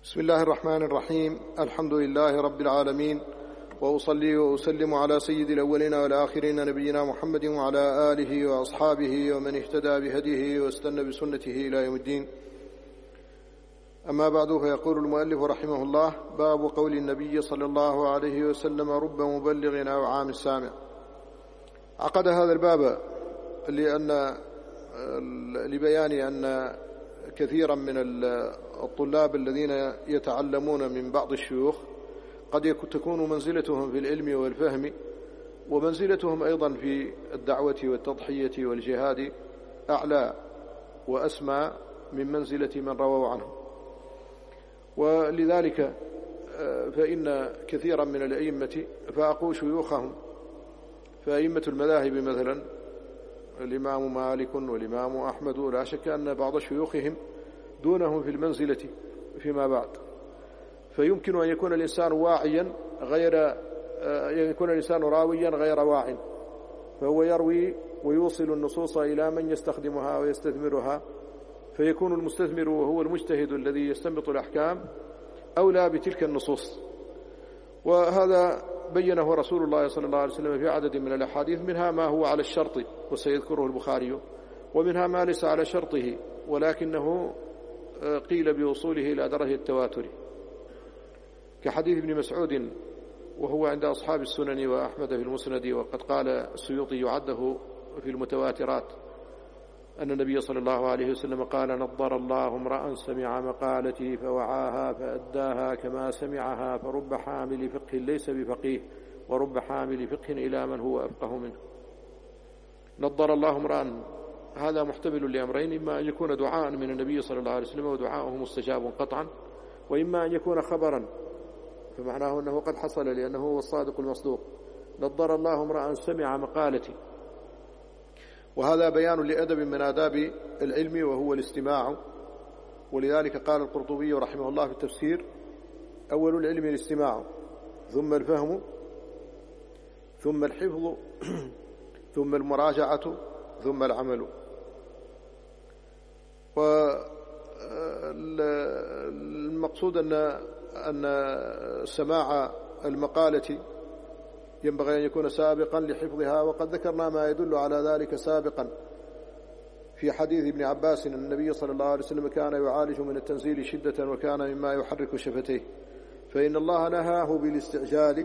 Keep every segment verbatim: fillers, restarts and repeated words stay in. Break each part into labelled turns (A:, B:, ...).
A: بسم الله الرحمن الرحيم. الحمد لله رب العالمين، وأصلي وأسلم على سيد الأولين والآخرين نبينا محمد وعلى آله وأصحابه ومن اهتدى بهديه واستنى بسنته إلى يوم الدين. أما بعد، فيقول المؤلف رحمه الله: باب قول النبي صلى الله عليه وسلم: رب مبلغ أو عام سامع. عقد هذا الباب لأن لبيان أن كثيرا من الطلاب الذين يتعلمون من بعض الشيوخ قد تكون منزلتهم في العلم والفهم ومنزلتهم أيضا في الدعوة والتضحية والجهاد أعلى وأسمى من منزلة من رووا عنه. ولذلك فإن كثيرا من الأئمة فأقوا شيوخهم، فأئمة المذاهب مثلا الإمام مالك والإمام أحمد، لا شك أن بعض شيوخهم دونهم في المنزلة فيما بعد، فيمكن أن يكون الإنسان واعيا غير يكون الإنسان راويا غير واع، فهو يروي ويوصل النصوص إلى من يستخدمها ويستثمرها، فيكون المستثمر وهو المجتهد الذي يستنبط الأحكام أولى بتلك النصوص. وهذا بينه رسول الله صلى الله عليه وسلم في عدد من الأحاديث، منها ما هو على الشرط وسيذكره البخاري، ومنها ما ليس على شرطه ولكنه قيل بوصوله إلى درجة التواتر، كحديث ابن مسعود وهو عند أصحاب السنن وأحمد في المسند، وقد قال السيوطي يعده في المتواترات أن النبي صلى الله عليه وسلم قال: نضر الله امرأ سمع مقالتي فوعاها فأداها كما سمعها، فرب حامل فقه ليس بفقيه ورب حامل فقه إلى من هو أفقه منه. نضر الله امرأ، هذا محتمل لأمرين: إما أن يكون دعاء من النبي صلى الله عليه وسلم ودعاؤه مستجاب قطعا، وإما أن يكون خبرا فمعناه أنه قد حصل لأنه هو الصادق المصدوق. نضر الله امرأ سمع مقالتي، وهذا بيان لأدب من آداب العلم وهو الاستماع. ولذلك قال القرطبي رحمه الله في التفسير: أول العلم الاستماع، ثم الفهم، ثم الحفظ، ثم المراجعة، ثم العمل. والمقصود أن أن سماع المقالة ينبغي أن يكون سابقا لحفظها، وقد ذكرنا ما يدل على ذلك سابقا في حديث ابن عباس أن النبي صلى الله عليه وسلم كان يعالج من التنزيل شدة وكان مما يحرك شفتيه، فإن الله نهاه بالاستعجال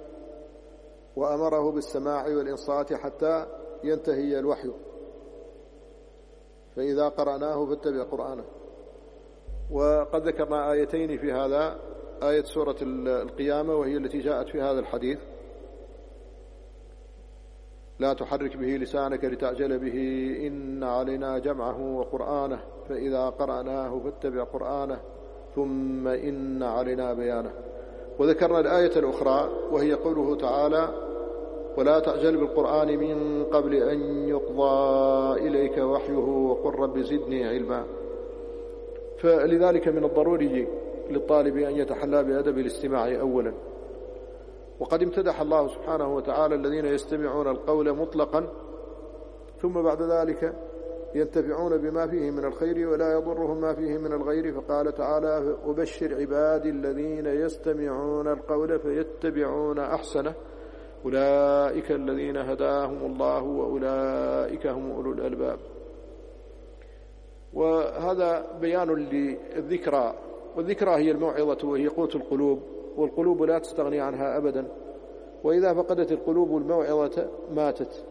A: وأمره بالسماع والإنصات حتى ينتهي الوحي، فإذا قرأناه فاتبع قرآنه. وقد ذكرنا آيتين في هذا: آية سورة القيامة وهي التي جاءت في هذا الحديث: لا تحرك به لسانك لتعجل به إن علينا جمعه وقرآنه فإذا قرأناه فاتبع قرآنه ثم إن علينا بيانه. وذكرنا الآية الأخرى وهي قوله تعالى: ولا تعجل بالقرآن من قبل أن يقضى إليك وحيه وقل رب زدني علما. فلذلك من الضروري للطالب أن يتحلى بأدب الاستماع أولا. وقد امتدح الله سبحانه وتعالى الذين يستمعون القول مطلقا ثم بعد ذلك ينتفعون بما فيه من الخير ولا يضرهم ما فيه من الغير، فقال تعالى: وبشر عبادي الذين يستمعون القول فيتبعون أحسنه أولئك الذين هداهم الله وأولئك هم أولو الألباب. وهذا بيان للذكرى، والذكرى هي الموعظة وهي قوت القلوب، والقلوب لا تستغني عنها أبدا، وإذا فقدت القلوب الموعظة ماتت.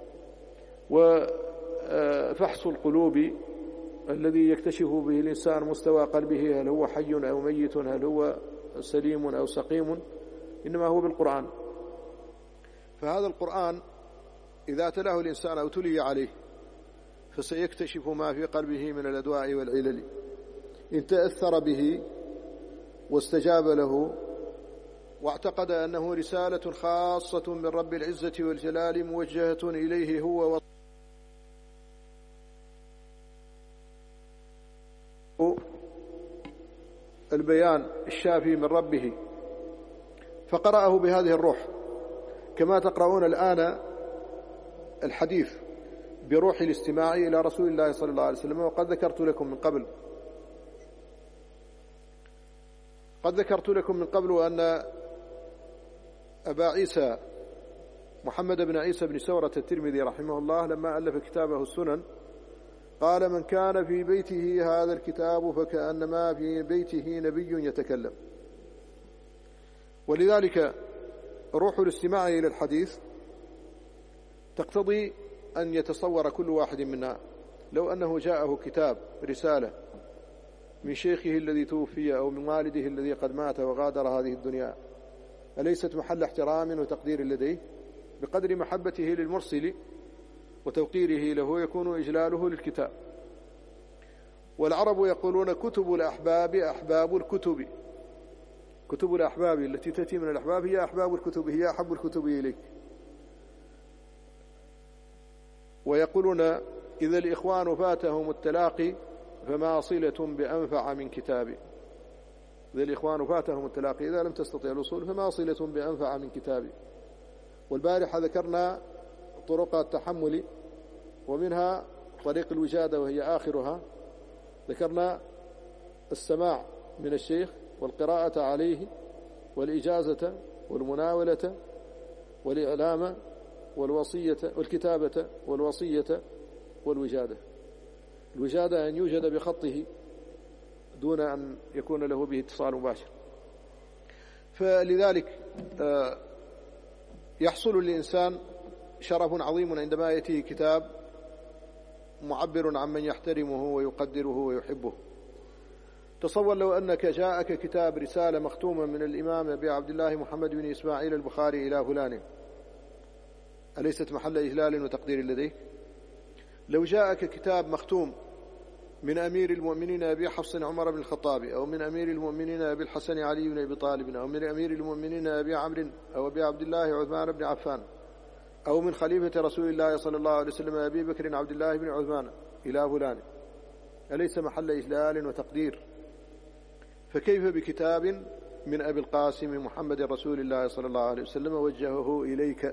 A: وفحص القلوب الذي يكتشف به الإنسان مستوى قلبه، هل هو حي أو ميت، هل هو سليم أو سقيم، إنما هو بالقرآن. فهذا القرآن إذا تلاه الإنسان أو تلي عليه فسيكتشف ما في قلبه من الأدواء والعلل. إن تأثر به واستجاب له واعتقد أنه رسالة خاصة من رب العزة والجلال موجهة إليه هو البيان الشافي من ربه، فقرأه بهذه الروح، كما تقرؤون الآن الحديث بروح الاستماع إلى رسول الله صلى الله عليه وسلم. وقد ذكرت لكم من قبل قد ذكرت لكم من قبل أن أبا عيسى محمد بن عيسى بن سورة الترمذي رحمه الله لما ألف كتابه السنن قال: من كان في بيته هذا الكتاب فكأنما في بيته نبي يتكلم. ولذلك روح الاستماع إلى الحديث تقتضي أن يتصور كل واحد منا لو أنه جاءه كتاب رسالة من شيخه الذي توفي أو من والده الذي قد مات وغادر هذه الدنيا، أليست محل احترام وتقدير لديه؟ بقدر محبته للمرسل وتوقيره له يكون إجلاله للكتاب. والعرب يقولون: كتب الأحباب أحباب الكتب. كتب الأحباب التي تأتي من الأحباب هي أحباب الكتب، هي أحب الكتب إليك. ويقولون: إذا الإخوان فاتهم التلاقي فما صلة بأنفع من كتابي. إذا الإخوان فاتهم التلاقي، إذا لم تستطيع الوصول فما صلة بأنفع من كتابي. والبارحة ذكرنا طرق التحمل، ومنها طريق الوجادة وهي آخرها. ذكرنا السماع من الشيخ والقراءة عليه والإجازة والمناولة والإعلام والوصية والكتابة والوصية والوجادة. الوجادة أن يوجد بخطه دون أن يكون له به اتصال مباشر. فلذلك يحصل للإنسان شرف عظيم عندما يأتيه كتاب معبر عن من يحترمه ويقدره ويحبه. تصور لو أنك جاءك كتاب رسالة مختومة من الإمام أبي عبد الله محمد بن إسماعيل البخاري إلى فلان، أليست محل إجلال وتقدير لديك؟ لو جاءك كتاب مختوم من أمير المؤمنين أبي حفص عمر بن الخطاب، أو من أمير المؤمنين أبي الحسن علي بن أبي طالب، أو من أمير المؤمنين أبي عمرو أو أبي عبد الله عثمان بن عفان، أو من خليفة رسول الله صلى الله عليه وسلم أبي بكر عبد الله بن عثمان إلى فلان، أليس محل إجلال وتقدير؟ فكيف بكتاب من أبي القاسم محمد رسول الله صلى الله عليه وسلم وجهه إليك؟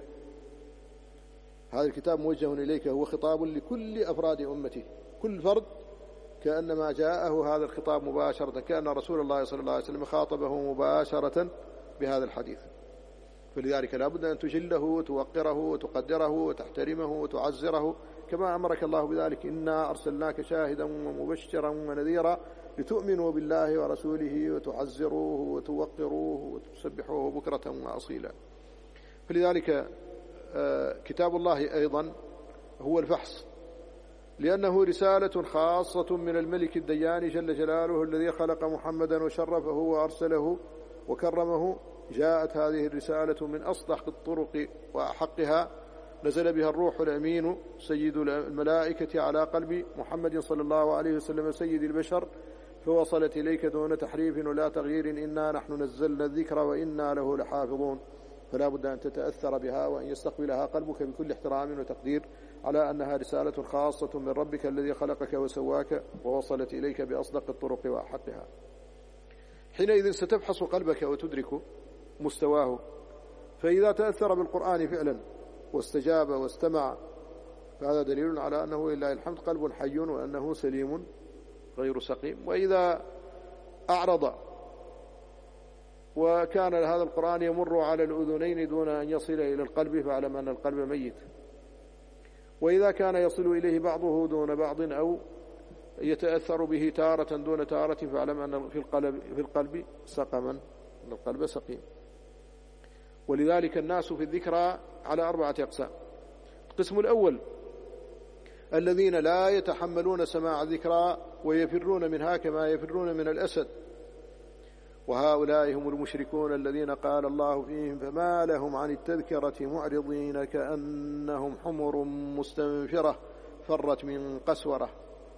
A: هذا الكتاب موجه إليك، هو خطاب لكل أفراد أمته، كل فرد كأنما جاءه هذا الخطاب مباشرة، كأن رسول الله صلى الله عليه وسلم خاطبه مباشرة بهذا الحديث. فلذلك لا بد أن تجله وتوقره وتقدره وتحترمه وتعزره كما أمرك الله بذلك: إنا أرسلناك شاهدا ومبشرا ونذيرا لتؤمنوا بالله ورسوله وتعزروه وتوقروه وتسبحوه بكرة وأصيلا. فلذلك كتاب الله أيضا هو الفحص، لأنه رسالة خاصة من الملك الديان جل جلاله الذي خلق محمدا وشرفه وأرسله وكرمه. جاءت هذه الرسالة من أصدق الطرق وأحقها، نزل بها الروح الأمين سيد الملائكة على قلب محمد صلى الله عليه وسلم سيد البشر، فوصلت إليك دون تحريف ولا تغيير. إنا نحن نزلنا الذكر وإنا له لحافظون. فلا بد أن تتأثر بها وأن يستقبلها قلبك بكل احترام وتقدير على أنها رسالة خاصة من ربك الذي خلقك وسواك، ووصلت إليك بأصدق الطرق وأحقها. حينئذ ستفحص قلبك وتدرك مستواه، فإذا تأثر بالقرآن فعلا واستجاب واستمع فهذا دليل على أنه لله الحمد قلب حي وأنه سليم غير سقيم. وإذا أعرض وكان هذا القرآن يمر على الأذنين دون أن يصل إلى القلب فاعلم أن القلب ميت. وإذا كان يصل إليه بعضه دون بعض أو يتأثر به تارة دون تارة فاعلم أن في القلب, في القلب سقما، أن القلب سقيم. ولذلك الناس في الذكرى على أربعة أقسام. القسم الأول الذين لا يتحملون سماع الذكرى ويفرون منها كما يفرون من الأسد، وهؤلاء هم المشركون الذين قال الله فيهم: فما لهم عن التذكرة معرضين كأنهم حمر مستنفرة فرت من قسورة،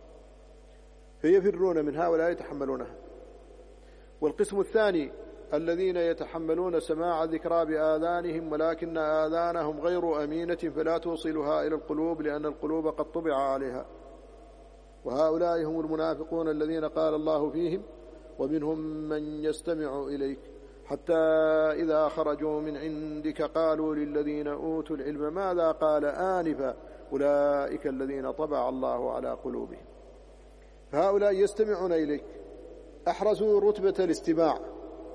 A: فيفرون منها ولا يتحملونها. والقسم الثاني الذين يتحملون سماع الذكرى بآذانهم ولكن آذانهم غير أمينة فلا توصلها إلى القلوب لأن القلوب قد طبع عليها، وهؤلاء هم المنافقون الذين قال الله فيهم: ومنهم من يستمع إليك حتى إذا خرجوا من عندك قالوا للذين أوتوا العلم ماذا قال آنفا أولئك الذين طبع الله على قلوبهم. فهؤلاء يستمعون إليك، أحرزوا رتبة الاستماع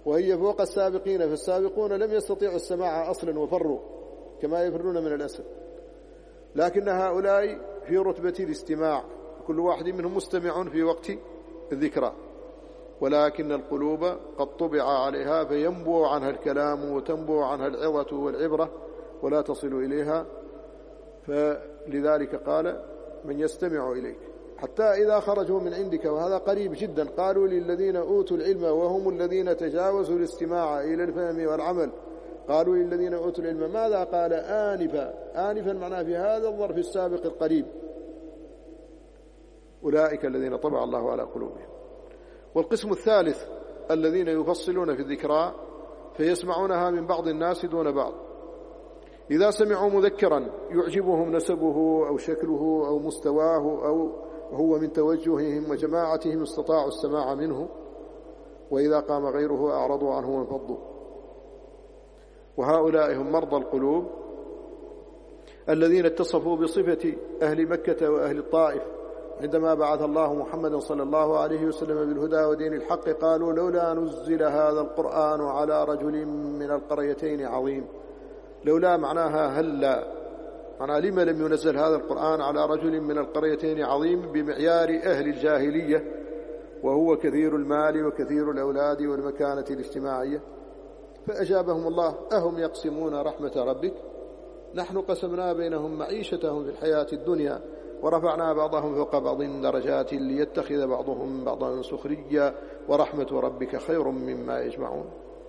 A: وهي فوق السابقين، فالسابقون لم يستطيعوا السماع أصلا وفروا كما يفرون من الأسد، لكن هؤلاء في رتبة الاستماع، كل واحد منهم مستمع في وقت الذكرى، ولكن القلوب قد طبع عليها فينبو عنها الكلام وتنبو عنها العظة والعبرة ولا تصل إليها، فلذلك قال من يستمع إليك حتى إذا خرجوا من عندك، وهذا قريب جدا. قالوا للذين أوتوا العلم وهم الذين تجاوزوا الاستماع إلى الفهم والعمل، قالوا للذين أوتوا العلم ماذا قال آنفا، آنفا معناه في هذا الظرف السابق القريب، أولئك الذين طبع الله على قلوبهم. والقسم الثالث الذين يفصلون في الذكرى فيسمعونها من بعض الناس دون بعض، إذا سمعوا مذكرا يعجبهم نسبه أو شكله أو مستواه أو هو من توجههم وجماعتهم استطاعوا السماع منه، وإذا قام غيره أعرضوا عنه وانفضوا. وهؤلاء هم مرضى القلوب الذين اتصفوا بصفة أهل مكة وأهل الطائف عندما بعث الله محمدا صلى الله عليه وسلم بالهدى ودين الحق، قالوا لولا نزل هذا القرآن على رجل من القريتين عظيم. لولا معناها هلا، معناها لما لم ينزل هذا القرآن على رجل من القريتين عظيم بمعيار أهل الجاهلية، وهو كثير المال وكثير الأولاد والمكانة الاجتماعية. فأجابهم الله أهم يقسمون رحمة ربك نحن قسمنا بينهم معيشتهم في الحياة الدنيا ورفعنا بعضهم فوق بعض درجات ليتخذ بعضهم بعضا سخريا ورحمة ربك خير مما يجمعون.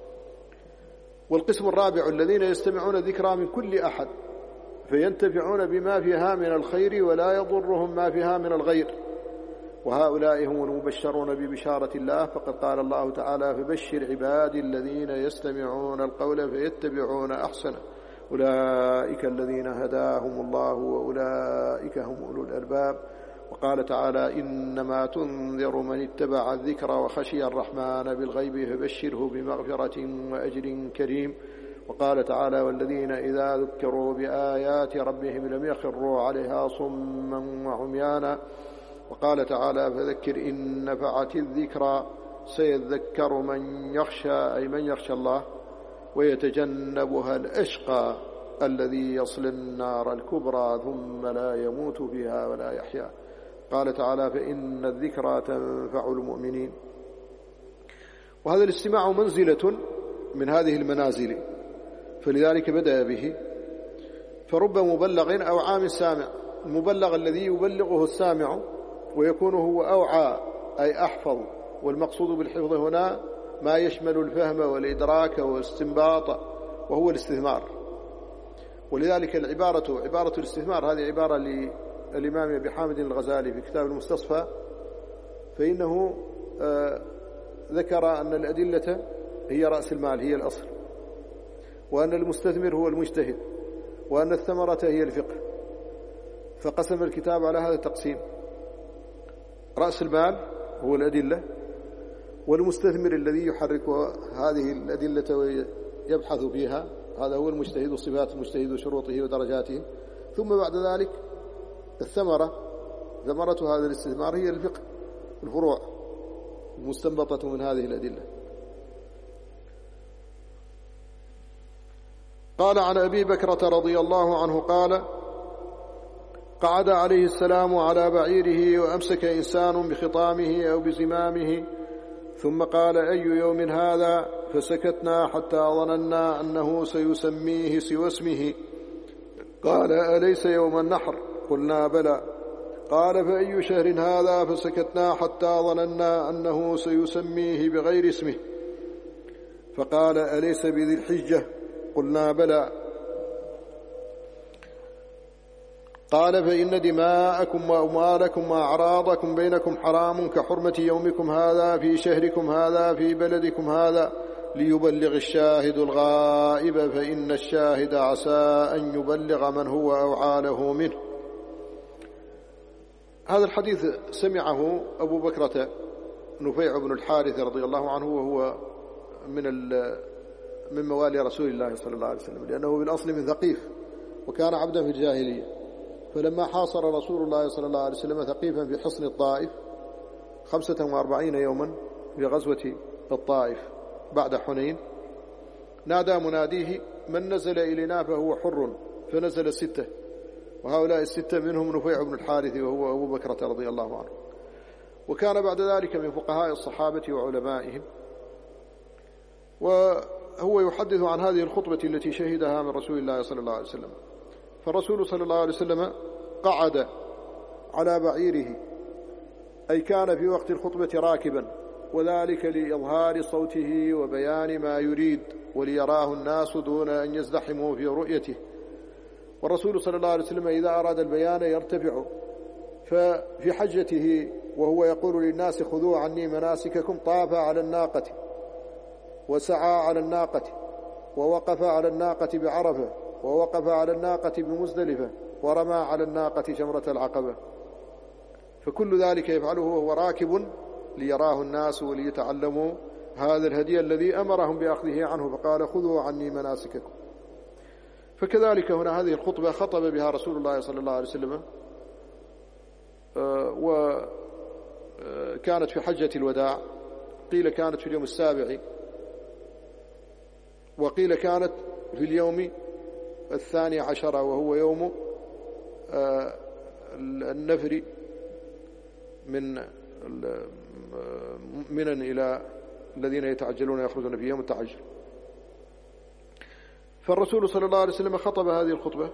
A: والقسم الرابع الذين يستمعون الذكرى من كل أحد فينتفعون بما فيها من الخير ولا يضرهم ما فيها من الغير، وهؤلاء هم المبشرون ببشارة الله، فقد قال الله تعالى فبشر عبادي الذين يستمعون القول فيتبعون أحسنه أولئك الذين هداهم الله وأولئك هم أولو الألباب. وقال تعالى إنما تنذر من اتبع الذكر وخشي الرحمن بالغيب فبشره بمغفرة وأجر كريم. وقال تعالى والذين إذا ذكروا بآيات ربهم لم يخروا عليها صما وعميانا. وقال تعالى فذكر إن نفعت الذكرى سيذكر من يخشى، أي من يخشى الله، ويتجنبها الأشقى الذي يصلى النار الكبرى ثم لا يموت فيها ولا يحيا. قال تعالى فإن الذكرى تنفع المؤمنين. وهذا الاستماع منزلة من هذه المنازل، فلذلك بدأ به. فرب مبلغ أو عام سامع، المبلغ الذي يبلغه السامع ويكون هو أوعى أي أحفظ، والمقصود بالحفظ هنا ما يشمل الفهم والإدراك والاستنباط وهو الاستثمار. ولذلك العبارة عبارة الاستثمار هذه عبارة للإمام أبي حامد الغزالي في كتاب المستصفى، فإنه آه ذكر أن الأدلة هي رأس المال، هي الأصل، وأن المستثمر هو المجتهد، وأن الثمرة هي الفقه. فقسم الكتاب على هذا التقسيم: رأس المال هو الأدلة، والمستثمر الذي يحرك هذه الأدلة ويبحث فيها هذا هو المجتهد وصفات المجتهد وشروطه ودرجاته. ثم بعد ذلك الثمرة، ثمرة هذا الاستثمار هي الفقه، الفروع المستنبطة من هذه الأدلة. قال عن أبي بكرة رضي الله عنه قال قعد عليه السلام على بعيره وأمسك إنسان بخطامه أو بزمامه ثم قال أي يوم هذا؟ فسكتنا حتى ظننا أنه سيسميه سوى اسمه. قال أليس يوم النحر؟ قلنا بلى. قال فأي شهر هذا؟ فسكتنا حتى ظننا أنه سيسميه بغير اسمه. فقال أليس بذي الحجة؟ قلنا بلى. قال فإن دماءكم وأموالكم وأعراضكم بينكم حرام كحرمة يومكم هذا في شهركم هذا في بلدكم هذا ليبلغ الشاهد الغائب فإن الشاهد عسى أن يبلغ من هو أوعى له منه. هذا الحديث سمعه أبو بكرة نفيع بن الحارث رضي الله عنه، وهو من من موالي رسول الله صلى الله عليه وسلم، لأنه بالأصل من ثقيف وكان عبدا في الجاهلية. فلما حاصر رسول الله صلى الله عليه وسلم ثقيفا في حصن الطائف خمسة وأربعين يوما في غزوة الطائف، بعد حنين نادى مناديه من نزل إلينا فهو حر، فنزل ستة، وهؤلاء الستة منهم نفيع بن الحارث وهو أبو بكرة رضي الله عنه، وكان بعد ذلك من فقهاء الصحابة وعلمائهم. وهو يحدث عن هذه الخطبة التي شهدها من رسول الله صلى الله عليه وسلم. فالرسول صلى الله عليه وسلم قعد على بعيره، أي كان في وقت الخطبة راكبا، وذلك لإظهار صوته وبيان ما يريد وليراه الناس دون أن يزدحموا في رؤيته. والرسول صلى الله عليه وسلم إذا أراد البيان يرتفع، ففي حجته وهو يقول للناس خذوا عني مناسككم طاف على الناقة وسعى على الناقة ووقف على الناقة بعرفة ووقف على الناقة بمزدلفة ورمى على الناقة جمرة العقبة، فكل ذلك يفعله وهو راكب ليراه الناس وليتعلموا هذا الهدي الذي أمرهم بأخذه عنه، فقال خذوا عني مناسككم. فكذلك هنا هذه الخطبة خطب بها رسول الله صلى الله عليه وسلم، وكانت في حجة الوداع، قيل كانت في اليوم السابع، وقيل كانت في اليوم الثاني عشر وهو يوم النفر من منى إلى الذين يتعجلون يخرجون في يوم التعجل. فالرسول صلى الله عليه وسلم خطب هذه الخطبة.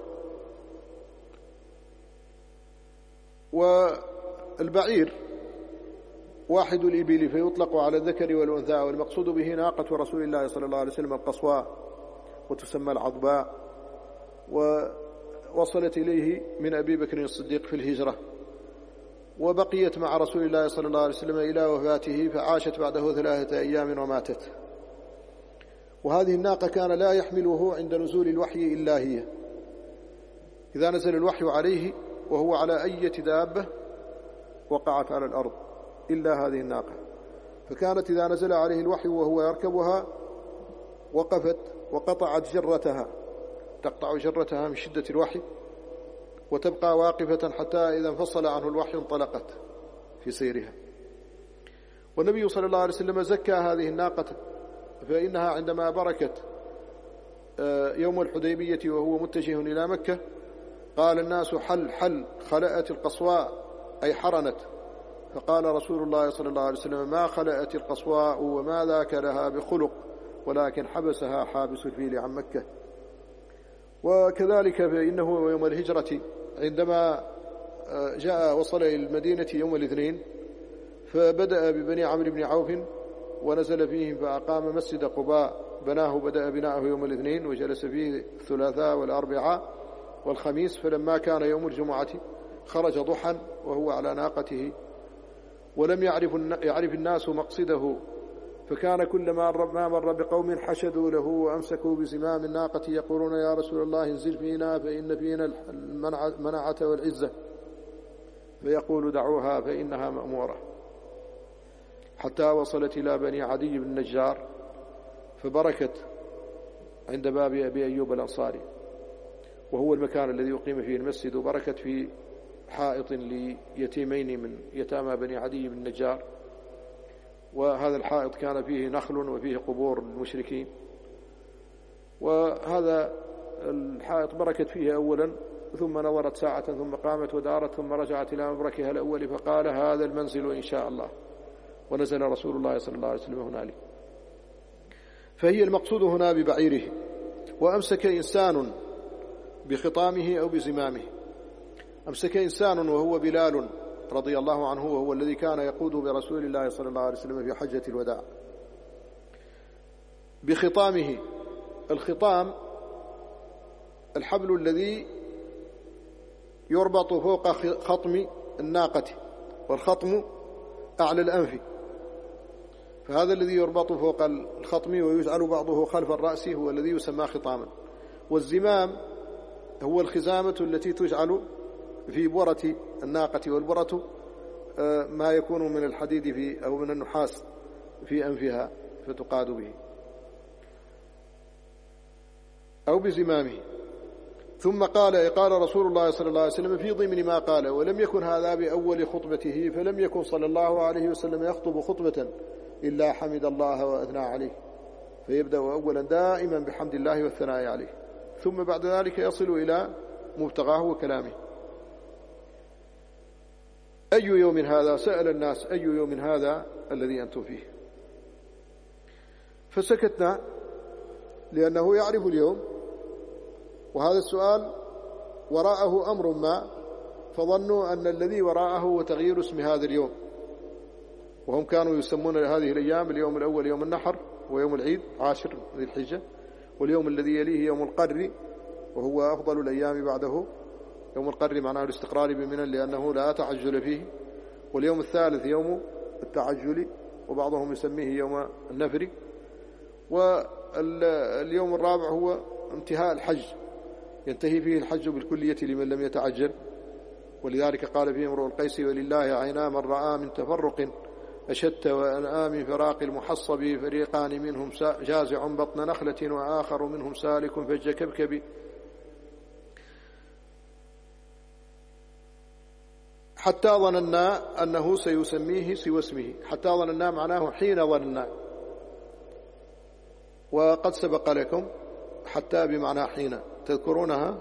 A: والبعير واحد الإبل فيطلق على الذكر والأنثى، والمقصود به ناقة رسول الله صلى الله عليه وسلم القصواء، وتسمى العضباء، ووصلت إليه من أبي بكر الصديق في الهجرة، وبقيت مع رسول الله صلى الله عليه وسلم إلى وفاته، فعاشت بعده ثلاثة أيام وماتت. وهذه الناقة كان لا يحمله عند نزول الوحي إلا هي، إذا نزل الوحي عليه وهو على أي دابة وقعت على الأرض إلا هذه الناقة، فكانت إذا نزل عليه الوحي وهو يركبها وقفت وقطعت جرتها، تقطع جرتها من شدة الوحي، وتبقى واقفة حتى إذا انفصل عنه الوحي انطلقت في سيرها. والنبي صلى الله عليه وسلم زكى هذه الناقة، فإنها عندما بركت يوم الحديبية وهو متجه إلى مكة قال الناس حل حل خلأت القصواء، أي حرنت، فقال رسول الله صلى الله عليه وسلم ما خلأت القصواء وما ذاك لها بخلق، ولكن حبسها حابس الفيل عن مكة. وكذلك فإنه يوم الهجرة عندما جاء وصل إلى المدينة يوم الاثنين، فبدأ ببني عمرو بن عوف ونزل فيهم فأقام مسجد قباء، بناه بدأ بناءه يوم الاثنين وجلس فيه الثلاثاء والأربعاء والخميس، فلما كان يوم الجمعة خرج ضحى وهو على ناقته، ولم يعرف يعرف الناس مقصده، فكان كلما ما مر بقوم حشدوا له وأمسكوا بزمام الناقة يقولون يا رسول الله انزل فينا فإن فينا المنعة والعزة، فيقول دعوها فإنها مأمورة، حتى وصلت إلى بني عدي بن النجار فبركت عند باب أبي أيوب الأنصاري، وهو المكان الذي يقيم فيه المسجد، وبركت في حائط ليتيمين من يتامى بني عدي بن النجار، وهذا الحائط كان فيه نخل وفيه قبور المشركين، وهذا الحائط بركت فيه أولا، ثم نظرت ساعة ثم قامت ودارت ثم رجعت إلى مبركها الأول فقال هذا المنزل إن شاء الله، ونزل رسول الله صلى الله عليه وسلم هنالك. فهي المقصود هنا ببعيره. وأمسك إنسان بخطامه أو بزمامه، أمسك إنسان وهو بلال رضي الله عنه، وهو الذي كان يقود برسول الله صلى الله عليه وسلم في حجة الوداع. بخطامه، الخطام الحبل الذي يربط فوق خطم الناقة، والخطم أعلى الأنف، فهذا الذي يربط فوق الخطم ويجعل بعضه خلف الرأس هو الذي يسمى خطاما. والزمام هو الخزامة التي تجعل في برة الناقة، والبرة ما يكون من الحديد في أو من النحاس في أنفها فتقاد به أو بزمامه. ثم قال قال رسول الله صلى الله عليه وسلم في ضمن ما قال، ولم يكن هذا بأول خطبته، فلم يكن صلى الله عليه وسلم يخطب خطبة إلا حمد الله وأثنى عليه، فيبدأ أولا دائما بحمد الله والثناء عليه، ثم بعد ذلك يصل إلى مبتغاه وكلامه. أي يوم هذا؟ سأل الناس أي يوم هذا الذي أنتم فيه؟ فسكتنا لأنه يعرف اليوم، وهذا السؤال وراءه أمر ما، فظنوا أن الذي وراءه هو تغيير اسم هذا اليوم، وهم كانوا يسمون هذه الأيام اليوم الأول يوم النحر ويوم العيد عاشر ذي الحجة، واليوم الذي يليه يوم القر وهو أفضل الأيام بعده. يوم القر معناه الاستقرار بمنى لأنه لا تعجل فيه، واليوم الثالث يوم التعجل وبعضهم يسميه يوم النفر، واليوم الرابع هو انتهاء الحج، ينتهي فيه الحج بالكلية لمن لم يتعجل. ولذلك قال فيه امرؤ القيس: ولله عينا من رأى من تفرق أشت وأنآم فراق المحصب، فريقان منهم جازع بطن نخلة وآخر منهم سالك فج كبكب. حتى ظننا أنه سيسميه سوى اسمه. حتى ظننا معناه حين ظننا، وقد سبق لكم حتى بمعنى حين، تذكرونها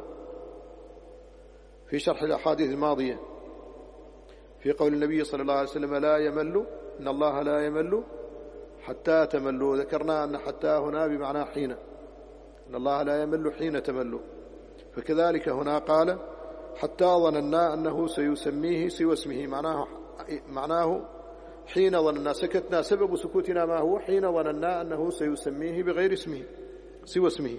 A: في شرح الأحاديث الماضية في قول النبي صلى الله عليه وسلم: لا يمل، إن الله لا يمل حتى تملوا. ذكرنا أن حتى هنا بمعنى حين، إن الله لا يمل حين تملوا. فكذلك هنا قال: حتى ظننا أنه سيسميه سوى اسمه، معناه معناه حين ظننا. سكتنا، سبب سكوتنا ما هو؟ حين ظننا أنه سيسميه بغير اسمه سوى اسمه.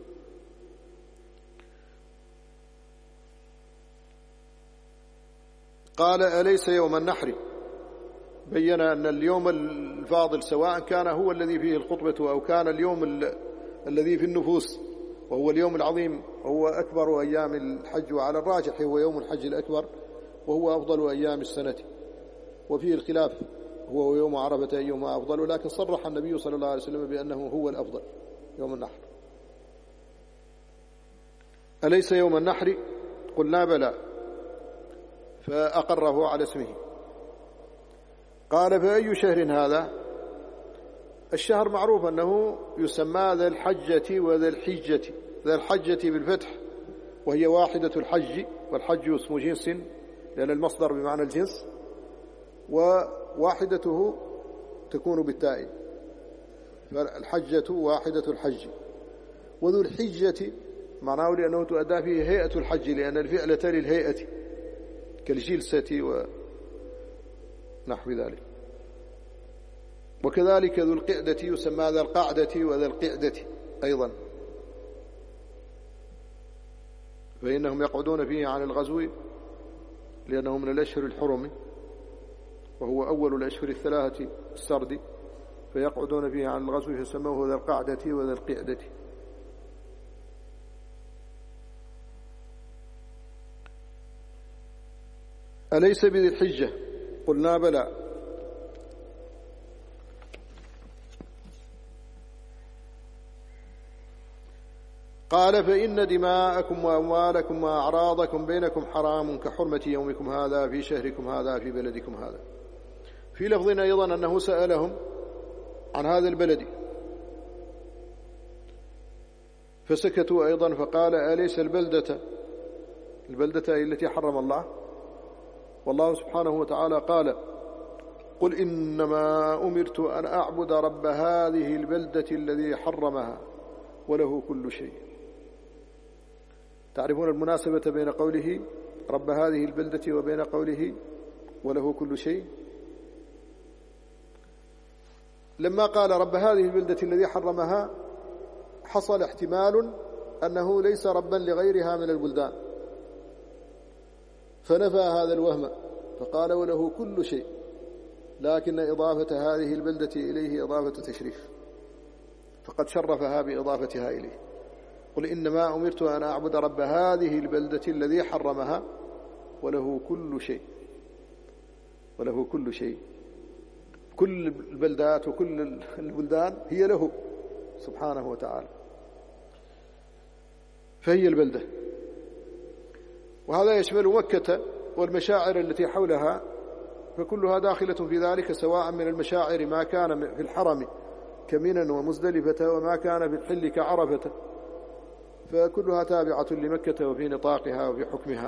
A: قال: أليس يوم النحر؟ بين أن اليوم الفاضل سواء كان هو الذي فيه الخطبة أو كان اليوم الذي في النفوس وهو اليوم العظيم، وهو أكبر أيام الحج، وعلى الراجح هو يوم الحج الأكبر وهو أفضل أيام السنة، وفيه الخلاف هو يوم عرفة أيهما أفضل، ولكن صرح النبي صلى الله عليه وسلم بأنه هو الأفضل يوم النحر. أليس يوم النحر؟ قلنا بلى، فأقره على اسمه. قال: فأي شهر هذا؟ الشهر معروف أنه يسمى ذا الحجة وذا الحجة. ذا الحجة بالفتح وهي واحدة الحج، والحج اسم جنس لأن المصدر بمعنى الجنس، وواحدته تكون بالتاء، فالحجة واحدة الحج. وذو الحجة معناه لأنه تؤدى فيه هيئة الحج، لأن الفعلة للهيئة كالجلسة ونحو ذلك. وكذلك ذو القعدة يسمى ذا القعدة وذا القعدة أيضا، فإنهم يقعدون فيه عن الغزو لأنه من الأشهر الحرم، وهو أول الأشهر الثلاثة السرد، فيقعدون فيه عن الغزو فسموه ذا القعدة وذا القعدة. أليس بذي الحجة؟ قلنا بلى. قال: فإن دماءكم وأموالكم وأعراضكم بينكم حرام كحرمة يومكم هذا في شهركم هذا في بلدكم هذا. في لفظ أيضا أنه سألهم عن هذا البلد فسكتوا أيضا، فقال: أليس البلدة البلدة التي حرم الله؟ والله سبحانه وتعالى قال: قل إنما أمرت أن أعبد رب هذه البلدة الذي حرمها وله كل شيء. تعرفون المناسبة بين قوله رب هذه البلدة وبين قوله وله كل شيء؟ لما قال رب هذه البلدة الذي حرمها حصل احتمال أنه ليس ربا لغيرها من البلدان، فنفى هذا الوهم فقال وله كل شيء، لكن إضافة هذه البلدة إليه إضافة تشريف، فقد شرفها بإضافتها إليه. قل إنما أمرت أن أعبد رب هذه البلدة الذي حرمها وله كل شيء، وله كل شيء، كل البلدات وكل البلدان هي له سبحانه وتعالى، فهي البلدة. وهذا يشمل مكة والمشاعر التي حولها، فكلها داخلة في ذلك، سواء من المشاعر ما كان في الحرم كمنى ومزدلفة وما كان في الحل كعرفة، فكلها تابعة لمكة وفي نطاقها وفي حكمها،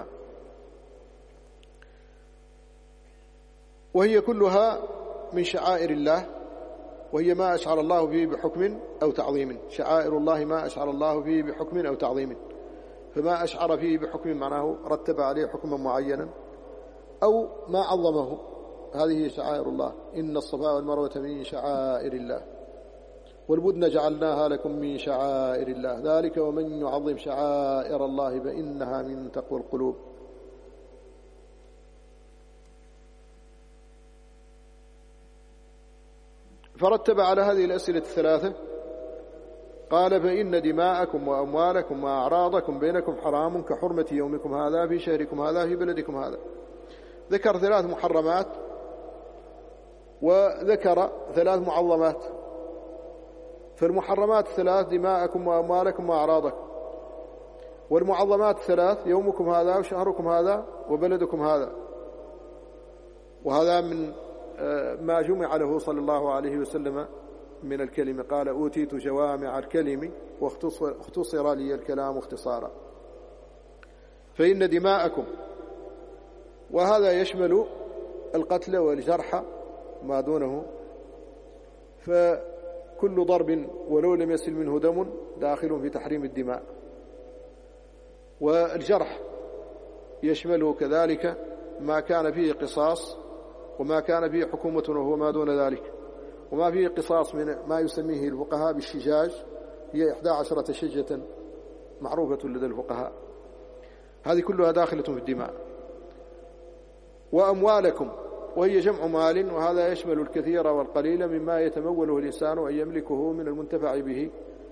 A: وهي كلها من شعائر الله، وهي ما أشعر الله فيه بحكم أو تعظيم. شعائر الله ما أشعر الله فيه بحكم أو تعظيم، فما أشعر فيه بحكم معناه رتب عليه حكما معينا أو ما عظمه، هذه شعائر الله. إن الصفا والمروة من شعائر الله، والبدن جعلناها لكم من شعائر الله، ذلك ومن يعظم شعائر الله فإنها من تقوى القلوب. فرتب على هذه الأسئلة الثلاثة قال: فإن دماءكم وأموالكم وأعراضكم بينكم حرام كحرمة يومكم هذا في شهركم هذا في بلدكم هذا. ذكر ثلاث محرمات وذكر ثلاث معظمات. فالمحرمات الثلاث دماءكم وأموالكم وأعراضكم، والمعظمات الثلاث يومكم هذا وشهركم هذا وبلدكم هذا. وهذا من ما جمع له صلى الله عليه وسلم من الكلمة، قال: أوتيت جوامع الكلم واختصر لي الكلام اختصارا. فإن دماءكم، وهذا يشمل القتل والجرح ما دونه، فكل ضرب ولو لم يسل منه دم داخل في تحريم الدماء. والجرح يشمل كذلك ما كان فيه قصاص وما كان فيه حكومة وهو ما دون ذلك. وما فيه قصاص من ما يسميه الفقهاء بالشجاج، هي إحدى عشرة شجة معروفة لدى الفقهاء، هذه كلها داخلة في الدماء. وأموالكم، وهي جمع مال، وهذا يشمل الكثير والقليل مما يتموله الإنسان أن يملكه من المنتفع به،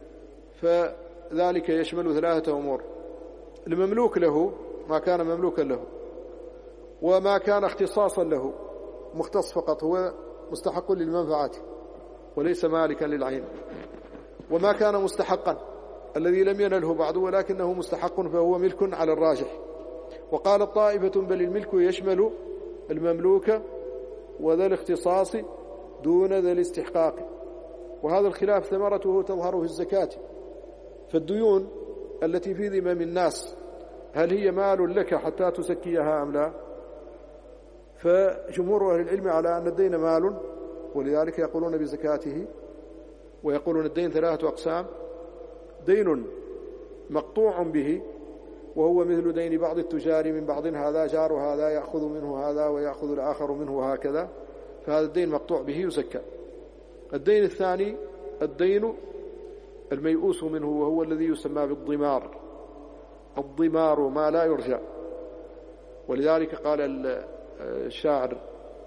A: فذلك يشمل ثلاثة أمور: المملوك له ما كان مملوكا له، وما كان اختصاصا له مختص فقط هو مستحق للمنفعة وليس مالكا للعين، وما كان مستحقا الذي لم ينله بعد ولكنه مستحق فهو ملك على الراجح. وقال الطائفة: بل الملك يشمل المملوك وذا الاختصاص دون ذا الاستحقاق. وهذا الخلاف ثمرته تظهر في الزكاة. فالديون التي في ذمم الناس هل هي مال لك حتى تزكيها أم لا؟ فجمهور أهل العلم على أن الدين مال، ولذلك يقولون بزكاته. ويقولون الدين ثلاثة أقسام: دين مقطوع به، وهو مثل دين بعض التجار من بعض، هذا جار هذا يأخذ منه هذا ويأخذ الآخر منه هكذا، فهذا الدين مقطوع به يزكى. الدين الثاني الدين الميؤوس منه، وهو الذي يسمى بالضمار. الضمار ما لا يرجع، ولذلك قال الشاعر: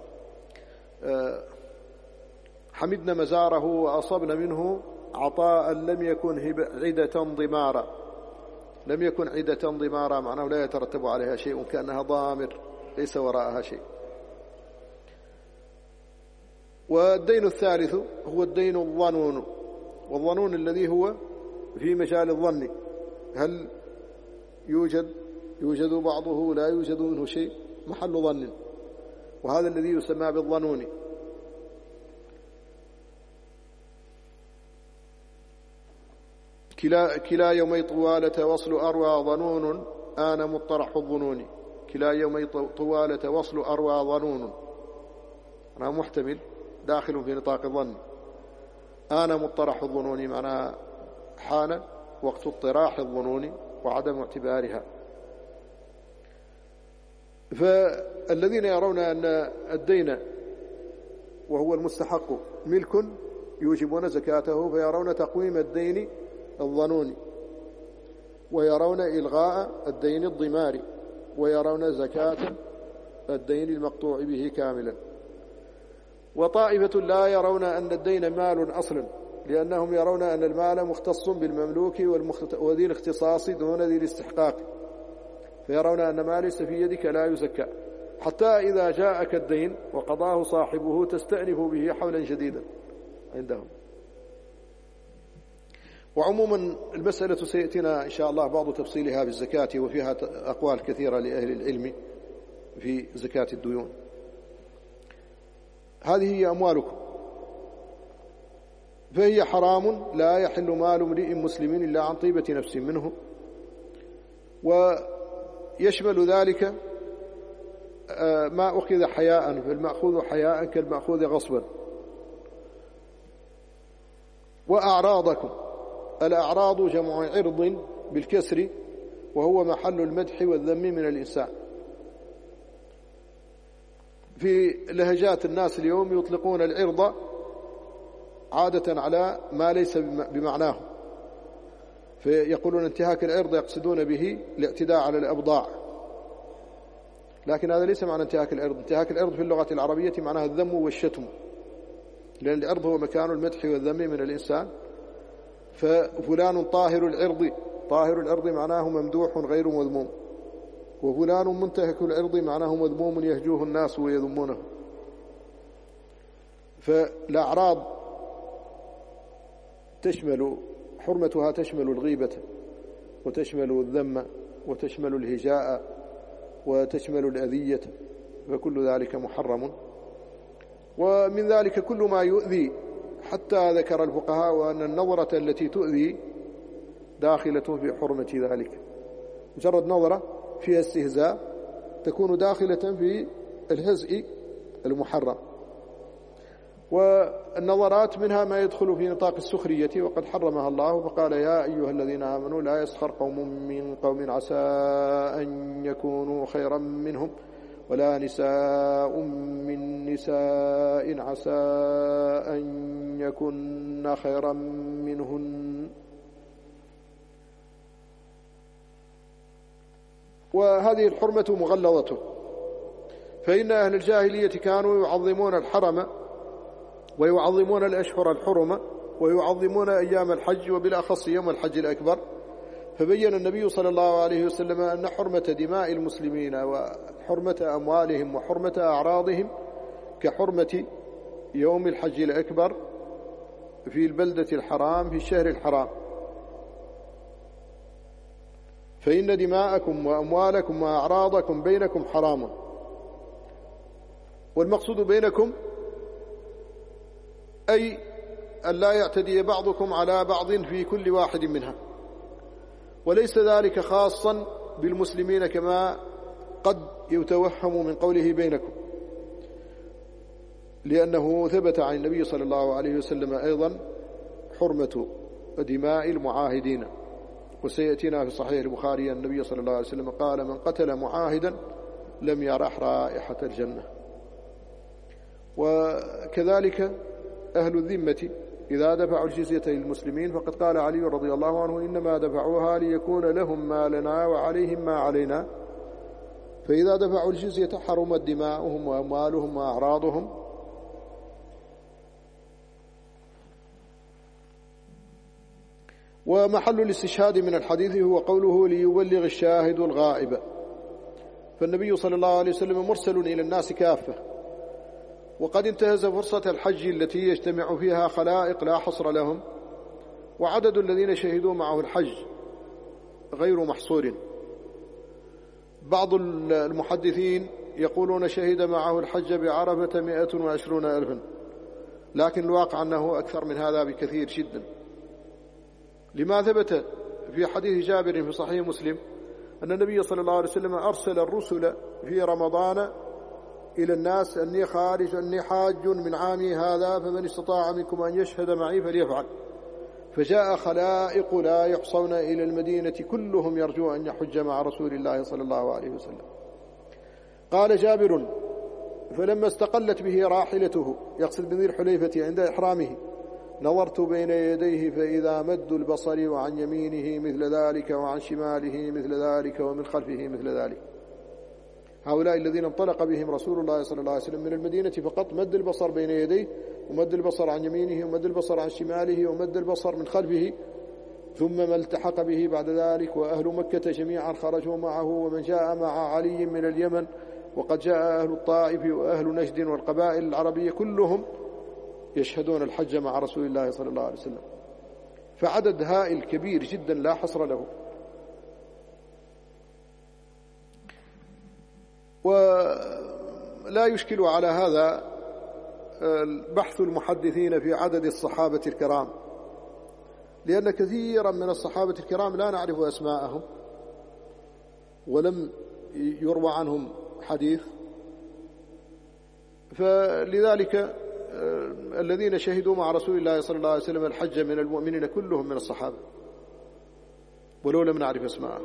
A: حمدنا مزاره وأصبنا منه عطاء لم يكن عدة ضمارا. لم يكن عدة ضمارا معناه لا يترتب عليها شيء، كأنها ضامر ليس وراءها شيء. والدين الثالث هو الدين الظنون، والظنون الذي هو في مجال الظن، هل يوجد يوجد بعضه لا يوجد منه شيء، محل ظن، وهذا الذي يسمى بالظنون. كلا, كلا يومي طوالة وصل أروى ظنون آن مطرح الظنون. كلا يومي طوالة وصل أروى ظنون، أنا محتمل داخل في نطاق الظن. آن مطرح الظنون معناها حان وقت اطراح الظنون وعدم اعتبارها. فالذين يرون أن الدين وهو المستحق ملك يوجبون زكاته، فيرون تقويم الدين الظنون، ويرون إلغاء الدين الضماري، ويرون زكاة الدين المقطوع به كاملا. وطائفة لا يرون أن الدين مال أصلا، لأنهم يرون أن المال مختص بالمملوك وذي الاختصاص دون ذي الاستحقاق، فيرون أن ما ليس في يدك لا يزكى، حتى إذا جاءك الدين وقضاه صاحبه تستأنف به حولا جديدا عندهم. وعموما المسألة سيأتينا إن شاء الله بعض تفصيلها بالزكاة، وفيها أقوال كثيرة لأهل العلم في زكاة الديون. هذه هي أموالكم. فهي حرام لا يحل مال امرئ مسلم إلا عن طيبة نفس منه. ويشمل ذلك ما أخذ حياء، فالمأخوذ حياء كالمأخوذ غصبا. وأعراضكم، الأعراض جمع عرض بالكسر، وهو محل المدح والذم من الإنسان. في لهجات الناس اليوم يطلقون العرض عادة على ما ليس بمعناه، فيقولون انتهاك العرض يقصدون به الاعتداء على الأبضاع، لكن هذا ليس معنى انتهاك العرض. انتهاك العرض في اللغة العربية معناها الذم والشتم، لأن العرض هو مكان المدح والذم من الإنسان. ففلان طاهر العرض، طاهر العرض معناه ممدوح غير مذموم، وفلان منتهك العرض معناه مذموم يهجوه الناس ويذمونه. فالأعراض تشمل حرمتها تشمل الغيبة، وتشمل الذم، وتشمل الهجاء، وتشمل الأذية، فكل ذلك محرم. ومن ذلك كل ما يؤذي، حتى ذكر الفقهاء أن النظرة التي تؤذي داخلة في حرمة ذلك. مجرد نظرة فيها استهزاء تكون داخلة في الهزء المحرم. والنظرات منها ما يدخل في نطاق السخرية، وقد حرمها الله فقال: يا أيها الذين آمنوا لا يسخر قوم من قوم عسى أن يكونوا خيرا منهم، ولا نساء من نساء عسى أن يكن خيرا منهن. وهذه الحرمة مغلظة، فإن أهل الجاهلية كانوا يعظمون الحرم، ويعظمون الأشهر الحرمة، ويعظمون أيام الحج، وبالأخص يوم الحج الأكبر. فبين النبي صلى الله عليه وسلم أن حرمة دماء المسلمين وحرمة أموالهم وحرمة أعراضهم كحرمة يوم الحج الأكبر في البلدة الحرام في الشهر الحرام. فإن دماءكم وأموالكم وأعراضكم بينكم حرام. والمقصود بينكم أي أن لا يعتدي بعضكم على بعض في كل واحد منها، وليس ذلك خاصا بالمسلمين كما قد يتوهم من قوله بينكم، لأنه ثبت عن النبي صلى الله عليه وسلم أيضا حرمة دماء المعاهدين. وسيأتينا في صحيح البخاري أن النبي صلى الله عليه وسلم قال: من قتل معاهدا لم يرح رائحة الجنة. وكذلك أهل الذمة إذا دفعوا الجزية للمسلمين فقد قال علي رضي الله عنه: إنما دفعوها ليكون لهم ما لنا وعليهم ما علينا. فإذا دفعوا الجزية حرمت دماؤهم وأموالهم وأعراضهم. ومحل الاستشهاد من الحديث هو قوله: ليبلغ الشاهد الغائب. فالنبي صلى الله عليه وسلم مرسل إلى الناس كافة، وقد انتهز فرصة الحج التي يجتمع فيها خلائق لا حصر لهم، وعدد الذين شهدوا معه الحج غير محصور. بعض المحدثين يقولون شهد معه الحج بعرفة مئة وعشرون ألفا، لكن الواقع أنه أكثر من هذا بكثير جدا، لما ثبت في حديث جابر في صحيح مسلم أن النبي صلى الله عليه وسلم أرسل الرسل في رمضان إلى الناس أني خارج أني حاج من عامي هذا، فمن استطاع منكم أن يشهد معي فليفعل. فجاء خلائق لا يحصون إلى المدينة كلهم يرجو أن يحج مع رسول الله صلى الله عليه وسلم. قال جابر: فلما استقلت به راحلته، يقصد بذي الحليفة عند إحرامه، نظرت بين يديه فإذا مد البصر، وعن يمينه مثل ذلك، وعن شماله مثل ذلك، ومن خلفه مثل ذلك. هؤلاء الذين انطلق بهم رسول الله صلى الله عليه وسلم من المدينة فقط مد البصر بين يديه، ومد البصر عن يمينه، ومد البصر عن شماله، ومد البصر من خلفه، ثم ما التحق به بعد ذلك. وأهل مكة جميعا خرجوا معه، ومن جاء مع علي من اليمن، وقد جاء أهل الطائف وأهل نجد والقبائل العربية كلهم يشهدون الحج مع رسول الله صلى الله عليه وسلم. فعدد هائل كبير جدا لا حصر له. ولا يشكل على هذا بحث المحدثين في عدد الصحابة الكرام، لأن كثيرا من الصحابة الكرام لا نعرف أسماءهم ولم يروى عنهم حديث، فلذلك الذين شهدوا مع رسول الله صلى الله عليه وسلم الحج من المؤمنين كلهم من الصحابة ولو لم نعرف أسماءهم.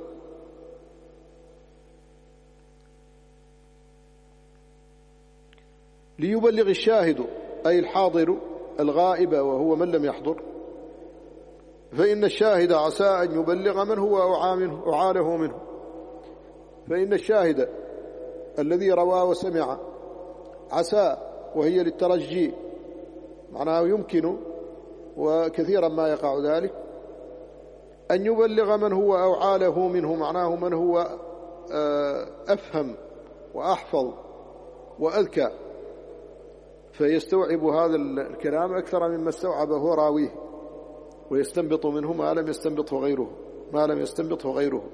A: ليبلغ الشاهد أي الحاضر الغائب وهو من لم يحضر، فإن الشاهد عسى أن يبلغ من هو أعاله منه. فإن الشاهد الذي روى وسمع عسى وهي للترجي، معناه يمكن وكثيرا ما يقع ذلك أن يبلغ من هو أعاله منه، معناه من هو أفهم وأحفظ وأذكى، فيستوعب هذا الكلام أكثر مما استوعبه راويه ويستنبط منه ما لم يستنبطه غيره ما لم يستنبطه غيره.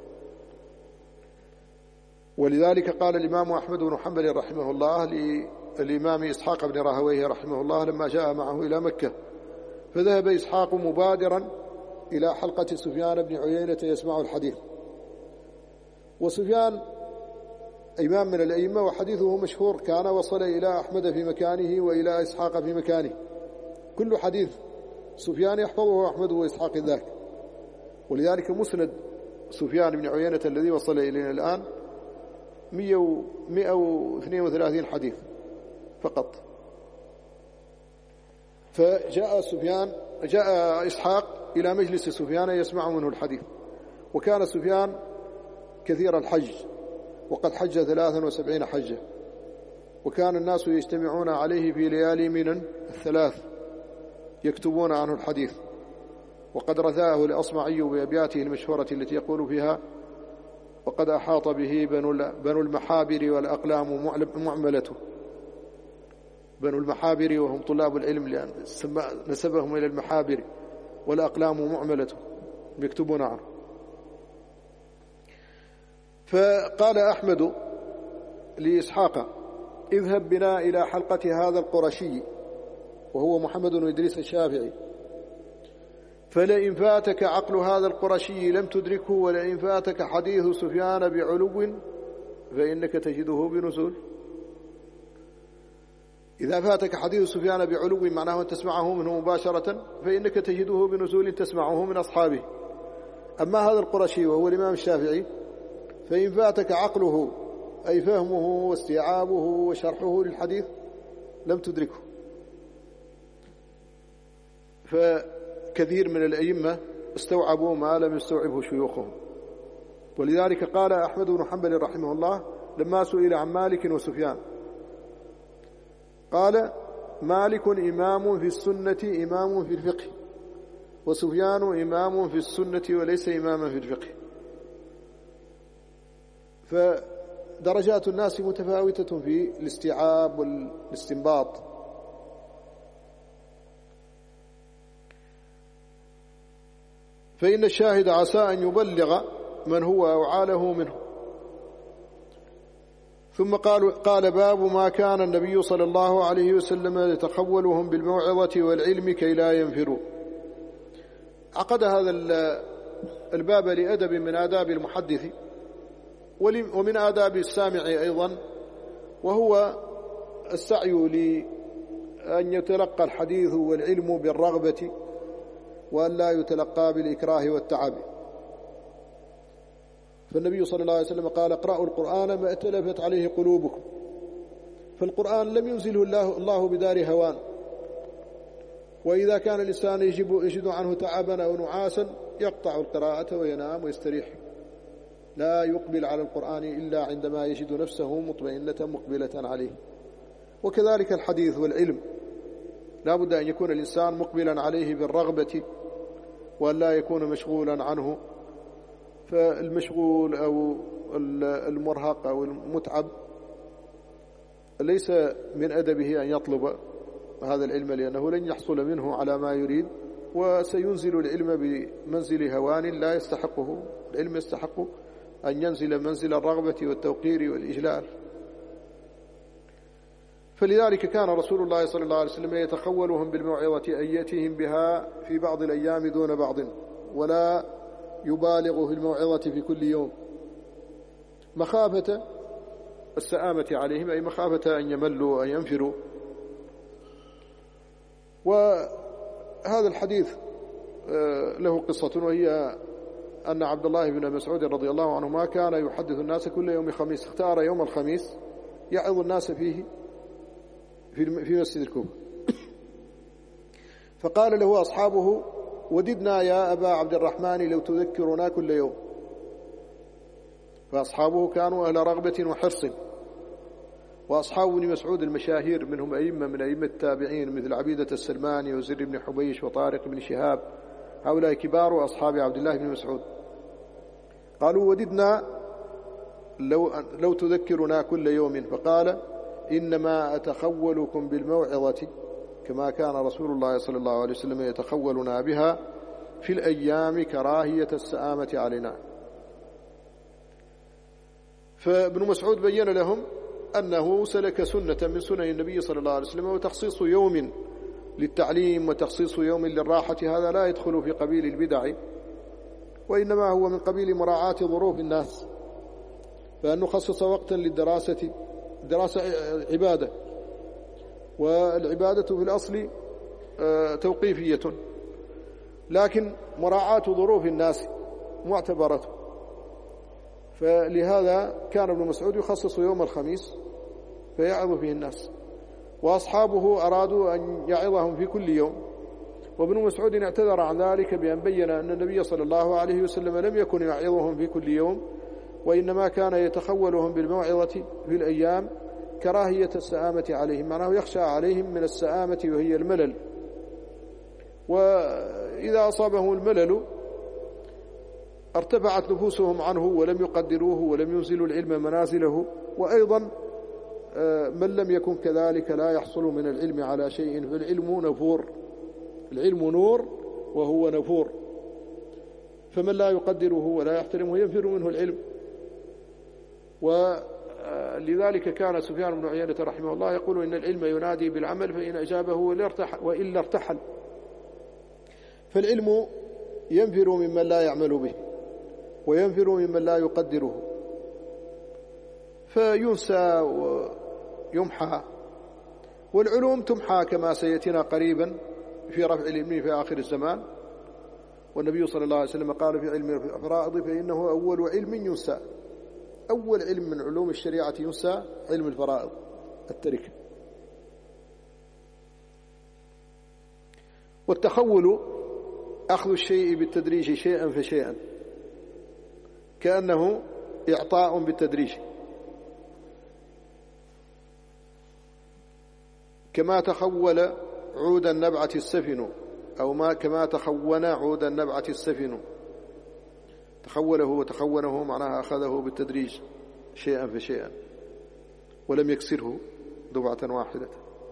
A: ولذلك قال الإمام أحمد بن حنبل رحمه الله للإمام إسحاق بن راهويه رحمه الله لما جاء معه إلى مكة، فذهب إسحاق مبادرا إلى حلقة سفيان بن عيينة يسمع الحديث. وسفيان إمام من الأئمة وحديثه مشهور، كان وصل إلى أحمد في مكانه وإلى إسحاق في مكانه، كل حديث سفيان يحفظه أحمد وإسحاق ذاك. ولذلك مسند سفيان بن عيينة الذي وصل إلينا الآن مئة واثنين وثلاثين حديث فقط. فجاء سفيان جاء إسحاق إلى مجلس سفيان يسمع منه الحديث، وكان سفيان كثير الحج وقد حج ثلاثا وسبعين حجة، وكان الناس يجتمعون عليه في ليالي منن الثلاث يكتبون عنه الحديث. وقد رثاه الأصمعي بأبياته المشهورة التي يقول فيها: وقد أحاط به بنو المحابر والأقلام معملته. بنو المحابر وهم طلاب العلم لأن نسبهم إلى المحابر، والأقلام معملته يكتبون عنه. فقال أحمد لإسحاق: اذهب بنا إلى حلقة هذا القرشي وهو محمد بن إدريس الشافعي، فلئن فاتك عقل هذا القرشي لم تدركه، ولئن فاتك حديث سفيان بعلو فإنك تجده بنزول. إذا فاتك حديث سفيان بعلو معناه أن تسمعه منه مباشرة، فإنك تجده بنزول تسمعه من أصحابه. أما هذا القرشي وهو الإمام الشافعي فإن فاتك عقله أي فهمه واستيعابه وشرحه للحديث لم تدركه. فكثير من الأئمة استوعبوا ما لم يستوعبه شيوخهم. ولذلك قال أحمد بن حنبل رحمه الله لما سئل عن مالك وسفيان قال: مالك إمام في السنة إمام في الفقه، وسفيان إمام في السنة وليس إماما في الفقه. فدرجات الناس متفاوتة في الاستيعاب والاستنباط. فإن الشاهد عسى أن يبلغ من هو أوعاله منه. ثم قال, قال باب ما كان النبي صلى الله عليه وسلم يتخولهم بالموعظة والعلم كي لا ينفروا. عقد هذا الباب لأدب من آداب المحدث ومن آداب السامع أيضا، وهو السعي لأن يتلقى الحديث والعلم بالرغبة وأن لا يتلقى بالإكراه والتعب. فالنبي صلى الله عليه وسلم قال: اقرأوا القرآن ما ائتلفت عليه قلوبكم. فالقرآن لم ينزله الله, الله بدار هوان، وإذا كان الإنسان يجب يجد عنه تعبا أو نعاسا يقطع القراءة وينام ويستريح، لا يقبل على القرآن إلا عندما يجد نفسه مطمئنة مقبلة عليه. وكذلك الحديث والعلم لا بد أن يكون الإنسان مقبلا عليه بالرغبة وأن لا يكون مشغولا عنه. فالمشغول أو المرهق أو المتعب ليس من أدبه أن يطلب هذا العلم، لأنه لن يحصل منه على ما يريد، وسينزل العلم بمنزل هوان لا يستحقه. العلم يستحق أن ينزل منزل الرغبة والتوقير والإجلال. فلذلك كان رسول الله صلى الله عليه وسلم يتخولهم بالموعظة أن يأتيهم بها في بعض الأيام دون بعض، ولا يبالغ في الموعظة في كل يوم مخافة السآمة عليهم، أي مخافة أن يملوا أن ينفروا. وهذا الحديث له قصة، وهي أن عبد الله بن مسعود رضي الله عنه ما كان يحدث الناس كل يوم خميس، اختار يوم الخميس يعظ الناس فيه في مسجد الكوفة. فقال له أصحابه: وددنا يا أبا عبد الرحمن لو تذكرنا كل يوم. فأصحابه كانوا أهل رغبة وحرص، وأصحاب ابن مسعود المشاهير منهم أئمة من أئمة التابعين مثل عبيدة السلماني وزر بن حبيش وطارق بن شهاب، هؤلاء كبار أصحاب عبد الله بن مسعود. قالوا: وددنا لو, لو تذكرنا كل يوم. فقال: إنما أتخولكم بالموعظة كما كان رسول الله صلى الله عليه وسلم يتخولنا بها في الأيام كراهية السآمة علينا. فابن مسعود بين لهم أنه سلك سنة من سنن النبي صلى الله عليه وسلم، وتخصيص يوم للتعليم وتخصيص يوم للراحة هذا لا يدخل في قبيل البدع، وإنما هو من قبيل مراعاة ظروف الناس، فأن نخصص وقتا للدراسة. الدراسة عبادة، والعبادة في الأصل توقيفية، لكن مراعاة ظروف الناس معتبرة. فلهذا كان ابن مسعود يخصص يوم الخميس فيعظ فيه الناس، وأصحابه أرادوا أن يعظهم في كل يوم. وابن مسعود اعتذر عن ذلك بأن بين أن النبي صلى الله عليه وسلم لم يكن يعظهم في كل يوم، وإنما كان يتخولهم بالموعظة في الأيام كراهية السآمة عليهم، معناه يخشى عليهم من السآمة وهي الملل، وإذا أصابهم الملل ارتفعت نفوسهم عنه ولم يقدروه ولم ينزلوا العلم منازله. وأيضا من لم يكن كذلك لا يحصل من العلم على شيء، فالعلم نفور، العلم نور وهو نفور، فمن لا يقدره ولا يحترمه ينفر منه العلم. ولذلك كان سفيان بن عيينة رحمه الله يقول: إن العلم ينادي بالعمل فإن أجابه وإلا ارتحل. فالعلم ينفر ممن لا يعمل به، وينفر ممن لا يقدره، فينسى ويمحى. والعلوم تمحى كما سيأتينا قريبا في رفع العلم في آخر الزمان. والنبي صلى الله عليه وسلم قال في علم الفرائض: فإنه أول علم ينسى. أول علم من علوم الشريعة ينسى علم الفرائض، التركة. والتخول أخذ الشيء بالتدريج شيئا فشيئا، كأنه إعطاء بالتدريج، كما تخول عود النبعة السفن، أو ما كما تخون عود النبعة السفن. تخوله وتخونه معناها أخذه بالتدريج شيئا فشيئا، ولم يكسره دفعة واحدة.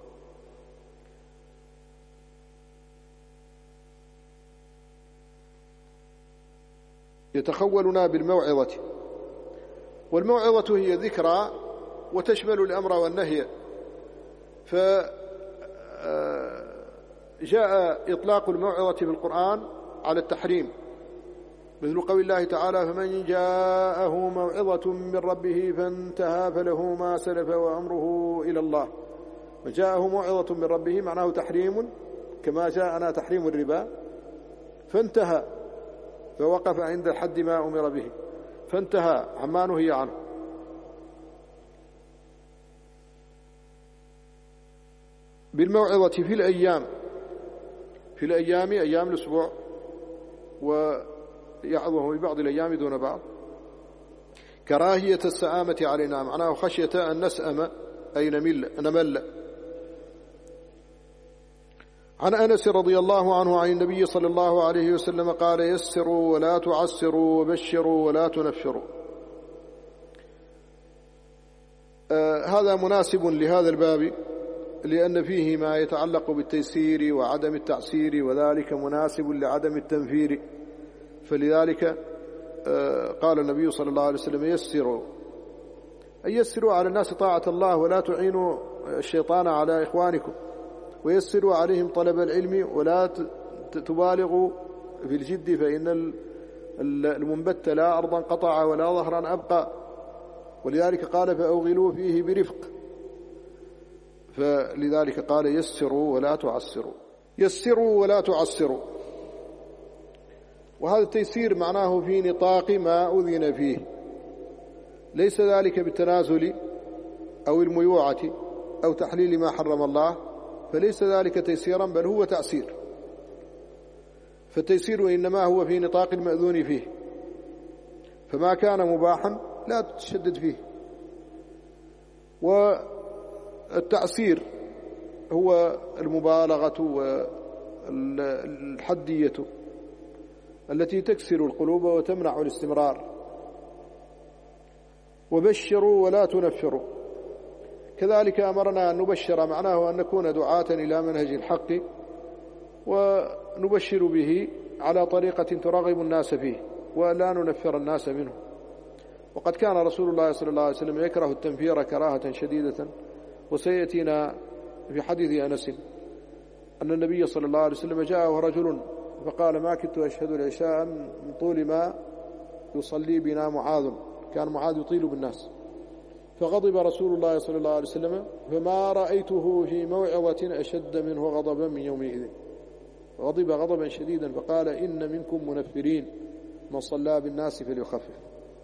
A: يتخولنا بالموعظة، والموعظة هي ذكرى وتشمل الأمر والنهي. فجاء إطلاق الموعظة في القرآن على التحريم، مثل قول الله تعالى: فمن جاءه موعظة من ربه فانتهى فله ما سلف وأمره إلى الله. وجاءه موعظة من ربه معناه تحريم، كما جاءنا تحريم الربا، فانتهى فوقف عند الحد ما أمر به، فانتهى عما نهي عنه. بالموعظة في الأيام، في الأيام أيام الأسبوع، ويعظه في بعض الأيام دون بعض، كراهية السآمة علينا، معناه خشية أن نسأم أي نمل, نمل. عن أنس رضي الله عنه عن النبي صلى الله عليه وسلم قال: يسروا ولا تعسروا وبشروا ولا تنفروا. آه هذا مناسب لهذا الباب، لأن فيه ما يتعلق بالتيسير وعدم التعسير، وذلك مناسب لعدم التنفير. فلذلك آه قال النبي صلى الله عليه وسلم: يسروا، أي يسروا على الناس طاعة الله، ولا تعينوا الشيطان على إخوانكم ويسروا عليهم طلب العلم ولا تبالغوا في الجد فإن المنبت لا أرضا قطع ولا ظهرا أبقى. ولذلك قال فأوغلوا فيه برفق، فلذلك قال يسروا ولا تعسروا، يسروا ولا تعسروا. وهذا التيسير معناه في نطاق ما أذن فيه، ليس ذلك بالتنازل أو الميوعة أو تحليل ما حرم الله، فليس ذلك تيسيرا بل هو تعسير. فالتيسير إنما هو في نطاق المأذون فيه، فما كان مباحا لا تتشدد فيه. والتعسير هو المبالغة والحدية التي تكسر القلوب وتمنع الاستمرار. وبشروا ولا تنفروا، كذلك أمرنا أن نبشر، معناه أن نكون دعاة إلى منهج الحق ونبشر به على طريقة ترغب الناس فيه ولا ننفر الناس منه. وقد كان رسول الله صلى الله عليه وسلم يكره التنفير كراهة شديدة، وسيأتينا في حديث أنس أن النبي صلى الله عليه وسلم جاءه رجل فقال ما كنت أشهد العشاء من طول ما يصلي بنا معاذ، كان معاذ يطيل بالناس، فغضب رسول الله صلى الله عليه وسلم فما رأيته في موعظة أشد منه غضبا من يومئذ، غضب غضبا شديدا فقال إن منكم منفرين من صلى بالناس فليخفف.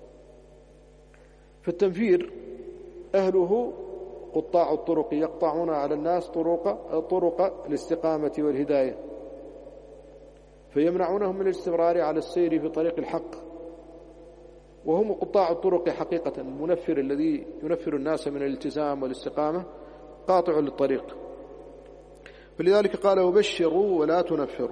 A: فالتنفير أهله قطاع الطرق يقطعون على الناس طرق, طرق الاستقامة والهداية، فيمنعونهم من الاستمرار على السير في طريق الحق، وهم قطاع الطرق حقيقة. المنفر الذي ينفر الناس من الالتزام والاستقامة قاطع للطريق. فلذلك قال وبشروا ولا تنفروا.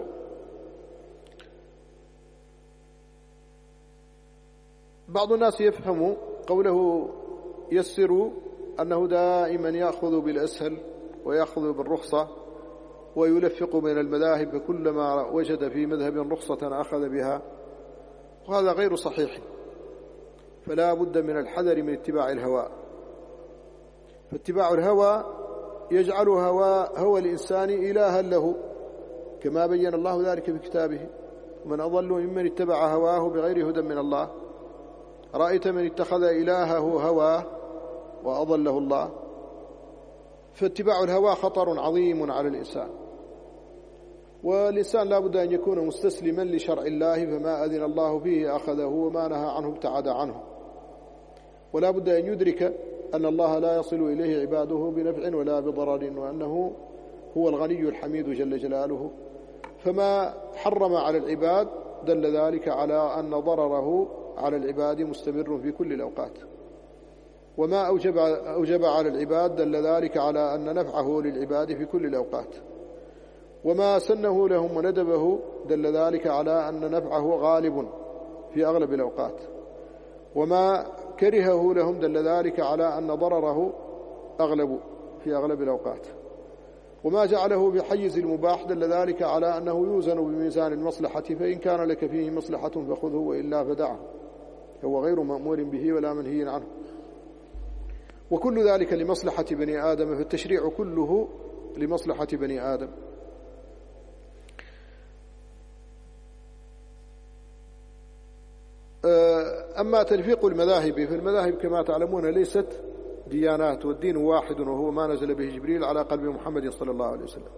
A: بعض الناس يفهم قوله يسروا أنه دائما يأخذ بالأسهل ويأخذ بالرخصة ويلفق بين المذاهب، فكلما وجد في مذهب رخصة أخذ بها، وهذا غير صحيح. فلا بد من الحذر من اتباع الهوى، فاتباع الهوى يجعل هوى, هوى الإنسان إلها له، كما بين الله ذلك في كتابه ومن أضل ممن اتبع هواه بغير هدى من الله. رأيت من اتخذ إلهه هواه وأضله الله. فاتباع الهوى خطر عظيم على الإنسان، والإنسان لا بد أن يكون مستسلما لشرع الله، فما أذن الله فيه أخذه وما نهى عنه ابتعد عنه. ولا بد أن يدرك أن الله لا يصل إليه عباده بنفع ولا بضرر، وأنه هو الغني الحميد جل جلاله. فما حرم على العباد دل ذلك على أن ضرره على العباد مستمر في كل الأوقات، وما أوجب, أوجب على العباد دل ذلك على أن نفعه للعباد في كل الأوقات، وما سنه لهم وندبه دل ذلك على أن نفعه غالب في أغلب الأوقات، وما كرهه لهم دل ذلك على أن ضرره أغلب في أغلب الأوقات، وما جعله بحيز المباح دل ذلك على أنه يوزن بميزان المصلحة، فإن كان لك فيه مصلحة فخذه وإلا فدعه، هو غير مأمور به ولا منهي عنه، وكل ذلك لمصلحة بني آدم، فالتشريع كله لمصلحة بني آدم. أما تلفيق المذاهب، فالمذاهب كما تعلمون ليست ديانات، والدين واحد وهو ما نزل به جبريل على قلب محمد صلى الله عليه وسلم.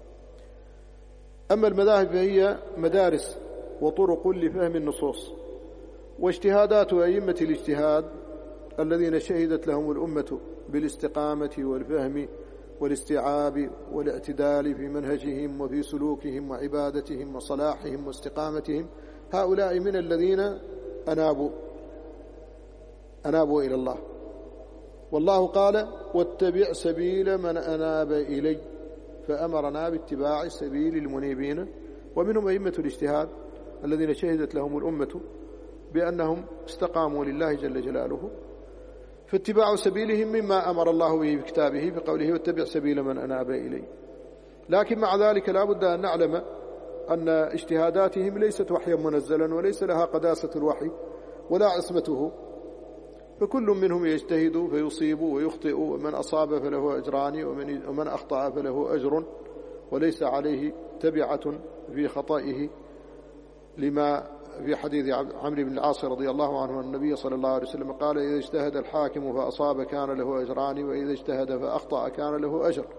A: أما المذاهب فهي مدارس وطرق لفهم النصوص، واجتهادات أئمة الاجتهاد الذين شهدت لهم الأمة بالاستقامة والفهم والاستيعاب والاعتدال في منهجهم وفي سلوكهم وعبادتهم وصلاحهم واستقامتهم. هؤلاء من الذين أنابوا أنابوا إلى الله، والله قال واتبع سبيل من أناب إلي، فأمرنا باتباع سبيل المنيبين. ومنهم أئمة الاجتهاد الذين شهدت لهم الأمة بأنهم استقاموا لله جل جلاله، فاتباع سبيلهم مما أمر الله به في كتابه بقوله واتبع سبيل من أناب إلي. لكن مع ذلك لا بد أن نعلم أن اجتهاداتهم ليست وحيا منزلا، وليس لها قداسة الوحي ولا عصمته، فكل منهم يجتهد فيصيب ويخطئ، ومن أصاب فله أجران ومن, ومن أخطأ فله أجر وليس عليه تبعة في خطئه، لما في حديث عمرو بن العاص رضي الله عنه النبي صلى الله عليه وسلم قال: إذا اجتهد الحاكم فأصاب كان له أجران، وإذا اجتهد فأخطأ كان له أجر.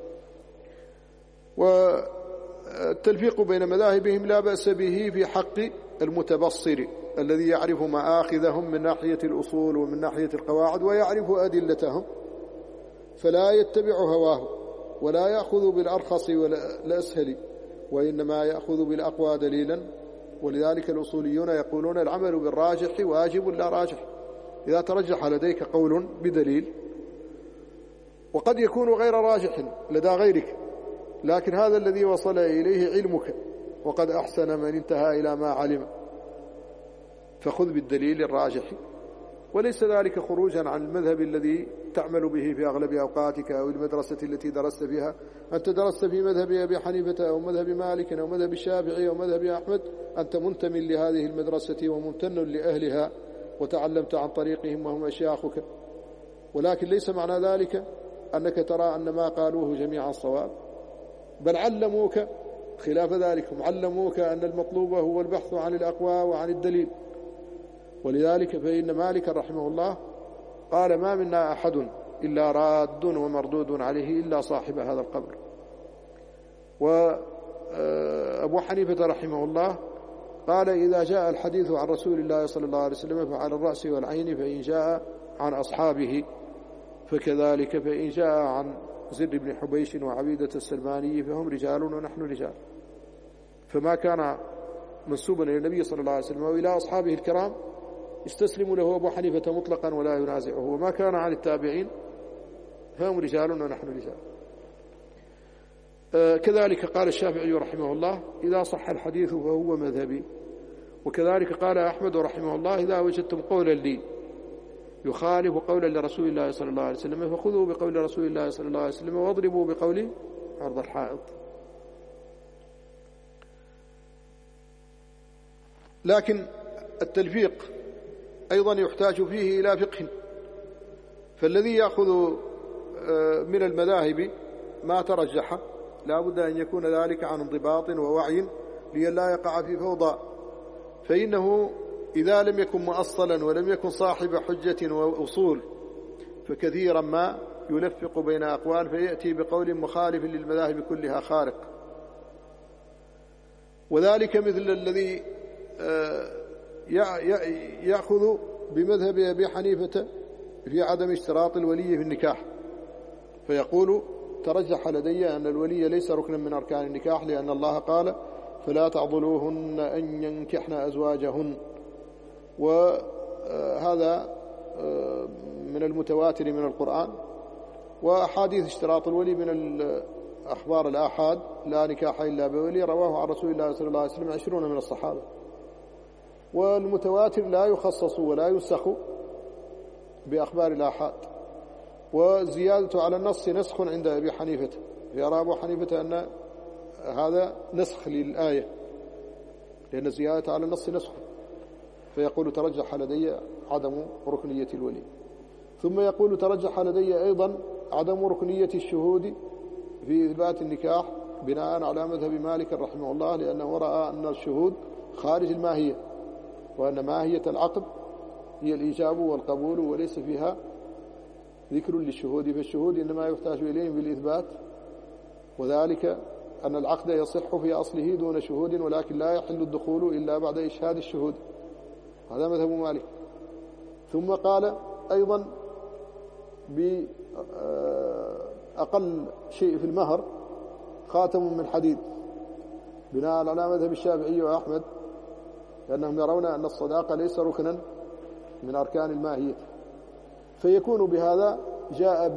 A: والتلفيق بين مذاهبهم لا بأس به في حق المتبصر الذي يعرف مآخذهم من ناحية الأصول ومن ناحية القواعد ويعرف أدلتهم، فلا يتبع هواه ولا يأخذ بالأرخص والأسهل، وإنما يأخذ بالأقوى دليلا. ولذلك الأصوليون يقولون: العمل بالراجح واجب لا راجح. إذا ترجح لديك قول بدليل وقد يكون غير راجح لدى غيرك، لكن هذا الذي وصل إليه علمك، وقد أحسن من انتهى إلى ما علم، فخذ بالدليل الراجح، وليس ذلك خروجا عن المذهب الذي تعمل به في أغلب أوقاتك أو المدرسة التي درست فيها. أنت درست في مذهب أبي حنيفة أو مذهب مالك أو مذهب الشافعي أو مذهب أحمد، أنت منتم لهذه المدرسة وممتن لأهلها وتعلمت عن طريقهم وهم أشياخك، ولكن ليس معنى ذلك أنك ترى أن ما قالوه جميعا صواب، بل علموك خلاف ذلك، هم علموك أن المطلوب هو البحث عن الأقوى وعن الدليل. ولذلك فإن مالك رحمه الله قال: ما منا أحد إلا راد ومردود عليه إلا صاحب هذا القبر. وأبو حنيفة رحمه الله قال: إذا جاء الحديث عن رسول الله صلى الله عليه وسلم فعلى الرأس والعين، فإن جاء عن أصحابه فكذلك، فإن جاء عن زر بن حبيش وعبيدة السلماني فهم رجال ونحن رجال. فما كان منسوبا إلى النبي صلى الله عليه وسلم وإلى أصحابه الكرام يستسلم له أبو حنيفة مطلقا ولا ينازعه، وما كان عن التابعين فهم رجال ونحن رجال. آه كذلك قال الشافعي رحمه الله: إذا صح الحديث فهو مذهبي. وكذلك قال أحمد رحمه الله: إذا وجدتم قولا لي يخالف قولا لرسول الله صلى الله عليه وسلم فخذوا بقول رسول الله صلى الله عليه وسلم واضربوا بقول عرض الحائط. لكن التلفيق أيضا يحتاج فيه إلى فقه، فالذي يأخذ من المذاهب ما ترجح لا بد أن يكون ذلك عن انضباط ووعي لئلا يقع في فوضى، فإنه إذا لم يكن مؤصلا ولم يكن صاحب حجة وأصول فكثيرا ما يلفق بين أقوال فيأتي بقول مخالف للمذاهب كلها خارق. وذلك مثل الذي يأخذ بمذهب أبي حنيفة في عدم اشتراط الولي في النكاح، فيقول: ترجح لدي أن الولي ليس ركنا من أركان النكاح، لأن الله قال: فلا تعضلوهن أن ينكحن أزواجهن. وهذا من المتواتر من القرآن. وأحاديث اشتراط الولي من الأخبار الآحاد: لا نكاح إلا بولي، رواه عن رسول الله صلى الله عليه وسلم عشرون من الصحابة. والمتواتر لا يخصص ولا ينسخ بأخبار الآحاد. والزيادة على النص نسخ عند أبي حنيفة، يرى أبو حنيفة أن هذا نسخ للآية، لأن الزيادة على النص نسخ، فيقول: ترجح لدي عدم ركنية الولي. ثم يقول: ترجح لدي أيضا عدم ركنية الشهود في إثبات النكاح بناء على مذهب مالك رحمه الله، لأنه رأى أن الشهود خارج الماهية، وأن ماهية العقد هي الإيجاب والقبول وليس فيها ذكر للشهود، فالشهود إنما يحتاج إليهم بالإثبات، وذلك أن العقد يصح في أصله دون شهود، ولكن لا يحل الدخول إلا بعد إشهاد الشهود. هذا مذهب مالك. ثم قال أيضا بأقل شيء في المهر خاتم من حديد، بناء على مذهب الشافعي وأحمد، لأنهم يرون أن الصداقة ليس ركنا من أركان الماهية، فيكون بهذا جاء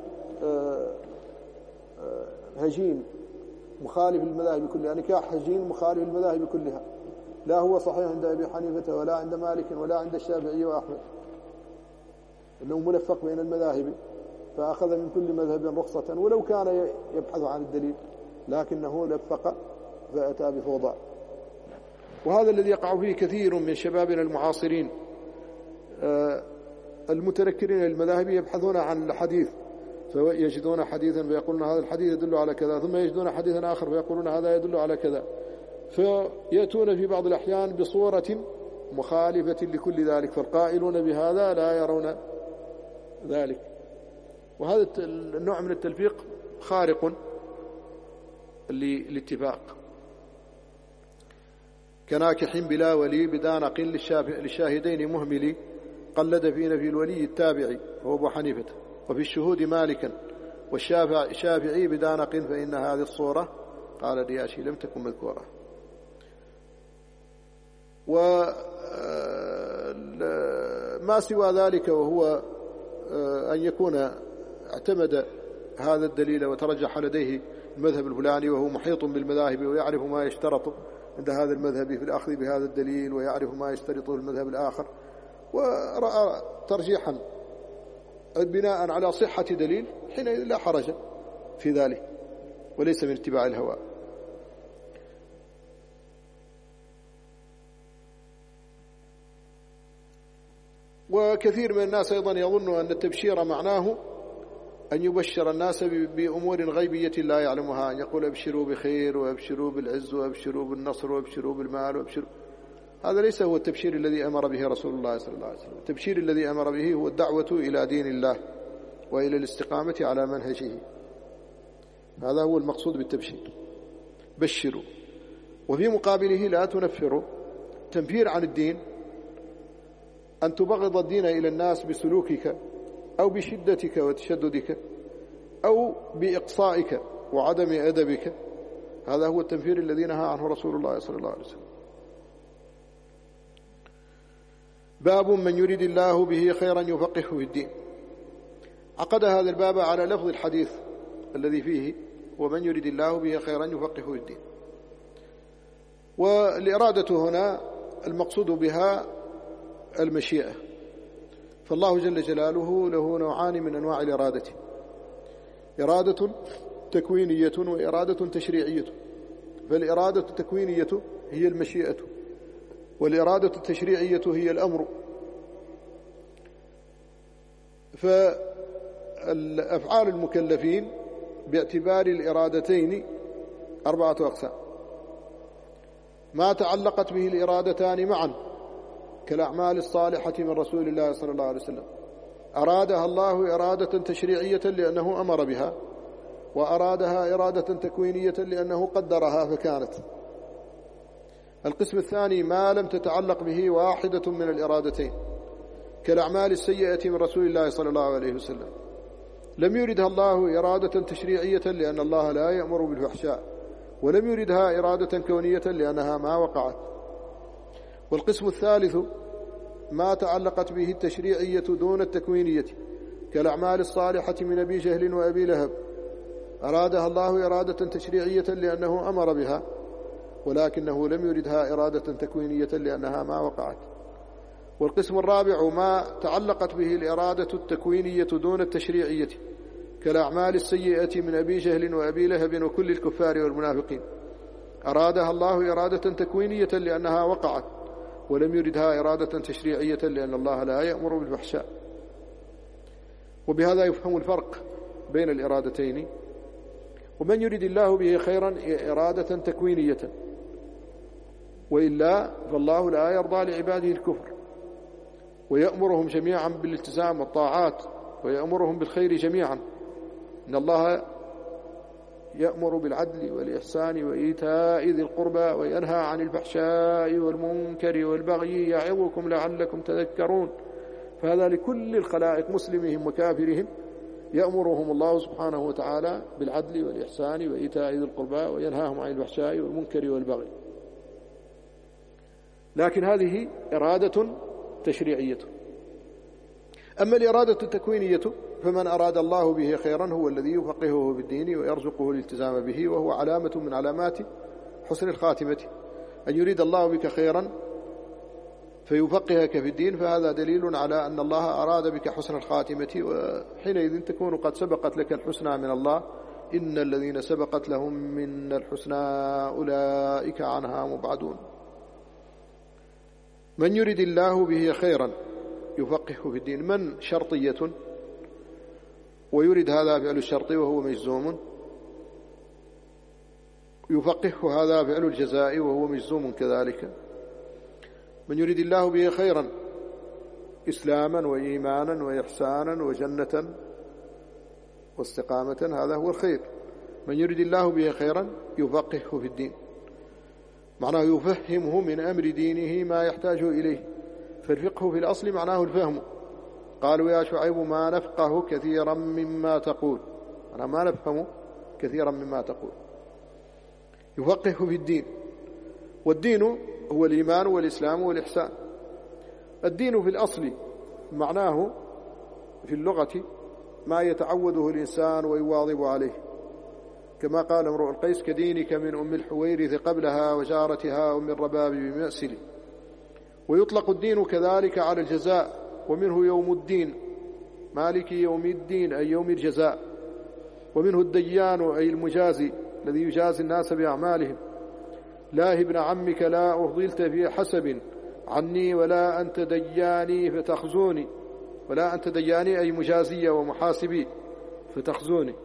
A: بهجين مخالف للمذاهب كلها، نكاح هجين مخالف للمذاهب كلها، لا هو صحيح عند أبي حنيفة ولا عند مالك ولا عند الشافعي وأحمد، إنه ملفق بين المذاهب، فأخذ من كل مذهب رخصة ولو كان يبحث عن الدليل، لكنه لفق فأتى بفوضى. وهذا الذي يقع فيه كثير من شبابنا المعاصرين، المتنكرين للمذاهب يبحثون عن الحديث فيجدون حديثا فيقولون هذا الحديث يدل على كذا، ثم يجدون حديثا آخر فيقولون هذا يدل على كذا، فيأتون في بعض الأحيان بصورة مخالفة لكل ذلك، فالقائلون بهذا لا يرون ذلك. وهذا النوع من التلفيق خارق للاتفاق، كناكح بلا ولي بدانق للشاهدين مهملي، قلد في نفي الولي التابعي هو أبو حنيفة، وفي الشهود مالكا والشافعي بدانق، فإن هذه الصورة قال الرياشي لم تكن مذكورة. وما سوى ذلك وهو أن يكون اعتمد هذا الدليل وترجح لديه المذهب الفلاني وهو محيط بالمذاهب ويعرف ما يشترط عند هذا المذهب في الأخذ بهذا الدليل ويعرف ما يشترطه المذهب الآخر، ورأى ترجيحا بناء على صحة دليل، حينئذ لا حرج في ذلك وليس من اتباع الهوى. وكثير من الناس أيضا يظن أن التبشير معناه أن يبشر الناس بأمور غيبية لا يعلمها، أن يقول أبشروا بخير وأبشروا بالعز وأبشروا بالنصر وأبشروا بالمال وأبشروا. هذا ليس هو التبشير الذي أمر به رسول الله صلى الله عليه وسلم. التبشير الذي أمر به هو الدعوة إلى دين الله وإلى الاستقامة على منهجه، هذا هو المقصود بالتبشير، بشروا. وفي مقابله لا تنفروا، تنفير عن الدين أن تبغض الدين إلى الناس بسلوكك أو بشدتك وتشددك أو بإقصائك وعدم أدبك، هذا هو التنفير الذي نهى عنه رسول الله صلى الله عليه وسلم. باب من يريد الله به خيرا يفقهه في الدين. عقد هذا الباب على لفظ الحديث الذي فيه ومن يريد الله به خيرا يفقهه في الدين. والإرادة هنا المقصود بها المشيئة، فالله جل جلاله له نوعان من أنواع الإرادة، إرادة تكوينية وإرادة تشريعية. فالإرادة التكوينية هي المشيئة، والإرادة التشريعية هي الأمر. فالأفعال المكلفين باعتبار الإرادتين أربعة أقسام: ما تعلقت به الإرادتان معا كالأعمال الصالحة من رسول الله صلى الله عليه وسلم، أرادها الله إرادة تشريعية لأنه أمر بها، وأرادها إرادة تكوينية لأنه قدرها فكانت. القسم الثاني ما لم تتعلق به واحدة من الإرادتين كالأعمال السيئة من رسول الله صلى الله عليه وسلم، لم يردها الله إرادة تشريعية لأن الله لا يأمر بالفحشاء، ولم يردها إرادة كونية لأنها ما وقعت. والقسم الثالث ما تعلقت به التشريعية دون التكوينية كالأعمال الصالحة من أبي جهل وأبي لهب، أرادها الله إرادة تشريعية لأنه أمر بها، ولكنه لم يردها إرادة تكوينية لأنها ما وقعت. والقسم الرابع ما تعلقت به الإرادة التكوينية دون التشريعية كالأعمال السيئة من أبي جهل وأبي لهب وكل الكفار والمنافقين، أرادها الله إرادة تكوينية لأنها وقعت، ولم يردها إرادة تشريعية لأن الله لا يأمر بالفحشاء. وبهذا يفهم الفرق بين الإرادتين. ومن يريد الله به خيرا إرادة تكوينية، وإلا فالله لا يرضى لعباده الكفر، ويأمرهم جميعا بالالتزام والطاعات، ويأمرهم بالخير جميعا. إن الله يأمر بالعدل والإحسان وإيتاء ذي القربى وينهى عن الفحشاء والمنكر والبغي يعظكم لعلكم تذكرون. فهذا لكل الخلائق مسلمهم وكافرهم يأمرهم الله سبحانه وتعالى بالعدل والإحسان وإيتاء ذي القربى وينهاهم عن الفحشاء والمنكر والبغي. لكن هذه إرادة تشريعية. أما الإرادة التكوينية فمن أراد الله به خيرا هو الذي يفقهه بالدين ويرزقه الالتزام به، وهو علامة من علامات حسن الخاتمة. أن يريد الله بك خيرا فيفقهك في الدين، فهذا دليل على أن الله أراد بك حسن الخاتمة، وحينئذ تكون قد سبقت لك الحسنى من الله. إن الذين سبقت لهم من الحسنى أولئك عنها مبعدون. من يريد الله به خيرا يفقهه في الدين. من شرطية ويريد هذا فعل الشرط وهو مجزوم، يفقهه هذا فعل الجزاء وهو مجزوم كذلك. من يريد الله به خيرا إسلاما وإيمانا وإحسانا وجنة واستقامة، هذا هو الخير. من يريد الله به خيرا يفقهه في الدين، معناه يفهمه من أمر دينه ما يحتاج إليه. فالفقه في الأصل معناه الفهم. قالوا يا شعيب ما نفقه كثيرا مما تقول، أنا ما نفهم كثيرا مما تقول. يفقهه في الدين، والدين هو الإيمان والإسلام والإحسان. الدين في الأصل معناه في اللغة ما يتعوده الإنسان ويواظب عليه، كما قال امرؤ القيس كدينك من أم الحويرث قبلها وجارتها أم الرباب بمأسل. ويطلق الدين كذلك على الجزاء، ومنه يوم الدين مالك يوم الدين أي يوم الجزاء، ومنه الديان أي المجازي الذي يجازي الناس بأعمالهم. لا ابن عمك لا أفضلت في حسب عني ولا أنت دياني فتخزوني، ولا أنت دياني أي مجازية ومحاسبي فتخزوني.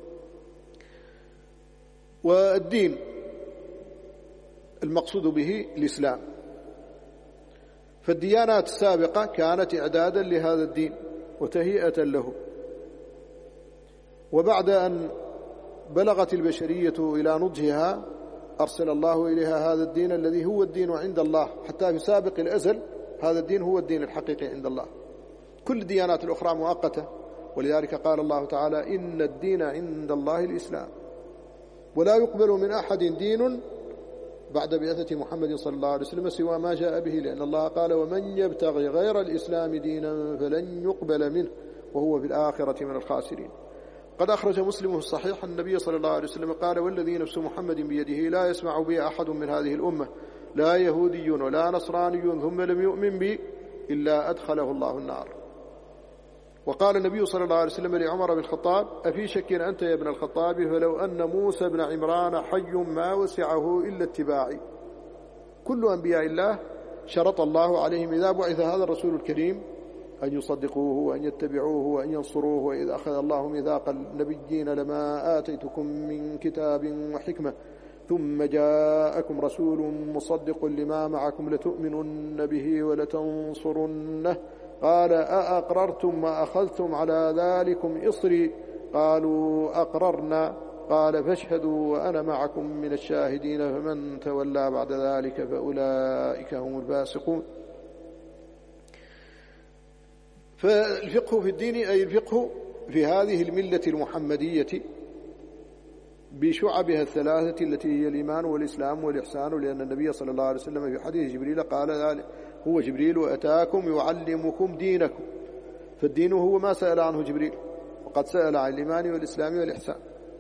A: والدين المقصود به الإسلام، فالديانات السابقة كانت إعدادا لهذا الدين وتهيئة له. وبعد أن بلغت البشرية إلى نضجها أرسل الله إليها هذا الدين الذي هو الدين عند الله، حتى في سابق الأزل هذا الدين هو الدين الحقيقي عند الله. كل الديانات الأخرى مؤقتة، ولذلك قال الله تعالى إن الدين عند الله الإسلام، ولا يقبل من أحد دين بعد بعثة محمد صلى الله عليه وسلم سوى ما جاء به، لأن الله قال ومن يبتغي غير الإسلام دينا فلن يقبل منه وهو في الآخرة من الخاسرين. قد أخرج مسلم في الصحيح النبي صلى الله عليه وسلم قال والذي نفس محمد بيده لا يسمع بي أحد من هذه الأمة لا يهودي ولا نصراني ثم لم يؤمن بي إلا أدخله الله النار. وقال النبي صلى الله عليه وسلم لعمر بن الخطاب أفي شك أنت يا ابن الخطاب فلو أن موسى بن عمران حي ما وسعه إلا اتباعي. كل أنبياء الله شرط الله عليهم إذا بعث هذا الرسول الكريم أن يصدقوه وأن يتبعوه وأن ينصروه. وإذ أخذ الله ميثاق النبيين لما آتيتكم من كتاب وحكمة ثم جاءكم رسول مصدق لما معكم لتؤمنن به ولتنصرنه قال أأقررتم وأخذتم على ذلكم إصري قالوا أقررنا قال فاشهدوا وأنا معكم من الشاهدين فمن تولى بعد ذلك فأولئك هم الفاسقون. فالفقه في الدين أي الفقه في هذه الملة المحمدية بشعبها الثلاثة التي هي الإيمان والإسلام والإحسان، لأن النبي صلى الله عليه وسلم في حديث جبريل قال ذلك هو جبريل أتاكم يعلمكم دينكم، فالدين هو ما سأل عنه جبريل، وقد سأل عن الإيمان والإسلام والإحسان.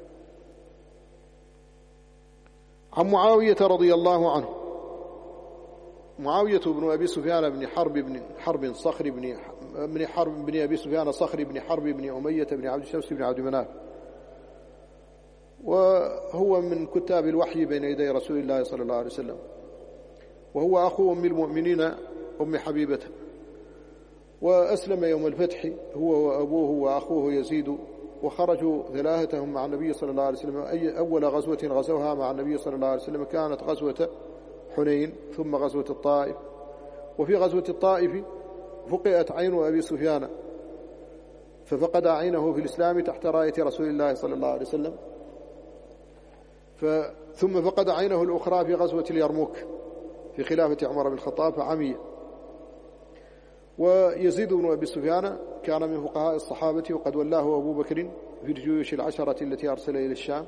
A: عن معاوية رضي الله عنه، معاوية بن أبي سفيان بن حرب بن حرب صخر بن بن حرب بن أبي سفيان صخر بن حرب بن أمية بن عبد الشمس بن عبد مناف، وهو من كتاب الوحي بين يدي رسول الله صلى الله عليه وسلم، وهو أخو أم المؤمنين أم حبيبة، وأسلم يوم الفتح هو وأبوه وأخوه يزيد، وخرجوا ثلاثتهم مع النبي صلى الله عليه وسلم. أي أول غزوة غزوها مع النبي صلى الله عليه وسلم كانت غزوة حنين ثم غزوة الطائف. وفي غزوة الطائف فقئت عين أبي سفيان ففقد عينه في الإسلام تحت راية رسول الله صلى الله عليه وسلم، ثم فقد عينه الأخرى في غزوة اليرموك في خلافة عمر بن الخطاب فعمي. ويزيد بن أبي سفيان كان من فقهاء الصحابة وقد ولاه أبو بكر في الجيوش العشرة التي أرسل إلى الشام.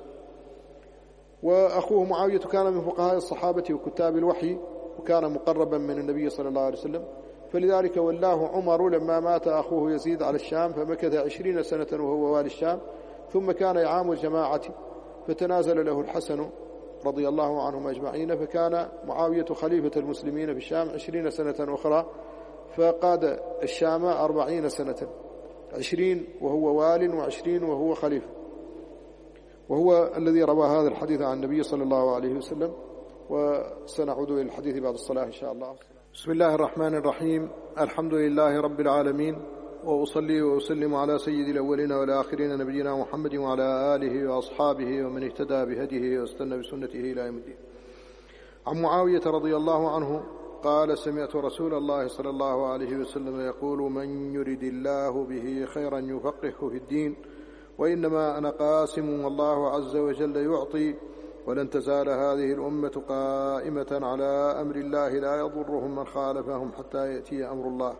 A: وأخوه معاوية كان من فقهاء الصحابة وكتاب الوحي وكان مقربا من النبي صلى الله عليه وسلم، فلذلك ولاه عمر لما مات أخوه يزيد على الشام فمكث عشرين سنة وهو والي الشام، ثم كان يعام الجماعة فتنازل له الحسن رضي الله عنهم أجمعين، فكان معاوية خليفة المسلمين في الشام عشرين سنة أخرى، فقاد الشام أربعين سنة، عشرين وهو وال وعشرين وهو خليفة، وهو الذي روى هذا الحديث عن النبي صلى الله عليه وسلم. وسنعود إلى الحديث بعد الصلاة إن شاء الله. بسم الله الرحمن الرحيم. الحمد لله رب العالمين، وأصلي وأسلم على سيد الأولين والآخرين نبينا محمد وعلى آله وأصحابه ومن اهتدى بهديه واستنى بسنته إلى يوم الدين. عن معاوية رضي الله عنه قال: سمعت رسول الله صلى الله عليه وسلم يقول: من يرد الله به خيرا يفقهه في الدين، وإنما أنا قاسم والله عز وجل يعطي، ولن تزال هذه الأمة قائمة على أمر الله لا يضرهم من خالفهم حتى يأتي أمر الله.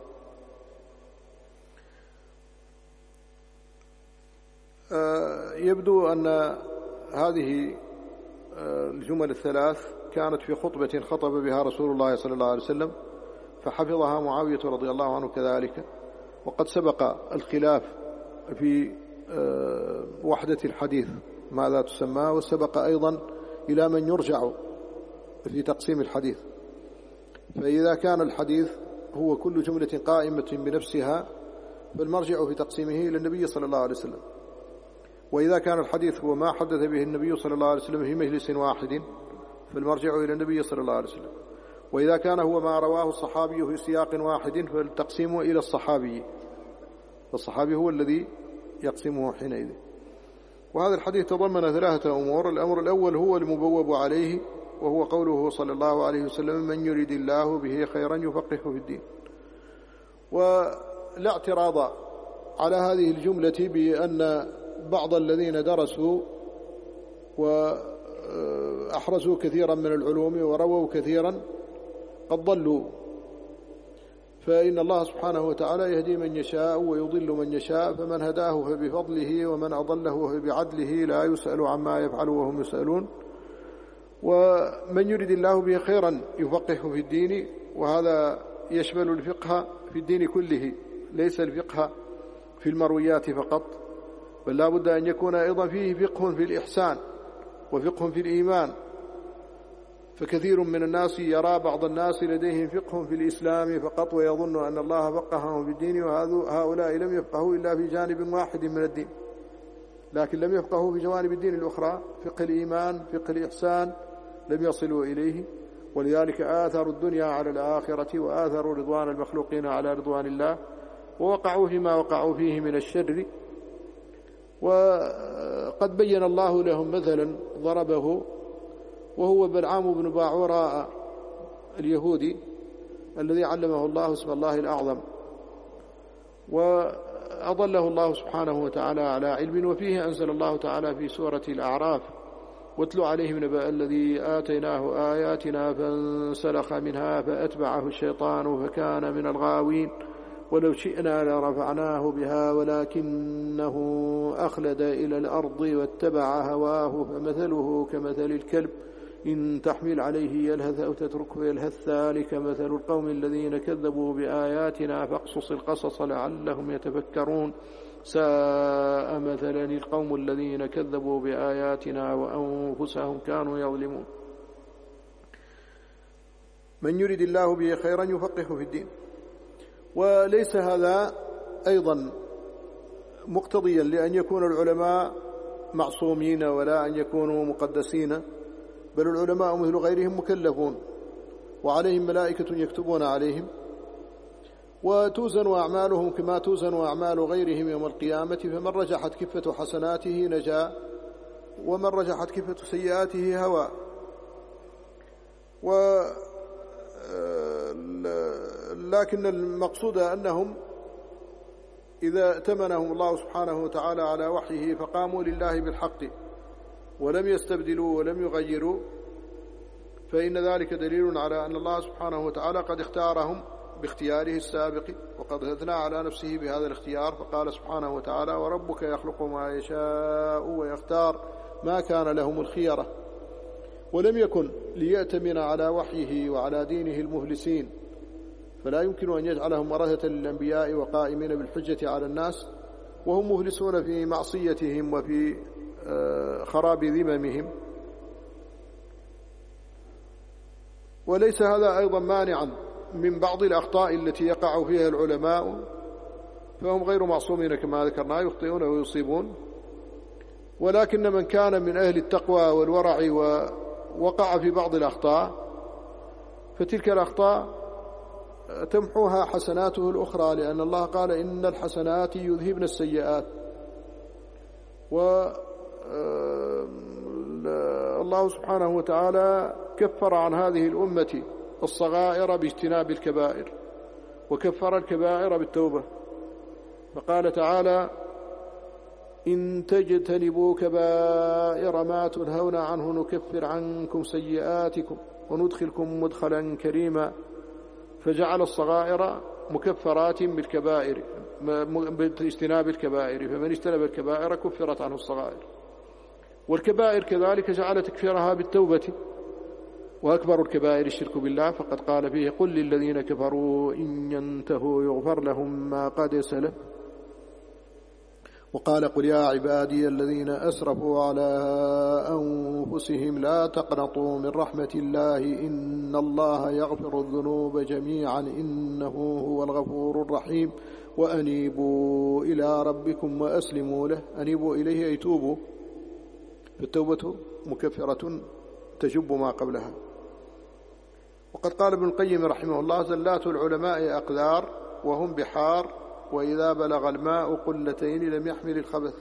A: يبدو أن هذه الجمل الثلاث كانت في خطبة خطب بها رسول الله صلى الله عليه وسلم، فحفظها معاوية رضي الله عنه كذلك. وقد سبق الخلاف في وحدة الحديث ماذا تسمى، وسبق أيضا إلى من يرجع في تقسيم الحديث. فإذا كان الحديث هو كل جملة قائمة بنفسها فالمرجع في تقسيمه إلى النبي صلى الله عليه وسلم، وإذا كان الحديث هو ما حدث به النبي صلى الله عليه وسلم في مجلس واحد فالمرجع إلى النبي صلى الله عليه وسلم، وإذا كان هو ما رواه الصحابي في سياق واحد فالتقسيم إلى الصحابي، فالصحابي هو الذي يقسمه حينئذ. وهذا الحديث تضمن ثلاثة أمور. الأمر الأول هو المبوب عليه، وهو قوله صلى الله عليه وسلم: من يريد الله به خيرا يفقهه في الدين. ولا اعتراض على هذه الجملة بأن بعض الذين درسوا وأحرزوا كثيرا من العلوم ورووا كثيرا قد ضلوا، فإن الله سبحانه وتعالى يهدي من يشاء ويضل من يشاء، فمن هداه فبفضله ومن أضله فبعدله، لا يسأل عما يفعل وهم يسألون. ومن يريد الله به خيرا يفقهه في الدين، وهذا يشمل الفقه في الدين كله، ليس الفقه في المرويات فقط، بل لا بد أن يكون أيضا فيه فقه في الإحسان وفقه في الإيمان. فكثير من الناس يرى بعض الناس لديهم فقه في الإسلام فقط ويظن أن الله فقههم في الدين، وهؤلاء لم يفقهوا إلا في جانب واحد من الدين، لكن لم يفقهوا في جوانب الدين الأخرى، فقه الإيمان فقه الإحسان لم يصلوا إليه. ولذلك آثروا الدنيا على الآخرة وآثروا رضوان المخلوقين على رضوان الله، ووقعوا فيما وقعوا فيه من الشر. وقد بين الله لهم مثلا ضربه، وهو بلعام بن باعوراء اليهودي الذي علمه الله اسم الله الأعظم، وأضله الله سبحانه وتعالى على علم. وفيه أنزل الله تعالى في سورة الأعراف: واتل عليهم نبأ الذي آتيناه آياتنا فانسلخ منها فأتبعه الشيطان فكان من الغاوين، ولو شئنا لرفعناه بها ولكنه أخلد إلى الأرض واتبع هواه فمثله كمثل الكلب إن تحمل عليه يلهث أو تتركه يلهث، ذلك مثل القوم الذين كذبوا بآياتنا فاقصص القصص لعلهم يتفكرون، ساء مثلا القوم الذين كذبوا بآياتنا وأنفسهم كانوا يظلمون. من يريد الله به خيرا يفقهه في الدين. وليس هذا أيضا مقتضيا لأن يكون العلماء معصومين ولا أن يكونوا مقدسين، بل العلماء مثل غيرهم مكلفون، وعليهم ملائكة يكتبون عليهم، وتوزن أعمالهم كما توزن أعمال غيرهم يوم القيامة، فمن رجحت كفة حسناته نجا، ومن رجحت كفة سيئاته هوى. و لكن المقصود أنهم إذا ائتمنهم الله سبحانه وتعالى على وحيه فقاموا لله بالحق ولم يستبدلوا ولم يغيروا، فإن ذلك دليل على أن الله سبحانه وتعالى قد اختارهم باختياره السابق، وقد أثنى على نفسه بهذا الاختيار، فقال سبحانه وتعالى: وربك يخلق ما يشاء ويختار ما كان لهم الخيرة. ولم يكن ليأتمن على وحيه وعلى دينه المفلسين، فلا يمكن أن يجعلهم ورثة للأنبياء وقائمين بالحجة على الناس وهم مفلسون في معصيتهم وفي خراب ذممهم. وليس هذا أيضا مانعا من بعض الأخطاء التي يقع فيها العلماء، فهم غير معصومين كما ذكرنا، يخطئون ويصيبون، ولكن من كان من أهل التقوى والورع ووقع في بعض الأخطاء فتلك الأخطاء تمحوها حسناته الأخرى، لأن الله قال إن الحسنات يذهبن السيئات. والله سبحانه وتعالى كفر عن هذه الأمة الصغائر باجتناب الكبائر، وكفر الكبائر بالتوبة، فقال تعالى إن تجتنبوا كبائر ما تنهون عنه نكفر عنكم سيئاتكم وندخلكم مدخلا كريما، فجعل الصغائر مكفرات بالكبائر باجتناب الكبائر، فمن اجتنب الكبائر كفرت عنه الصغائر. والكبائر كذلك جعل تكفيرها بالتوبة، وأكبر الكبائر الشرك بالله، فقد قال فيه قل للذين كفروا إن ينتهوا يغفر لهم ما قد سلف. وقال قل يا عبادي الذين أسرفوا على أنفسهم لا تقنطوا من رحمة الله إن الله يغفر الذنوب جميعا إنه هو الغفور الرحيم وأنيبوا إلى ربكم وأسلموا له. أنيبوا إليه أي توبوا، فالتوبة مكفرة تجب ما قبلها. وقد قال ابن القيم رحمه الله زلات العلماء أقدار وهم بحار، وإذا بلغ الماء قلتين لم يحمل الخبث.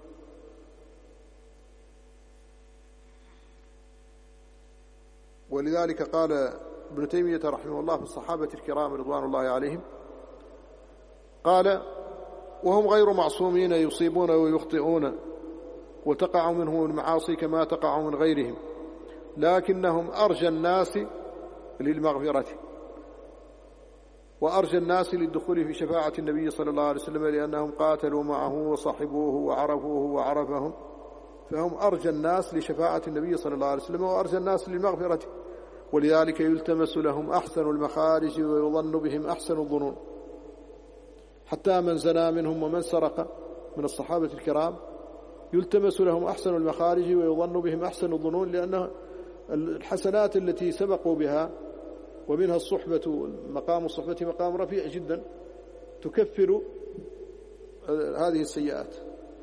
A: ولذلك قال ابن تيمية رحمه الله في الصحابة الكرام رضوان الله عليهم، قال وهم غير معصومين يصيبون ويخطئون وتقع منهم المعاصي كما تقع من غيرهم، لكنهم أرجى الناس للمغفرة وأرجى الناس للدخول في شفاعة النبي صلى الله عليه وسلم، لأنهم قاتلوا معه وصحبوه وعرفوه وعرفهم، فهم أرجى الناس لشفاعة النبي صلى الله عليه وسلم وأرجى الناس للمغفرة، ولذلك يلتمس لهم أحسن المخارج ويظن بهم أحسن الظنون. حتى من زنى منهم ومن سرق من الصحابة الكرام يلتمس لهم أحسن المخارج ويظن بهم أحسن الظنون، لأن الحسنات التي سبقوا بها ومنها الصحبة، مقام الصحبة مقام رفيع جدا تكفر هذه السيئات.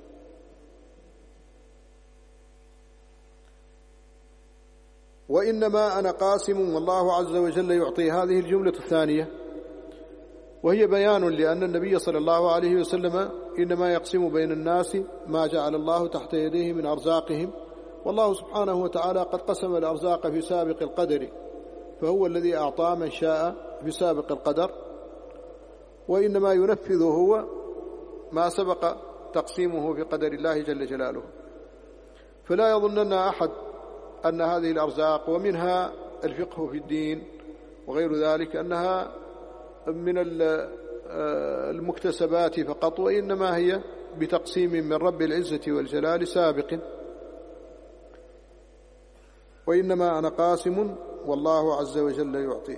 A: وإنما أنا قاسم والله عز وجل يعطي هذه الجملة الثانية، وهي بيان لأن النبي صلى الله عليه وسلم إنما يقسم بين الناس ما جعل الله تحت يديه من أرزاقهم، والله سبحانه وتعالى قد قسم الأرزاق في سابق القدر، فهو الذي أعطى من شاء في سابق القدر، وإنما ينفذ هو ما سبق تقسيمه في قدر الله جل جلاله. فلا يظنن أحد أن هذه الأرزاق ومنها الفقه في الدين وغير ذلك أنها من المكتسبات فقط، وإنما هي بتقسيم من رب العزة والجلال سابق. وإنما أنا قاسم والله عز وجل يعطي.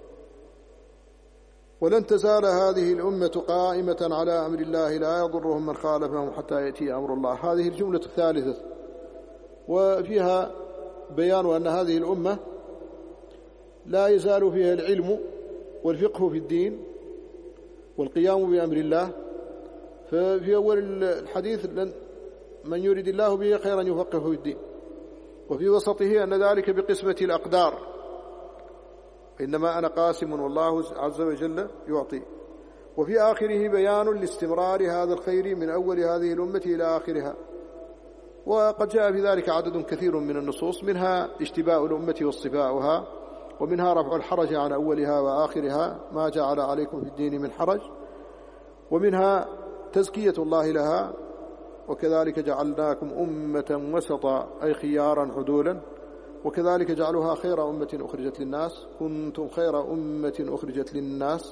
A: ولن تزال هذه الأمة قائمة على أمر الله لا يضرهم من خالفهم حتى يأتي أمر الله. هذه الجملة الثالثة، وفيها بيان أن هذه الأمة لا يزال فيها العلم والفقه في الدين والقيام بأمر الله. ففي أول الحديث من يريد الله به خيرا يفقهه في الدين، وفي وسطه أن ذلك بقسمة الأقدار، إنما أنا قاسم والله عز وجل يعطي. وفي آخره بيان لاستمرار هذا الخير من أول هذه الأمة إلى آخرها، وقد جاء في ذلك عدد كثير من النصوص، منها اجتباء الأمة واصطفاؤها، ومنها رفع الحرج عن أولها وآخرها ما جعل عليكم في الدين من حرج، ومنها تزكية الله لها، وكذلك جعلناكم أمة وسطا أي خيارا عدولا، وكذلك جعلها خير أمة أخرجت للناس كنتم خير أمة أخرجت للناس.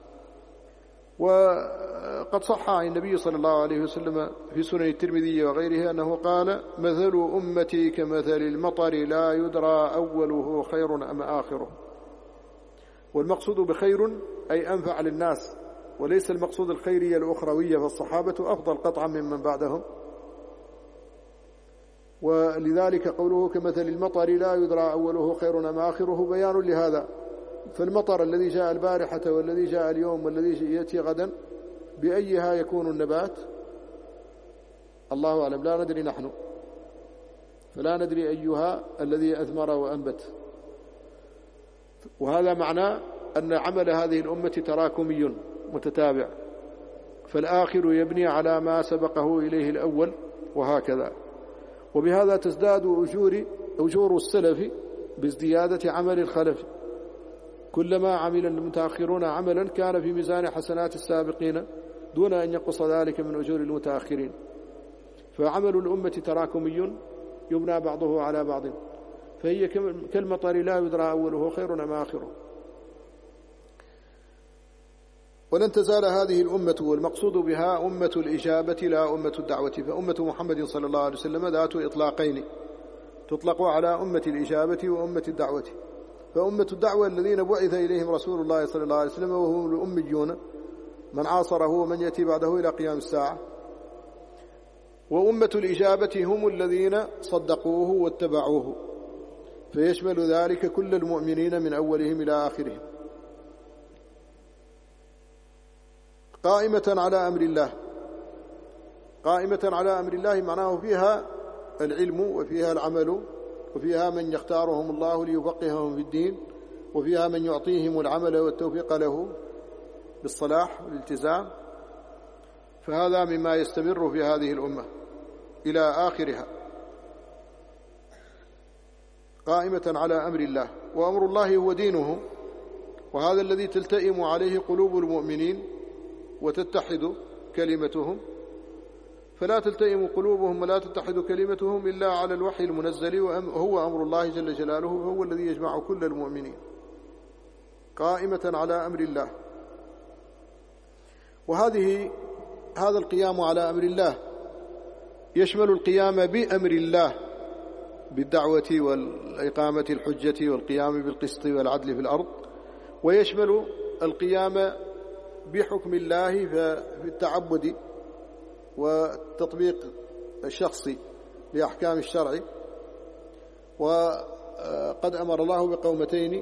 A: وقد صح عن النبي صلى الله عليه وسلم في سنن الترمذي وغيره أنه قال مثل أمتي كمثل المطر لا يدرى أوله خير أم آخره. والمقصود بخير أي أنفع للناس، وليس المقصود الخيرية الأخروية، فالصحابة أفضل قطعا ممن بعدهم. ولذلك قوله كمثل المطر لا يدرى أوله خير أم آخره بيان لهذا. فالمطر الذي جاء البارحة والذي جاء اليوم والذي يأتي غدا بأيها يكون النبات الله أعلم، لا ندري نحن، فلا ندري أيها الذي أثمر وأنبت. وهذا معنى أن عمل هذه الأمة تراكمي متتابع، فالآخر يبني على ما سبقه إليه الأول وهكذا. وبهذا تزداد أجور أجور السلف بازديادة عمل الخلف، كلما عمل المتأخرون عملا كان في ميزان حسنات السابقين دون أن ينقص ذلك من أجور المتأخرين. فعمل الأمة تراكمي يبنى بعضه على بعض، فهي كالمطر لا يدرى أوله خير أم آخره. ولن تزال هذه الأمة والمقصود بها أمة الإجابة لا أمة الدعوة، فأمة محمد صلى الله عليه وسلم ذات إطلاقين، تطلق على أمة الإجابة وأمة الدعوة. فأمة الدعوة الذين بعث إليهم رسول الله صلى الله عليه وسلم وهم الأميون من عاصره ومن يأتي بعده إلى قيام الساعة. وأمة الإجابة هم الذين صدقوه واتبعوه، فيشمل ذلك كل المؤمنين من أولهم إلى آخرهم. قائمة على أمر الله، قائمة على أمر الله معناه فيها العلم وفيها العمل، وفيها من يختارهم الله ليفقههم في الدين، وفيها من يعطيهم العمل والتوفيق له بالصلاح والالتزام. فهذا مما يستمر في هذه الأمة إلى آخرها، قائمة على أمر الله. وأمر الله هو دينه، وهذا الذي تلتئم عليه قلوب المؤمنين وتتحد كلمتهم. فلا تلتئم قلوبهم ولا تتحد كلمتهم إلا على الوحي المنزل، وهو أمر الله جل جلاله، وهو الذي يجمع كل المؤمنين. قائمة على أمر الله، وهذه هذا القيام على أمر الله يشمل القيام بأمر الله بالدعوة والإقامة الحجة والقيام بالقسط والعدل في الأرض، ويشمل القيام بحكم الله في التعبد والتطبيق الشخصي لأحكام الشرع. وقد أمر الله بقومتين،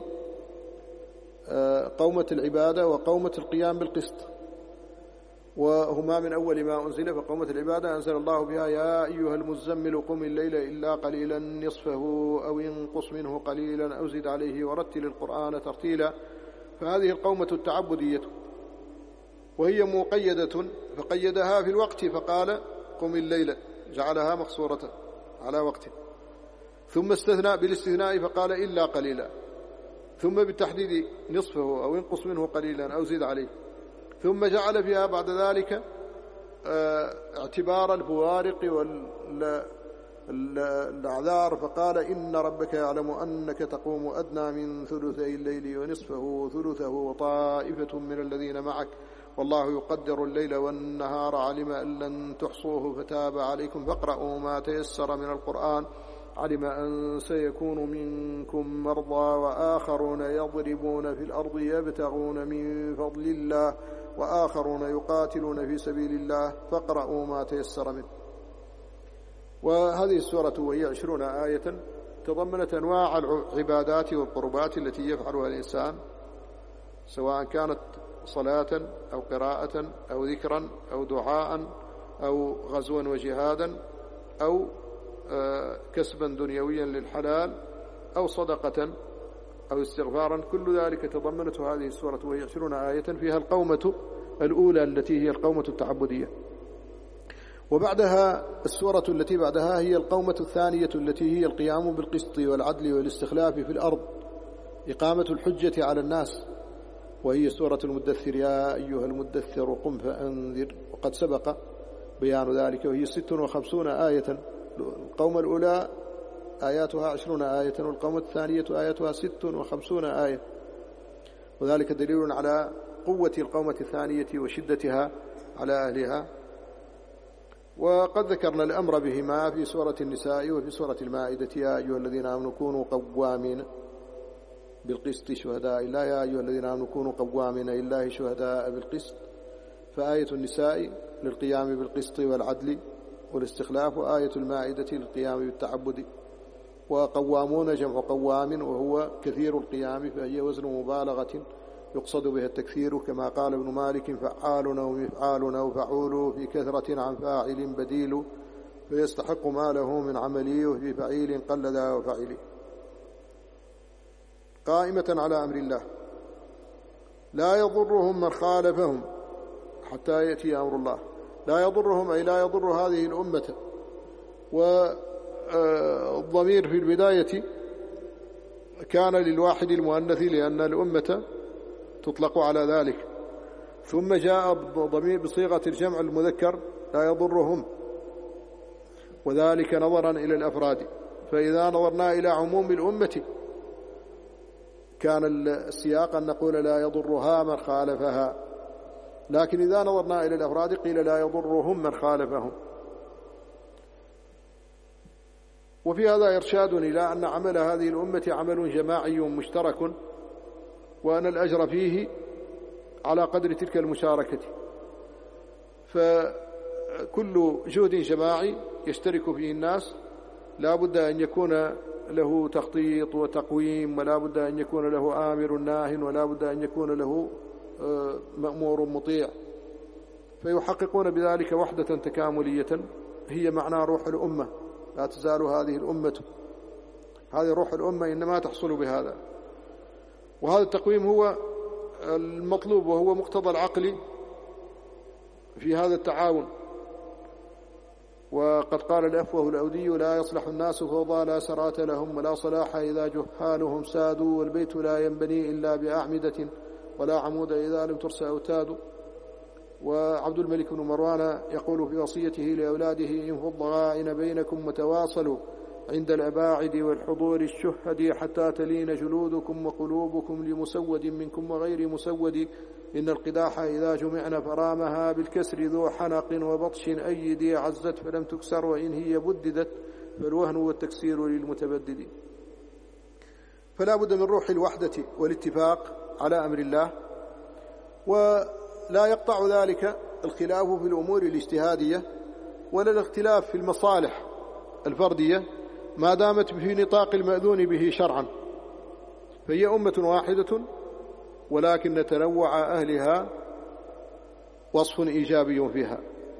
A: قومة العبادة وقومة القيام بالقسط، وهما من أول ما أنزل. فقومة العبادة أنزل الله بها يا أيها المزمل قم الليل إلا قليلا نصفه أو انقص منه قليلا أو زد عليه ورتل القرآن ترتيلا. فهذه القومة التعبدية، وهي مقيدة، فقيدها في الوقت فقال قم الليل، جعلها مقصورة على وقته، ثم استثنى بالاستثناء فقال إلا قليلا، ثم بالتحديد نصفه أو انقص منه قليلا أو زد عليه، ثم جعل فيها بعد ذلك اعتبار الفوارق والأعذار فقال إن ربك يعلم أنك تقوم أدنى من ثلثي الليل ونصفه ثلثه وطائفة من الذين معك والله يقدر الليل والنهار علم أن لن تحصوه فتاب عليكم فاقرؤوا ما تيسر من القرآن علم أن سيكون منكم مرضى وآخرون يضربون في الأرض يبتغون من فضل الله وآخرون يقاتلون في سبيل الله فاقرؤوا ما تيسر منه. وهذه السورة وهي عشرون آية تضمنت أنواع العبادات والقربات التي يفعلها الإنسان، سواء كانت صلاة أو قراءة أو ذكرا أو دعاء أو غزوا وجهادا أو كسبا دنيويا للحلال أو صدقة أو استغفارا. كل ذلك تضمنته هذه السورة وهي عشرون آية فيها القومة الأولى التي هي القومة التعبدية. وبعدها السورة التي بعدها هي القومة الثانية التي هي القيام بالقسط والعدل والاستخلاف في الأرض، إقامة الحجة على الناس، وهي سورة المدثر يا أيها المدثر قم فأنذر، وقد سبق بيان ذلك، وهي ست وخمسون آية. القومة الأولى آياتها عشرون آية، والقومة الثانية آياتها ست وخمسون آية، وذلك دليل على قوة القومة الثانية وشدتها على أهلها. وقد ذكرنا الأمر بهما في سورة النساء وفي سورة المائدة يا أيها الذين آمنوا كونوا قوامين بالقسط شهداء لله، يا أيها الذين آمنوا كونوا قوامين لله شهداء بالقسط. فآية النساء للقيام بالقسط والعدل والاستخلاف، وآية المائدة للقيام بالتعبد. وقوامون جمع قوام وهو كثير القيام، فهي وزن مبالغة يقصد بها التكثير، كما قال ابن مالك فعال أو مفعال أو فعول في كثرة عن فاعل بديل، فيستحق ما له من عملي وفي فعيل قل ذا وفعل. قائمة على أمر الله، لا يضرهم من خالفهم حتى يأتي أمر الله. لا يضرهم أي لا يضر هذه الأمة. والضمير في البداية كان للواحد المؤنث لأن الأمة تطلق على ذلك، ثم جاء ضمير بصيغة الجمع المذكر لا يضرهم، وذلك نظرا إلى الأفراد. فإذا نظرنا إلى عموم الأمة كان السياق أن نقول لا يضرها من خالفها، لكن إذا نظرنا إلى الأفراد قيل لا يضرهم من خالفهم. وفي هذا إرشاد إلى أن عمل هذه الأمة عمل جماعي مشترك، وأن الأجر فيه على قدر تلك المشاركة. فكل جهد جماعي يشترك فيه الناس لا بد أن يكون له تخطيط وتقويم، ولا بد أن يكون له آمر ناه، ولا بد أن يكون له مأمور مطيع، فيحققون بذلك وحدة تكاملية هي معنى روح الأمة. لا تزال هذه الأمة، هذه روح الأمة إنما تحصل بهذا. وهذا التقويم هو المطلوب وهو مقتضى العقل في هذا التعاون. وقد قال الأفوه الأودي: لا يصلح الناس فوضى لا سرات لهم، ولا صلاح إذا جهالهم سادوا، والبيت لا ينبني إلا بأعمدة، ولا عمود إذا لم ترس أوتاد. وعبد الملك بن مروان يقول في وصيته لأولاده: إن الضغائن بينكم وتواصلوا عند الأباعد والحضور الشهد، حتى تلين جلودكم وقلوبكم لمسود منكم وغير مسود. إن القداح إذا جمعن فرامها بالكسر ذو حنق وبطش أيدي، عزت فلم تكسر وإن هي بددت، فالوهن والتكسير للمتبدد. فلا بد من روح الوحدة والاتفاق على أمر الله، ولا يقطع ذلك الخلاف في الأمور الاجتهادية ولا الاختلاف في المصالح الفردية ما دامت في نطاق المأذون به شرعا. فهي أمة واحدة، ولكن تنوع أهلها وصف إيجابي فيها.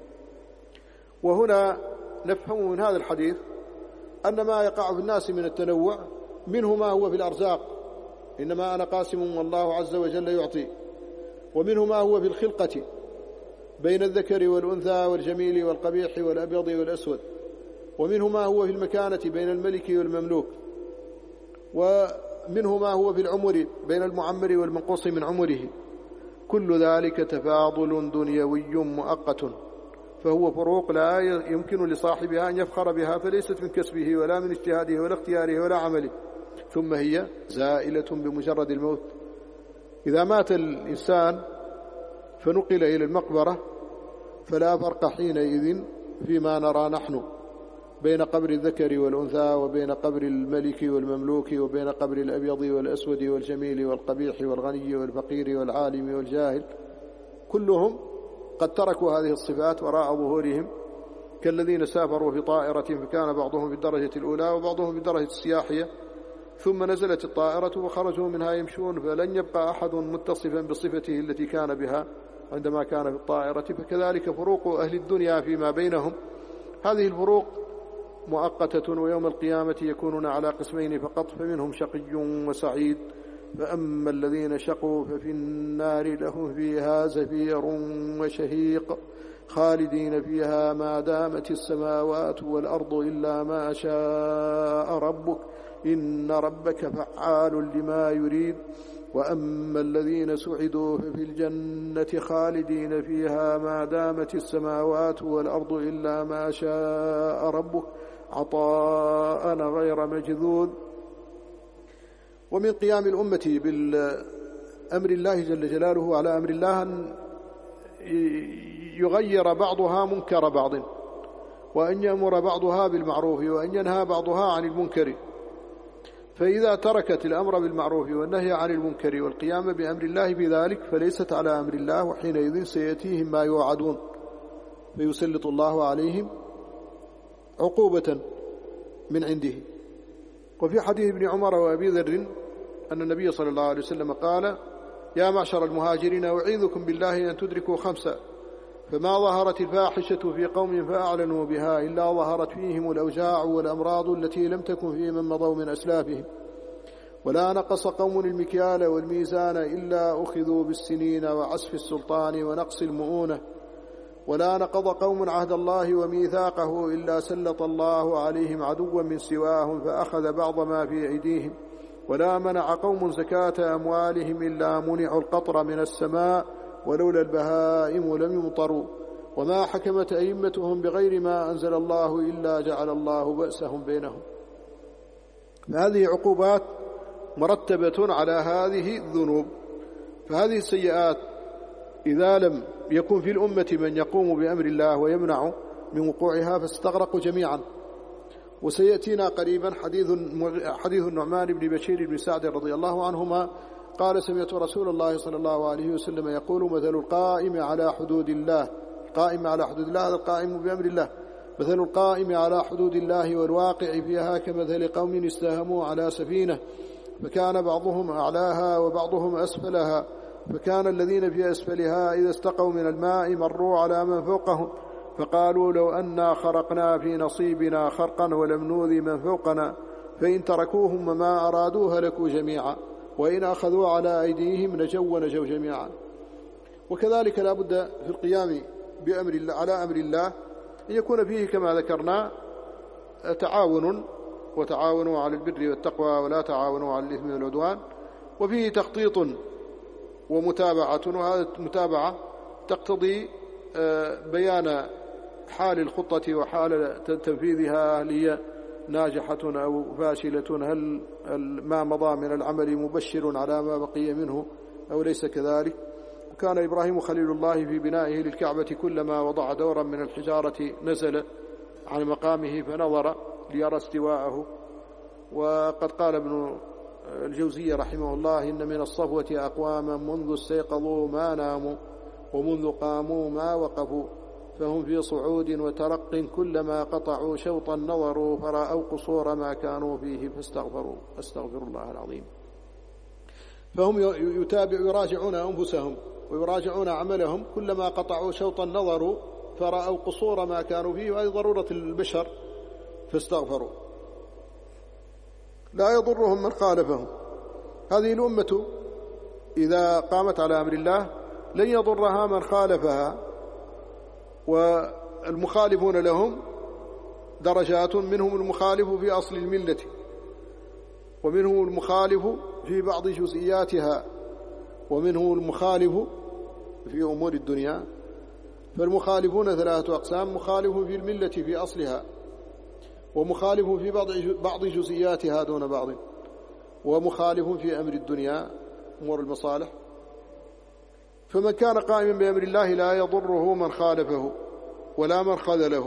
A: وهنا نفهم من هذا الحديث أن ما يقع في الناس من التنوع منه ما هو في الأرزاق، إنما أنا قاسم والله عز وجل يعطي، ومنه ما هو في الخلقة بين الذكر والأنثى والجميل والقبيح والأبيض والأسود، ومنه ما هو في المكانة بين الملك والمملوك، ومنه ما هو في العمر بين المعمر والمنقوص من عمره. كل ذلك تفاضل دنيوي مؤقت، فهو فروق لا يمكن لصاحبها أن يفخر بها، فليست من كسبه ولا من اجتهاده ولا اختياره ولا عمله، ثم هي زائلة بمجرد الموت. إذا مات الإنسان فنقل إلى المقبرة فلا فرق حينئذ فيما نرى نحن بين قبر الذكر والأنثى، وبين قبر الملك والمملوك، وبين قبر الأبيض والأسود والجميل والقبيح والغني والفقير والعالم والجاهل. كلهم قد تركوا هذه الصفات وراء ظهورهم، كالذين سافروا في طائرة فكان بعضهم في الدرجة الأولى وبعضهم في الدرجة السياحية، ثم نزلت الطائرة وخرجوا منها يمشون، فلن يبقى أحد متصفا بصفته التي كان بها عندما كان في الطائرة. فكذلك فروق أهل الدنيا فيما بينهم، هذه الفروق مؤقتة، ويوم القيامة يكونون على قسمين فقط، فمنهم شقي وسعيد. فأما الذين شقوا ففي النار لهم فيها زفير وشهيق خالدين فيها ما دامت السماوات والأرض إلا ما شاء ربك إن ربك فعال لما يريد. وأما الذين سعدوا ففي الجنة خالدين فيها ما دامت السماوات والأرض إلا ما شاء ربك عطاء غير مجذوذ. ومن قيام الأمة بالأمر الله جل جلاله على أمر الله أن يغير بعضها منكر بعض، وأن يأمر بعضها بالمعروف، وأن ينهى بعضها عن المنكر. فإذا تركت الأمر بالمعروف والنهي عن المنكر والقيام بأمر الله بذلك فليست على أمر الله، وحينئذ سيأتيهم ما يوعدون، فيسلط الله عليهم عقوبة من عنده. وفي حديث ابن عمر وأبي ذر أن النبي صلى الله عليه وسلم قال: يا معشر المهاجرين أعيذكم بالله أن تدركوا خمسة، فما ظهرت الفاحشة في قوم فأعلنوا بها إلا ظهرت فيهم الأوجاع والأمراض التي لم تكن في من مضوا من أسلافهم، ولا نقص قوم المكيال والميزان إلا أخذوا بالسنين وعسف السلطان ونقص المؤونة، ولا نقض قوم عهد الله وميثاقه إلا سلط الله عليهم عدوا من سواهم فأخذ بعض ما في أيديهم، ولا منع قوم زكاة أموالهم إلا منعوا القطر من السماء ولولا البهائم لم يمطروا، وما حكمت أئمتهم بغير ما أنزل الله إلا جعل الله بأسهم بينهم. هذه عقوبات مرتبة على هذه الذنوب. فهذه السيئات إذا لم يكن في الأمة من يقوم بأمر الله ويمنع من وقوعها فاستغرقوا جميعا. وسيأتينا قريبا حديث حديث النعمان بن بشير بن سعد رضي الله عنهما قال: سمعت رسول الله صلى الله عليه وسلم يقول: مثل القائم على حدود الله القائم على حدود الله هذا القائم بأمر الله مثل القائم على حدود الله والواقع فيها كمثل قوم استهموا على سفينة فكان بعضهم أعلاها وبعضهم أسفلها، فكان الذين في أسفلها إذا استقوا من الماء مروا على من فوقهم فقالوا: لو أنا خرقنا في نصيبنا خرقا ولم نؤذي من فوقنا، فإن تركوهم وما أرادوا هلكوا جميعا، وإن أخذوا على أيديهم نجوا ونجوا جميعا. وكذلك لا بد في القيام بأمر الله على أمر الله أن يكون فيه كما ذكرنا تعاون، وتعاونوا على البر والتقوى ولا تعاونوا على الإثم والعدوان، وفيه تخطيط ومتابعة، وهذه المتابعة تقتضي بيان حال الخطة وحال تنفيذها، هل هي ناجحة أو فاشلة، هل ما مضى من العمل مبشر على ما بقي منه أو ليس كذلك. وكان إبراهيم خليل الله في بنائه للكعبة كلما وضع دورا من الحجارة نزل عن مقامه فنظر ليرى استواءه. وقد قال ابن الجوزي رحمه الله: إن من الصفوة أقواما منذ استيقظوا ما ناموا ومنذ قاموا ما وقفوا، فهم في صعود وترق كلما قطعوا شوطا نظروا فرأوا قصور ما كانوا فيه فاستغفروا أستغفر الله العظيم. فهم يتابع يراجعون أنفسهم ويراجعون عملهم، كلما قطعوا شوطا نظروا فرأوا قصور ما كانوا فيه، وهذه ضرورة البشر فاستغفروا. لا يضرهم من خالفهم. هذه الأمة إذا قامت على أمر الله لن يضرها من خالفها، والمخالفون لهم درجات، منهم المخالف في أصل الملة، ومنهم المخالف في بعض جزئياتها، ومنهم المخالف في أمور الدنيا. فالمخالفون ثلاثة أقسام: مخالف في الملة في أصلها، ومخالف في بعض بعض جزئياتها دون بعض، ومخالف في أمر الدنيا أمور المصالح. فمن كان قائما بأمر الله لا يضره من خالفه ولا من خذله،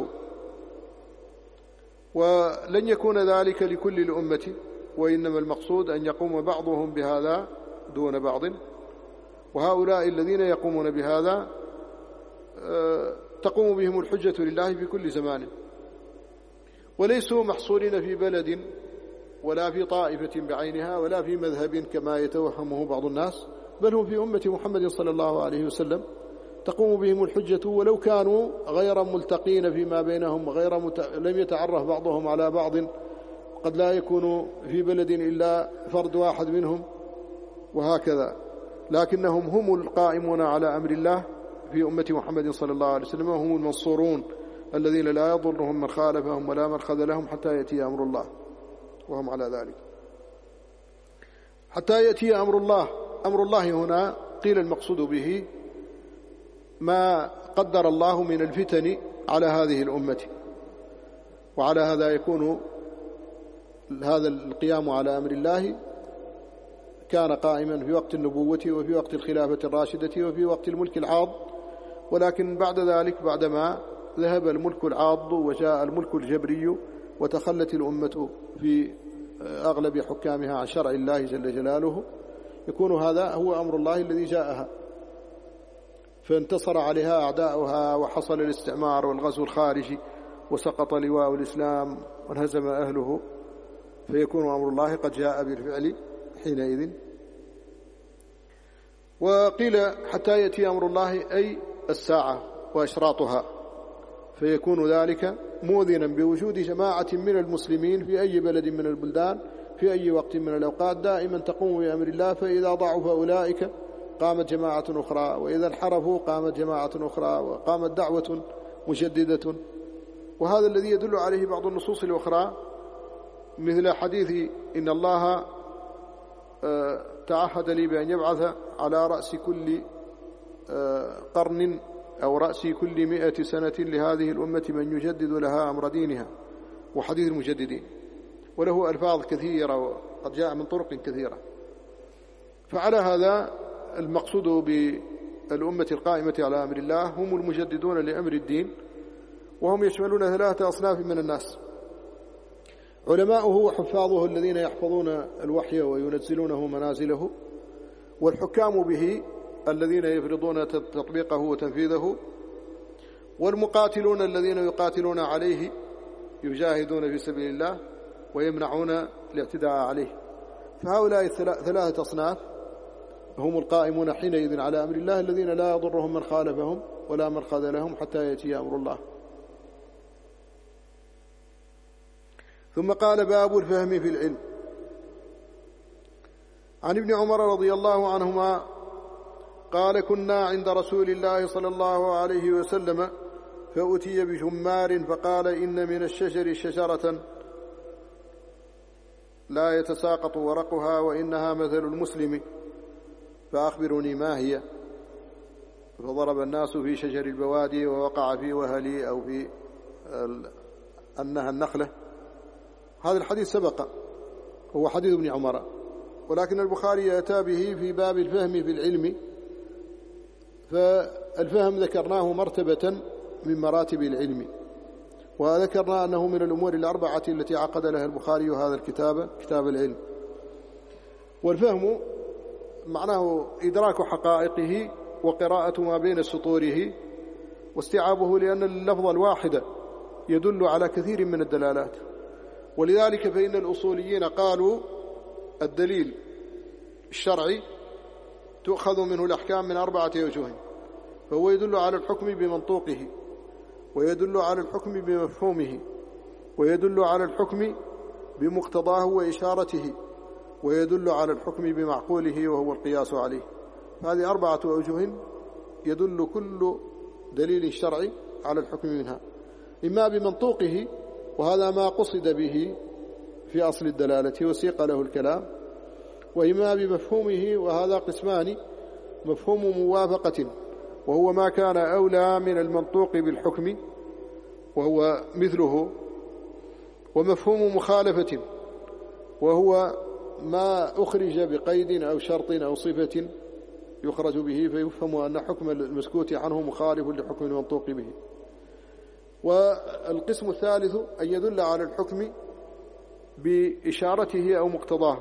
A: ولن يكون ذلك لكل الأمة، وإنما المقصود أن يقوم بعضهم بهذا دون بعض. وهؤلاء الذين يقومون بهذا تقوم بهم الحجة لله في كل زمان، وليسوا محصورين في بلد ولا في طائفة بعينها ولا في مذهب كما يتوهمه بعض الناس، بل هم في أمة محمد صلى الله عليه وسلم تقوم بهم الحجة، ولو كانوا غير ملتقين فيما بينهم، غير مت... لم يتعرف بعضهم على بعض، قد لا يكون في بلد إلا فرد واحد منهم وهكذا، لكنهم هم القائمون على أمر الله في أمة محمد صلى الله عليه وسلم، وهم المنصورون الذين لا يضرهم من خالفهم ولا من خذلهم حتى يأتي أمر الله، وهم على ذلك حتى يأتي أمر الله. أمر الله هنا قيل المقصود به ما قدر الله من الفتن على هذه الأمة، وعلى هذا يكون هذا القيام على أمر الله كان قائما في وقت النبوة وفي وقت الخلافة الراشدة وفي وقت الملك العاض، ولكن بعد ذلك بعدما ذهب الملك العاض وجاء الملك الجبري وتخلت الأمة في أغلب حكامها عن شرع الله جل جلاله، يكون هذا هو أمر الله الذي جاءها، فانتصر عليها أعداؤها وحصل الاستعمار والغزو الخارجي وسقط لواء الإسلام وانهزم أهله، فيكون أمر الله قد جاء بالفعل حينئذ. وقيل حتى يأتي أمر الله أي الساعة وأشراطها، فيكون ذلك مؤذنا بوجود جماعة من المسلمين في أي بلد من البلدان في أي وقت من الأوقات دائما تقوم بأمر الله، فإذا ضعف أولئك قامت جماعة أخرى، وإذا انحرفوا قامت جماعة أخرى، وقامت دعوة مجددة. وهذا الذي يدل عليه بعض النصوص الأخرى، مثل حديث إن الله تعهد لي بأن يبعث على رأس كل قرن أو رأس كل مئة سنة لهذه الأمة من يجدد لها أمر دينها، وحديث المجددين، وله ألفاظ كثيرة وقد جاء من طرق كثيرة. فعلى هذا المقصود بالأمة القائمة على أمر الله هم المجددون لأمر الدين، وهم يشملون ثلاثة أصناف من الناس: علماؤه وحفاظه الذين يحفظون الوحي وينزلونه منازله، والحكام به الذين يفرضون تطبيقه وتنفيذه، والمقاتلون الذين يقاتلون عليه يجاهدون في سبيل الله ويمنعون الاعتداء عليه. فهؤلاء ثلاثة أصناف هم القائمون حينئذ على أمر الله، الذين لا يضرهم من خالفهم ولا من خذلهم حتى يأتي أمر الله. ثم قال: باب الفهم في العلم. عن ابن عمر رضي الله عنهما قال: كنا عند رسول الله صلى الله عليه وسلم فأتي بجمار فقال: إن من الشجر شجرة لا يتساقط ورقها وإنها مثل المسلم، فأخبروني ما هي. فضرب الناس في شجر البوادي ووقع في وهلي أو في أنها النخلة. هذا الحديث سبق، هو حديث ابن عمر، ولكن البخاري أتى به في باب الفهم في العلم. فالفهم ذكرناه مرتبة من مراتب العلم، وذكرنا أنه من الأمور الأربعة التي عقد لها البخاري هذا الكتاب، كتاب العلم. والفهم معناه إدراك حقائقه وقراءة ما بين سطوره واستيعابه، لأن اللفظ الواحد يدل على كثير من الدلالات. ولذلك فإن الأصوليين قالوا الدليل الشرعي تؤخذ منه الأحكام من أربعة وجوه، فهو يدل على الحكم بمنطوقه، ويدل على الحكم بمفهومه، ويدل على الحكم بمقتضاه وإشارته، ويدل على الحكم بمعقوله وهو القياس عليه. هذه أربعة أوجه يدل كل دليل شرعي على الحكم منها، إما بمنطوقه، وهذا ما قصد به في أصل الدلالة وسيق له الكلام، وإما بمفهومه، وهذا قسمان: مفهوم موافقة وهو ما كان أولى من المنطوق بالحكم وهو مثله، ومفهوم مخالفة وهو ما أخرج بقيد أو شرط أو صفة يخرج به فيفهم أن حكم المسكوت عنه مخالف لحكم المنطوق به. والقسم الثالث أن يدل على الحكم بإشارته أو مقتضاه،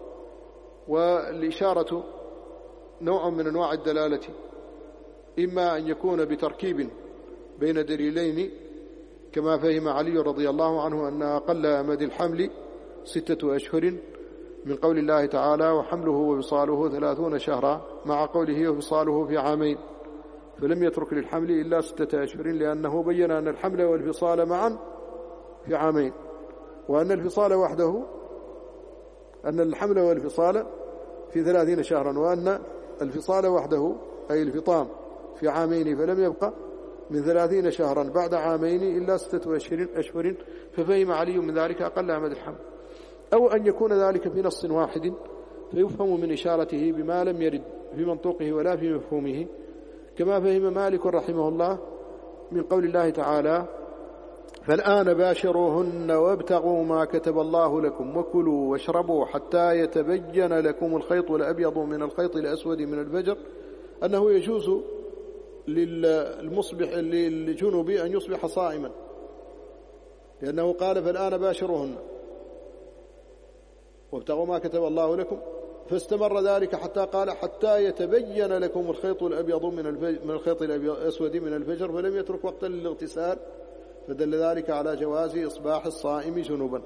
A: والإشارة نوع من أنواع الدلالة، إما أن يكون بتركيب بين دليلين، كما فهم علي رضي الله عنه أن أقل أمد الحمل ستة أشهر، من قول الله تعالى: وحمله وفصاله ثلاثون شهرا، مع قوله وفصاله في عامين، فلم يترك للحمل إلا ستة أشهر، لأنه بين أن الحمل والفصال معا في عامين، وأن الفصال وحده، أن الحمل والفصال في ثلاثين شهرا، وأن الفصال وحده أي الفطام في عامين، فلم يبقى من ثلاثين شهرا بعد عامين إلا ستة أشهر، ففهم علي من ذلك أقل أمد الحمل. أو أن يكون ذلك في نص واحد فيفهم من إشارته بما لم يرد في منطوقه ولا في مفهومه، كما فهم مالك رحمه الله من قول الله تعالى: فالآن باشروهن وابتغوا ما كتب الله لكم وكلوا واشربوا حتى يتبين لكم الخيط الأبيض من الخيط الأسود من الفجر، أنه يجوز للمصبح للجنوب أن يصبح صائما، لأنه قال: فالآن باشروهن وابتغوا ما كتب الله لكم، فاستمر ذلك حتى قال: حتى يتبين لكم الخيط الأبيض من الخيط الأسود من الفجر، فلم يترك وقتا للاغتسال، فدل ذلك على جواز إصباح الصائم جنوبا.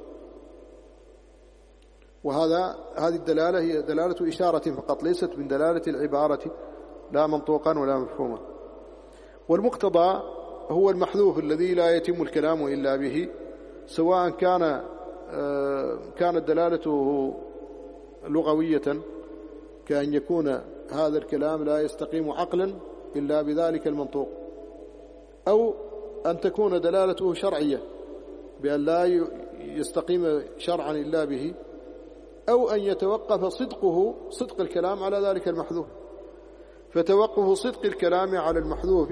A: وهذا هذه الدلالة هي دلالة إشارة فقط، ليست من دلالة العبارة، لا منطوقا ولا مفهوما. والمقتضى هو المحذوف الذي لا يتم الكلام إلا به، سواء كان كانت دلالته لغوية كأن يكون هذا الكلام لا يستقيم عقلا إلا بذلك المنطوق، أو أن تكون دلالته شرعية بأن لا يستقيم شرعا إلا به، أو أن يتوقف صدقه صدق الكلام على ذلك المحذوف. فتوقف صدق الكلام على المحذوف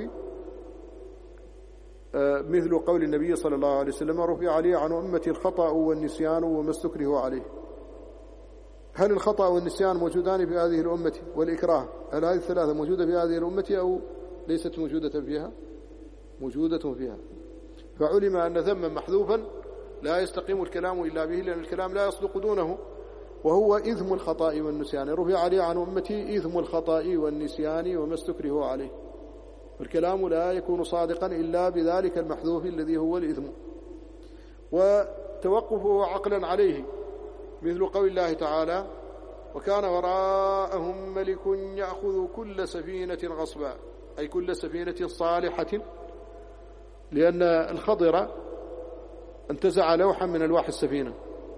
A: مثل قول النبي صلى الله عليه وسلم: رفع لي عن أمتي الخطأ والنسيان وما استكرهوا عليه. هل الخطأ والنسيان موجودان في هذه الأمة والإكراه؟ هل هذه الثلاثة موجودة في هذه الأمة أو ليست موجودة فيها؟ موجودة فيها. فعلم أن ذما محذوفا لا يستقيم الكلام إلا به، لأن الكلام لا يصدق دونه، وهو إثم الخطأ والنسيان. رفع لي عن أمتي إثم الخطأ والنسيان وما استكرهوا عليه. فالكلام لا يكون صادقا إلا بذلك المحذوف الذي هو الإثم. وتوقفه عقلا عليه مثل قول الله تعالى: وكان وراءهم ملك يأخذ كل سفينة غصبا، أي كل سفينة صالحة، لأن الخضر انتزع لوحا من ألواح السفينة،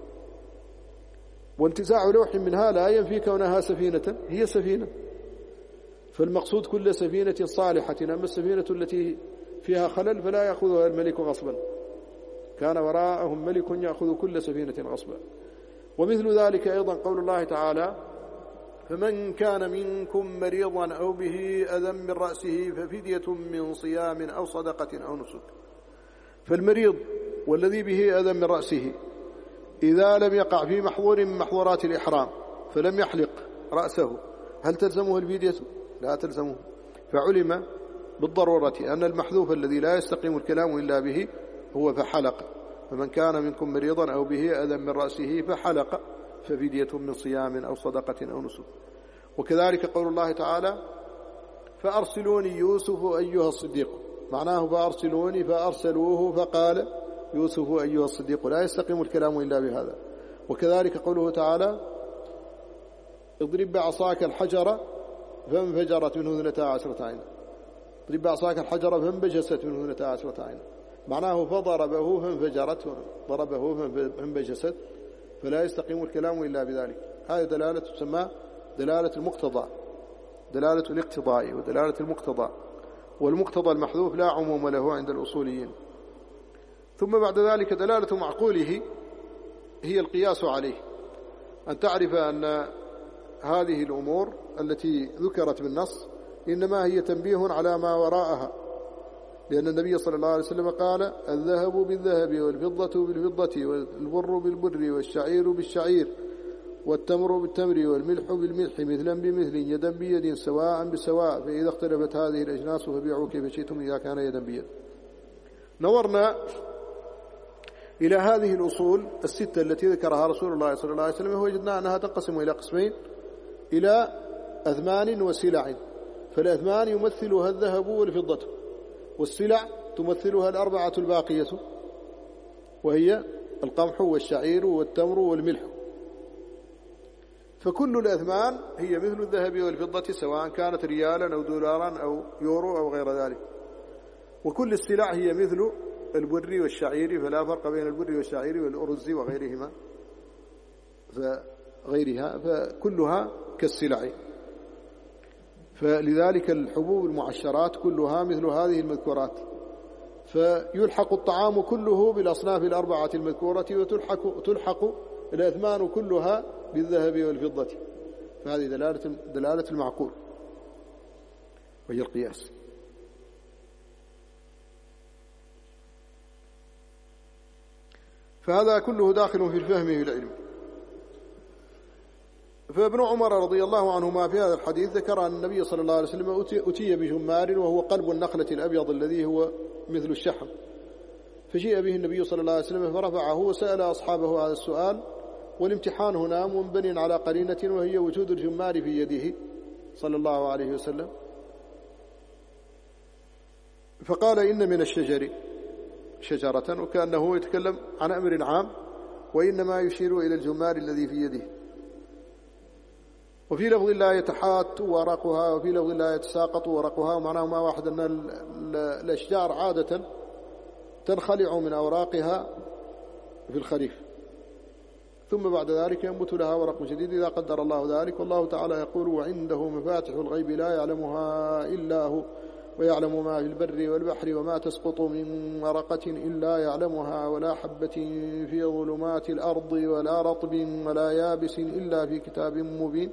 A: وانتزاع لوح منها لا ينفي كونها سفينة، هي سفينة. فالمقصود كل سفينة صالحة، أما السفينة التي فيها خلل فلا يأخذها الملك غصبا. كان وراءهم ملك يأخذ كل سفينة غصبا. ومثل ذلك أيضا قول الله تعالى: فمن كان منكم مريضا أو به أذى من رأسه ففدية من صيام أو صدقة أو نسك. فالمريض والذي به أذى من رأسه إذا لم يقع في محظور من محظورات الإحرام فلم يحلق رأسه، هل تلزمه الفدية؟ لا تلزمه. فعلم بالضرورة أن المحذوف الذي لا يستقيم الكلام إلا به هو فحلق. فمن كان منكم مريضا أو به أذى من رأسه فحلق ففدية من صيام أو صدقة أو نسك. وكذلك قول الله تعالى: فأرسلوني يوسف أيها الصديق، معناه فأرسلوني فأرسلوه فقال يوسف أيها الصديق، لا يستقيم الكلام إلا بهذا. وكذلك قوله تعالى: اضرب بعصاك الحجر فانفجرت منه اثنتا عشرة عينا. اضرب بعصاك الحجر فانبجست منه اثنتا عشرة عينا، معناه فضربه فانفجرت، ضربه فانبجست، فلا يستقيم الكلام إلا بذلك. هذه دلالة تسمى دلالة المقتضى، دلالة الاقتضاء ودلالة المقتضى. والمقتضى المحذوف لا عموم له عند الأصوليين. ثم بعد ذلك دلالة معقوله هي القياس عليه، أن تعرف أن هذه الأمور التي ذكرت بالنص إنما هي تنبيه على ما وراءها، لأن النبي صلى الله عليه وسلم قال: الذهب بالذهب والفضة بالفضة والبر بالبر والشعير بالشعير والتمر بالتمر والملح بالملح مثلا بمثل يدا بيد سواء بسواء، فإذا اختلفت هذه الأجناس فبيعوا كيف شئتم إذا كان يدا بيد. نظرنا إلى هذه الأصول الستة التي ذكرها رسول الله صلى الله عليه وسلم، وجدنا أنها تنقسم إلى قسمين: إلى أثمان وسلع. فالأثمان يمثلها الذهب والفضة، والسلع تمثلها الأربعة الباقية، وهي القمح والشعير والتمر والملح. فكل الأثمان هي مثل الذهب والفضة سواء كانت ريالا أو دولارا أو يورو أو غير ذلك. وكل السلع هي مثل البر والشعير، فلا فرق بين البر والشعير والأرز وغيرهما فغيرها، فكلها كالسلع. فلذلك الحبوب المعشرات كلها مثل هذه المذكورات، فيلحق الطعام كله بالأصناف الأربعة المذكورة، وتلحق تلحق الأثمان كلها بالذهب والفضة. فهذه دلالة دلالة المعقول وهي القياس. فهذا كله داخل في الفهم في العلم. فابن عمر رضي الله عنهما في هذا الحديث ذكر أن النبي صلى الله عليه وسلم أتي بجمار وهو قلب النخلة الأبيض الذي هو مثل الشحم، فجيء به النبي صلى الله عليه وسلم فرفعه وسأل أصحابه هذا السؤال، والامتحان هنا منبني على قرينة وهي وجود الجمار في يده صلى الله عليه وسلم. فقال: إن من الشجر شجرة، وكأنه يتكلم عن أمر عام وإنما يشير إلى الجمار الذي في يده. وفي لفظ لا يتحات ورقها، وفي لفظ لا يتساقط ورقها، ومعناهما واحد، أن الأشجار عادة تنخلع من أوراقها في الخريف ثم بعد ذلك ينبت لها ورق جديد إذا قدر الله ذلك. والله تعالى يقول: وعنده مفاتح الغيب لا يعلمها إلا هو ويعلم ما في البر والبحر وما تسقط من ورقة إلا يعلمها ولا حبة في ظلمات الأرض ولا رطب ولا يابس إلا في كتاب مبين.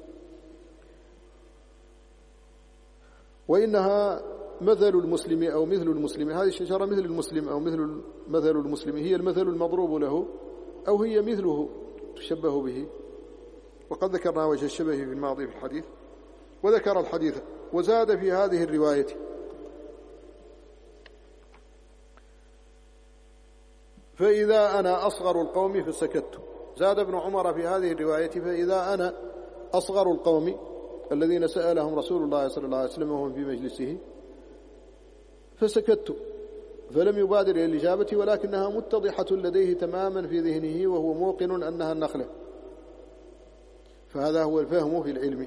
A: وإنها مثل المسلم أو مثل المسلم، هذه الشجرة مثل المسلم أو مثل مثل المسلم، هي المثل المضروب له أو هي مثله تشبه به. وقد ذكرنا وجه الشبه في الماضي في الحديث. وذكر الحديث وزاد في هذه الرواية: فإذا أنا أصغر القوم فسكت. زاد ابن عمر في هذه الرواية: فإذا أنا أصغر القوم الذين سألهم رسول الله صلى الله عليه وسلم وهم في مجلسه فسكت، فلم يبادر إلى الإجابة، ولكنها متضحة لديه تماما في ذهنه وهو موقن أنها النخلة. فهذا هو الفهم في العلم.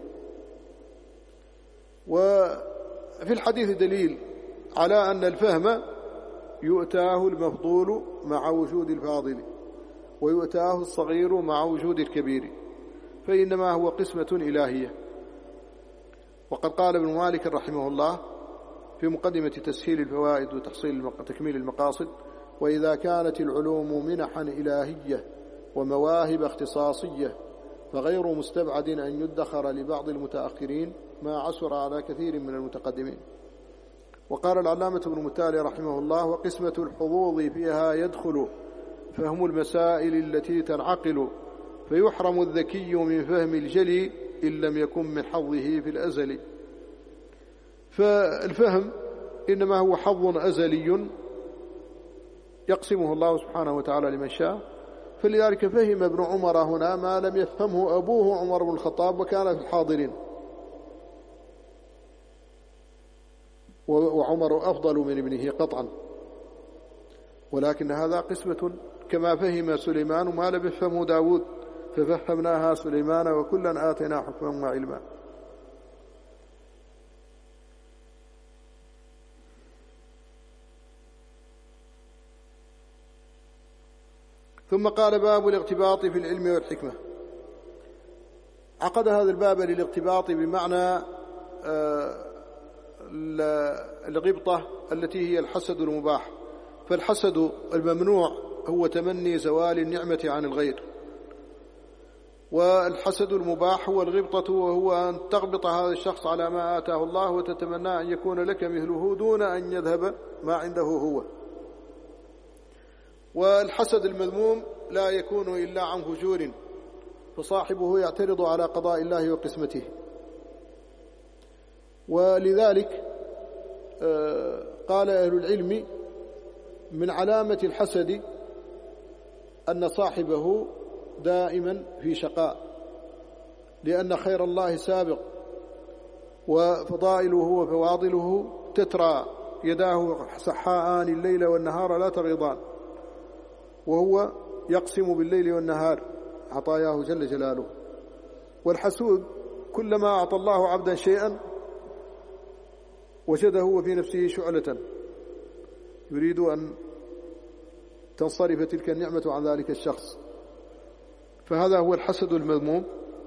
A: وفي الحديث دليل على أن الفهم يؤتاه المفضول مع وجود الفاضل، ويؤتاه الصغير مع وجود الكبير، فإنما هو قسمة إلهية. وقد قال ابن مالك رحمه الله في مقدمة تسهيل الفوائد وتحصيل تكميل المقاصد: وإذا كانت العلوم منحا إلهية ومواهب اختصاصية فغير مستبعد أن يدخر لبعض المتأخرين ما عسر على كثير من المتقدمين. وقال العلامة ابن متالي رحمه الله: وقسمة الحظوظ فيها يدخل فهم المسائل التي تنعقل، فيحرم الذكي من فهم الجلي إن لم يكن من حظه في الأزل. فالفهم إنما هو حظ أزلي يقسمه الله سبحانه وتعالى لمن شاء. فلذلك فهم ابن عمر هنا ما لم يفهمه أبوه عمر بن الخطاب وكان في الحاضرين، وعمر أفضل من ابنه قطعا، ولكن هذا قسمة كما فهم سليمان ما لم يفهمه داود ففهمناها سليمان وكلا آتينا حكما وعلما. ثم قال: باب الاغتباط في العلم والحكمة. عقد هذا الباب للاغتباط بمعنى الغبطة التي هي الحسد المباح. فالحسد الممنوع هو تمني زوال النعمة عن الغير، والحسد المباح هو الغبطة، وهو أن تغبط هذا الشخص على ما آتاه الله وتتمنى أن يكون لك مثله دون أن يذهب ما عنده هو. والحسد المذموم لا يكون إلا عن فجور، فصاحبه يعترض على قضاء الله وقسمته. ولذلك قال أهل العلم: من علامة الحسد أن صاحبه دائما في شقاء، لأن خير الله سابق، وفضائله وفواضله تترى، يداه سحاءان الليل والنهار لا تغيضان، وهو يقسم بالليل والنهار عطاياه جل جلاله. والحسود كلما أعطى الله عبدا شيئا وجده هو في نفسه شعلة يريد أن تنصرف تلك النعمة عن ذلك الشخص، فهذا هو الحسد المذموم.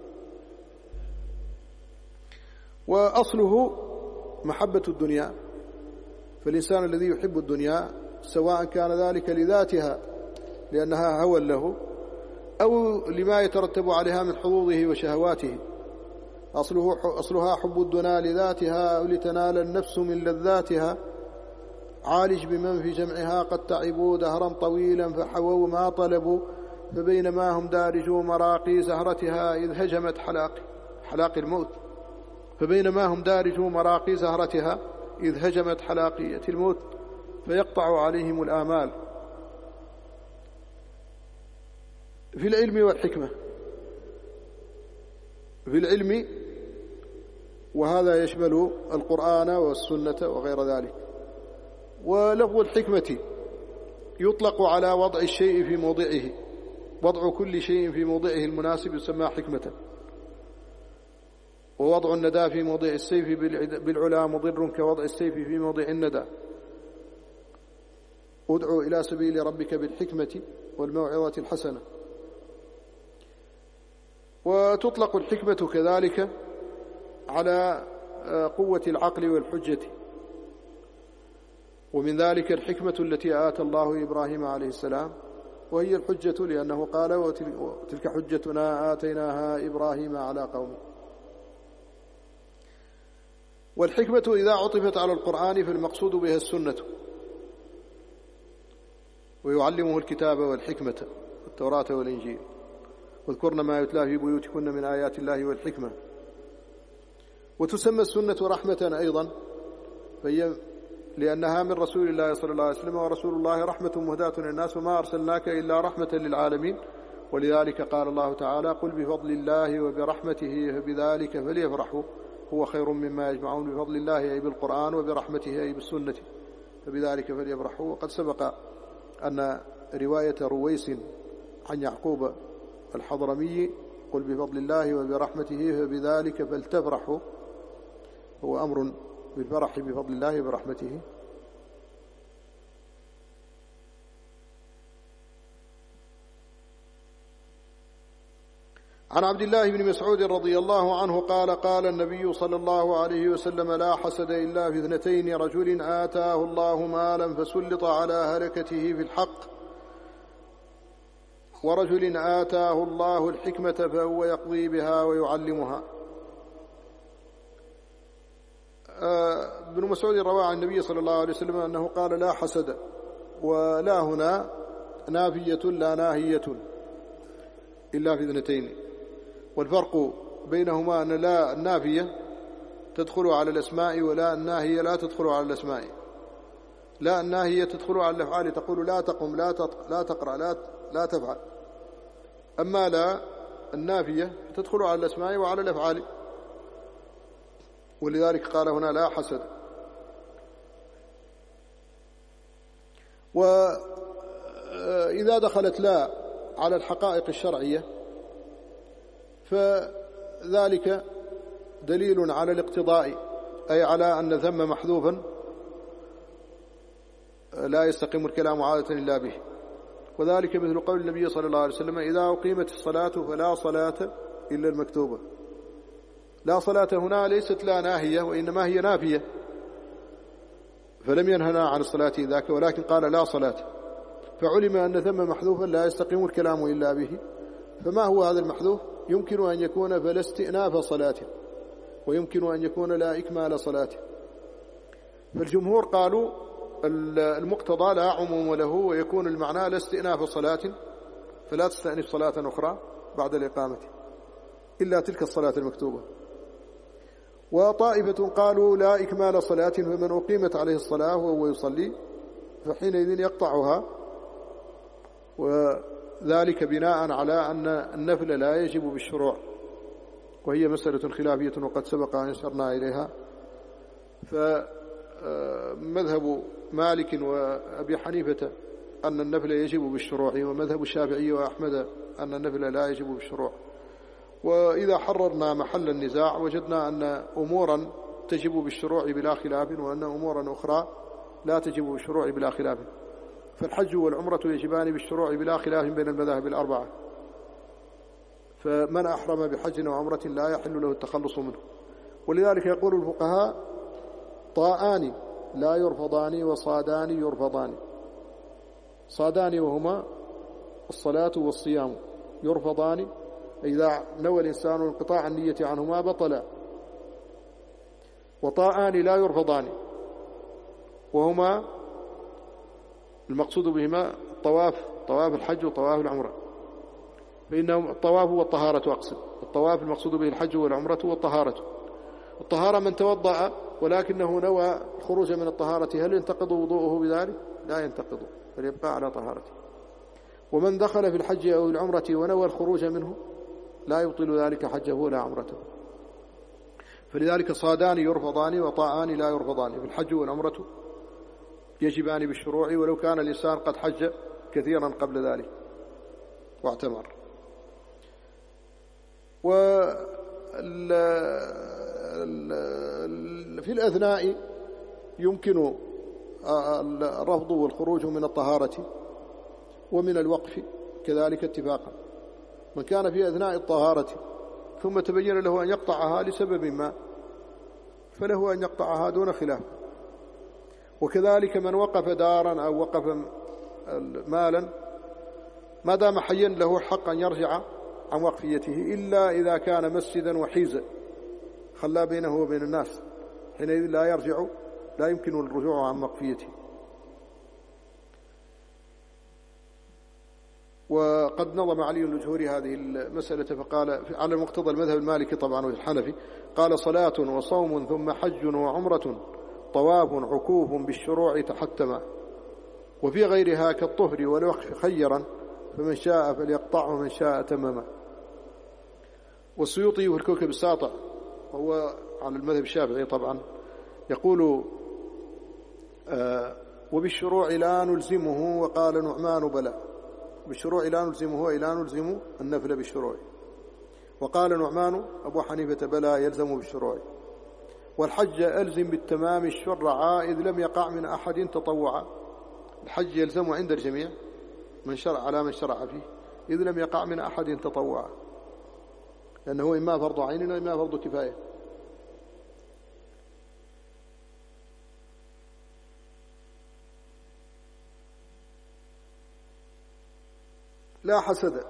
A: وأصله محبة الدنيا، فالإنسان الذي يحب الدنيا سواء كان ذلك لذاتها لأنها هوى له أو لما يترتب عليها من حظوظه وشهواته، أصله أصلها حب الدنيا لذاتها أو لتنال النفس من لذاتها. عالج بمن في جمعها قد تعبوا دهرا طويلا فحووا ما طلبوا، فبينما هم دارجوا مراقي زهرتها إذ هجمت حلاق حلاق الموت فبينما هم دارجوا مراقي زهرتها إذ هجمت حلاقية الموت فيقطع عليهم الآمال. في العلم والحكمة، في العلم وهذا يشمل القرآن والسنة وغير ذلك. ولفظ الحكمة يطلق على وضع الشيء في موضعه، وضع كل شيء في موضعه المناسب يسمى حكمة. ووضع الندى في موضع السيف بالعلا مضر كوضع السيف في موضع الندى. ادعو إلى سبيل ربك بالحكمة والموعظة الحسنة. وتطلق الحكمة كذلك على قوة العقل والحجة، ومن ذلك الحكمة التي آتى الله إبراهيم عليه السلام، وهي الحجة، لأنه قال وتلك حجتنا آتيناها إبراهيم على قومه. والحكمة إذا عطفت على القرآن فالمقصود بها السنة، ويعلمه الكتاب والحكمة والتوراة والإنجيل، واذكرن ما يتلى في بيوتكن من آيات الله والحكمة. وتسمى السنة رحمة أيضا، فهي لأنها من رسول الله صلى الله عليه وسلم، ورسول الله رحمة مهداة للناس، وما أرسلناك إلا رحمة للعالمين. ولذلك قال الله تعالى: قل بفضل الله وبرحمته فبذلك فليفرحوا هو خير مما يجمعون. بفضل الله أي بالقرآن، وبرحمته أي بالسنة، فبذلك فليفرحوا. وقد سبق أن رواية رويس عن يعقوب الحضرمي: قل بفضل الله وبرحمته فبذلك فلتفرحوا، هو أمر بالفرح بفضل الله وبرحمته. عن عبد الله بن مسعود رضي الله عنه قال: قال النبي صلى الله عليه وسلم: لا حسد إلا في اثنتين، رجل آتاه الله مالا فسلط على هلكته في الحق، ورجل آتاه الله الحكمة فهو يقضي بها ويعلمها. ابن مسعود روى عن النبي صلى الله عليه وسلم أنه قال: لا حسد، ولا هنا نافية لا ناهية إلا في اثنتين. والفرق بينهما أن لا النافية تدخل على الأسماء، ولا الناهية لا تدخل على الأسماء. لا الناهية تدخل على الأفعال، تقول لا تقم، لا لا تقرأ، لا لا تفعل. أما لا النافية تدخل على الأسماء وعلى الأفعال، ولذلك قال هنا: لا حسد. وإذا دخلت لا على الحقائق الشرعية فذلك دليل على الاقتضاء، أي على أن ثم محذوفا لا يستقيم الكلام عادة إلا به. وذلك مثل قول النبي صلى الله عليه وسلم: إذا أقيمت الصلاة فلا صلاة إلا المكتوبة. لا صلاة هنا ليست لا ناهية، وإنما هي نافية، فلم ينهنا عن الصلاة ذاك، ولكن قال لا صلاة، فعلم أن ثم محذوفا لا يستقيم الكلام إلا به. فما هو هذا المحذوف؟ يمكن أن يكون فلا استئناف صلاة، ويمكن أن يكون لا إكمال صلاة. فالجمهور قالوا المقتضى لا عموم له، ويكون المعنى لا استئناف صلاة، فلا تستأنف صلاة أخرى بعد الإقامة إلا تلك الصلاة المكتوبة. وطائفة قالوا لا إكمال صلاة، فمن أقيمت عليه الصلاة وهو يصلي فحينئذ يقطعها، وذلك بناء على أن النفل لا يجب بالشروع، وهي مسألة خلافية وقد سبق أن أشرنا إليها. فمذهب مالك وأبي حنيفة أن النفل يجب بالشروع، ومذهب الشافعي وأحمد أن النفل لا يجب بالشروع. وإذا حررنا محل النزاع وجدنا أن أمورا تجب بالشروع بلا خلاف، وأن أمورا أخرى لا تجب بالشروع بلا خلاف. فالحج والعمرة يجبان بالشروع بلا خلاف بين المذاهب الأربعة، فمن أحرم بحج وعمرة لا يحل له التخلص منه. ولذلك يقول الفقهاء: طاءان لا يرفضان، وصادان يرفضان. صادان وهما الصلاة والصيام، يرفضان إذا نوى الإنسان انقطاع النية عنهما بطلا. وطاءان لا يرفضان، وهما المقصود بهما الطواف، طواف الحج وطواف العمرة. فإنهم الطواف والطهارة أقصد، الطواف المقصود به الحج والعمرة والطهارة. الطهارة من توضأ ولكنه نوى الخروج من الطهارة، هل ينتقض وضوءه بذلك؟ لا ينتقض، بل يبقى على طهارته. ومن دخل في الحج أو العمرة ونوى الخروج منه لا يبطل ذلك حجه ولا عمرته. فلذلك صادان يرفضان وطاعان لا يرفضان. في الحج والعمرة يجبان بالشروع، ولو كان الإنسان قد حج كثيرا قبل ذلك واعتمر. وفي الأثناء يمكن الرفض والخروج من الطهارة ومن الوقف كذلك اتفاقا، من كان في أثناء الطهارة ثم تبين له أن يقطعها لسبب ما فله أن يقطعها دون خلاف. وكذلك من وقف دارا أو وقف مالا ما دام حيا له حق أن يرجع عن وقفيته إلا إذا كان مسجدا وحيزا خلى بينه وبين الناس، حينئذ لا يرجع، لا يمكن الرجوع عن وقفيته. وقد نظم علي الجهوري هذه المسألة فقال على مقتضى المذهب المالكي طبعا والحنفي، قال: صلاة وصوم ثم حج وعمرة طواف عكوف بالشروع تحتما، وفي غيرها كالطهر والوقف خيرا، فمن شاء فليقطع ومن شاء تمما. والسيوطي والكوكب الساطع وهو على المذهب الشافعي طبعا يقول: آه وبالشروع لا نلزمه، وقال نعمان بلى. بالشروع لا نلزمه أي لا نلزم النفل بالشروع، وقال نعمان أبو حنيفة بلى يلزم بالشروع. والحج ألزم بالتمام الشرعا إذ لم يقع من أحد تطوعا. الحج يلزم عند الجميع من شرع على من شرع فيه إذ لم يقع من أحد تطوعا، لأنه إما فرض عين وإما فرض كفاية. لا حسد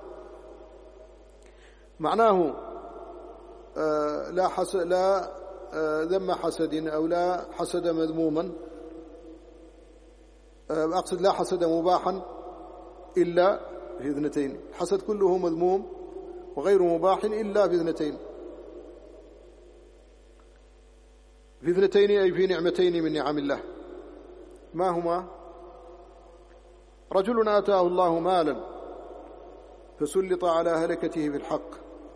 A: معناه آه لا حسد لا آه ذم حسد أو لا حسد مذموما، آه أقصد لا حسد مباحا إلا في اثنتين. الحسد كله مذموم وغير مباح إلا في اثنتين، في اثنتين أي في نعمتين من نعم الله. ما هما؟ رجل آتاه الله مالا فسلط على هلكته بالحق.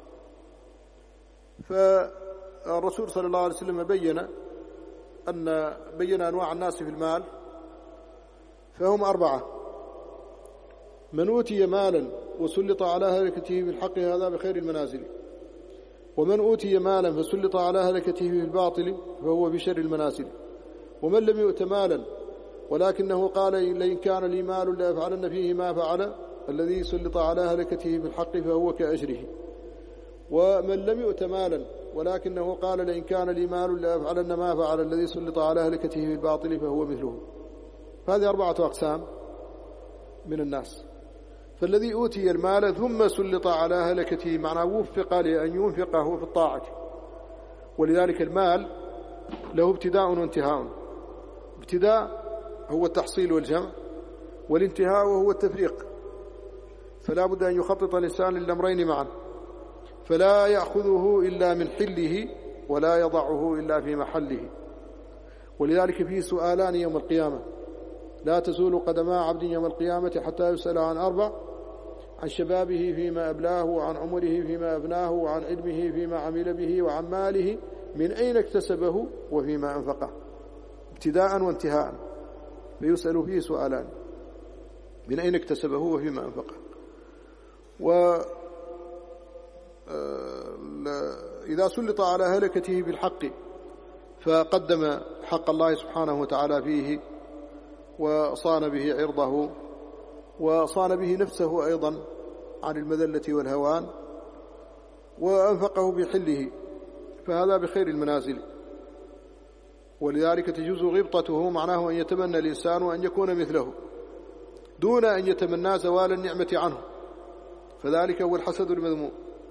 A: فالرسول صلى الله عليه وسلم بين أن بين أنواع الناس في المال، فهم أربعة: من أوتي مالا وسلط على هلكته بالحق هذا بخير المنازل، ومن أوتي مالا فسلط على هلكته بالباطل فهو بشر المنازل، ومن لم يؤت مالا ولكنه قال لئن كان لي مال لأفعلن فيه ما فعل الذي سلط على هلكته بالحق فهو كأجره، ومن لم يؤت مالا ولكنه قال لئن كان لي مال لأفعلن ما فعل الذي سلط على هلكته بالباطل فهو مثله. هذه أربعة أقسام من الناس. فالذي أوتي المال ثم سلط على هلكته معناه وفق لأن ينفقه في الطاعة، ولذلك المال له ابتداء وانتهاء. ابتداء هو التحصيل والجمع، والانتهاء وهو التفريق، فلا بد أن يخطط الإنسان للأمرين معا، فلا يأخذه إلا من حله ولا يضعه إلا في محله. ولذلك فيه سؤالان يوم القيامة: لا تزول قدما عبد يوم القيامة حتى يسأل عن أربع: عن شبابه فيما أبلاه، وعن عمره فيما أبناه، وعن علمه فيما عمل به، وعن ماله من أين اكتسبه وفيما أنفقه. ابتداء وانتهاء، فيسأل فيه سؤالان: من أين اكتسبه وفيما أنفقه. وإذا سلط على هلكته بالحق فقدم حق الله سبحانه وتعالى فيه، وصان به عرضه، وصان به نفسه أيضا عن المذلة والهوان، وأنفقه بحله، فهذا بخير المنازل. ولذلك تجوز غبطته، معناه أن يتمنى الإنسان أن يكون مثله دون أن يتمنى زوال النعمة عنه، فذلك هو الحسد المذموم.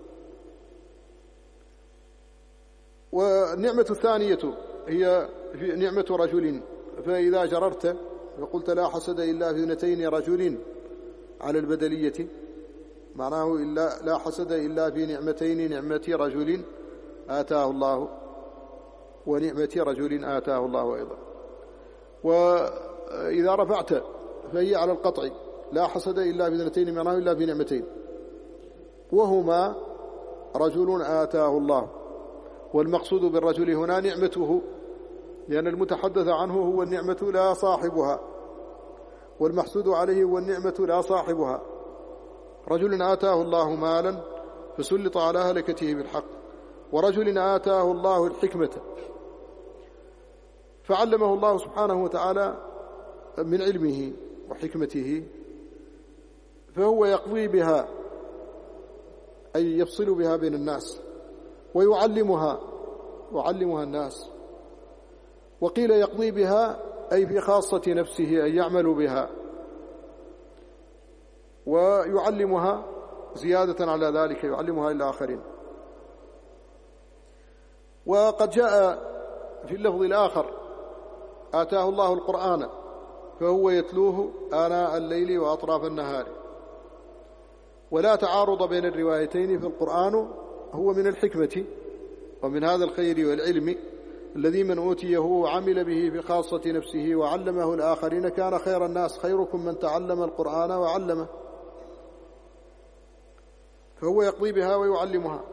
A: والنعمة الثانية هي نعمة رجل، فإذا جررت وقلت لا حسد إلا في اثنتين رجل على البدلية، معناه إلا لا حسد إلا في نعمتين: نعمة رجل آتاه الله ونعمة رجل آتاه الله أيضا. وإذا رفعت فهي على القطع: لا حسد إلا في اثنتين، معناه إلا في نعمتين، وهما رجل آتاه الله. والمقصود بالرجل هنا نعمته، لأن المتحدث عنه هو النعمة لا صاحبها، والمحسود عليه هو النعمة لا صاحبها. رجل آتاه الله مالا فسلط على هلكته بالحق، ورجل آتاه الله الحكمة فعلمه الله سبحانه وتعالى من علمه وحكمته، فهو يقضي بها أي يفصل بها بين الناس، ويعلمها يعلمها الناس. وقيل يقضي بها أي في خاصة نفسه أن يعمل بها، ويعلمها زيادة على ذلك يعلمها للآخرين. وقد جاء في اللفظ الآخر آتاه الله القرآن فهو يتلوه آناء الليل وأطراف النهار، ولا تعارض بين الروايتين، فالقرآن هو من الحكمة ومن هذا الخير والعلم الذي من أوتيه وعمل به في خاصة نفسه وعلمه الآخرين كان خير الناس، خيركم من تعلم القرآن وعلمه، فهو يقضي بها ويعلمها.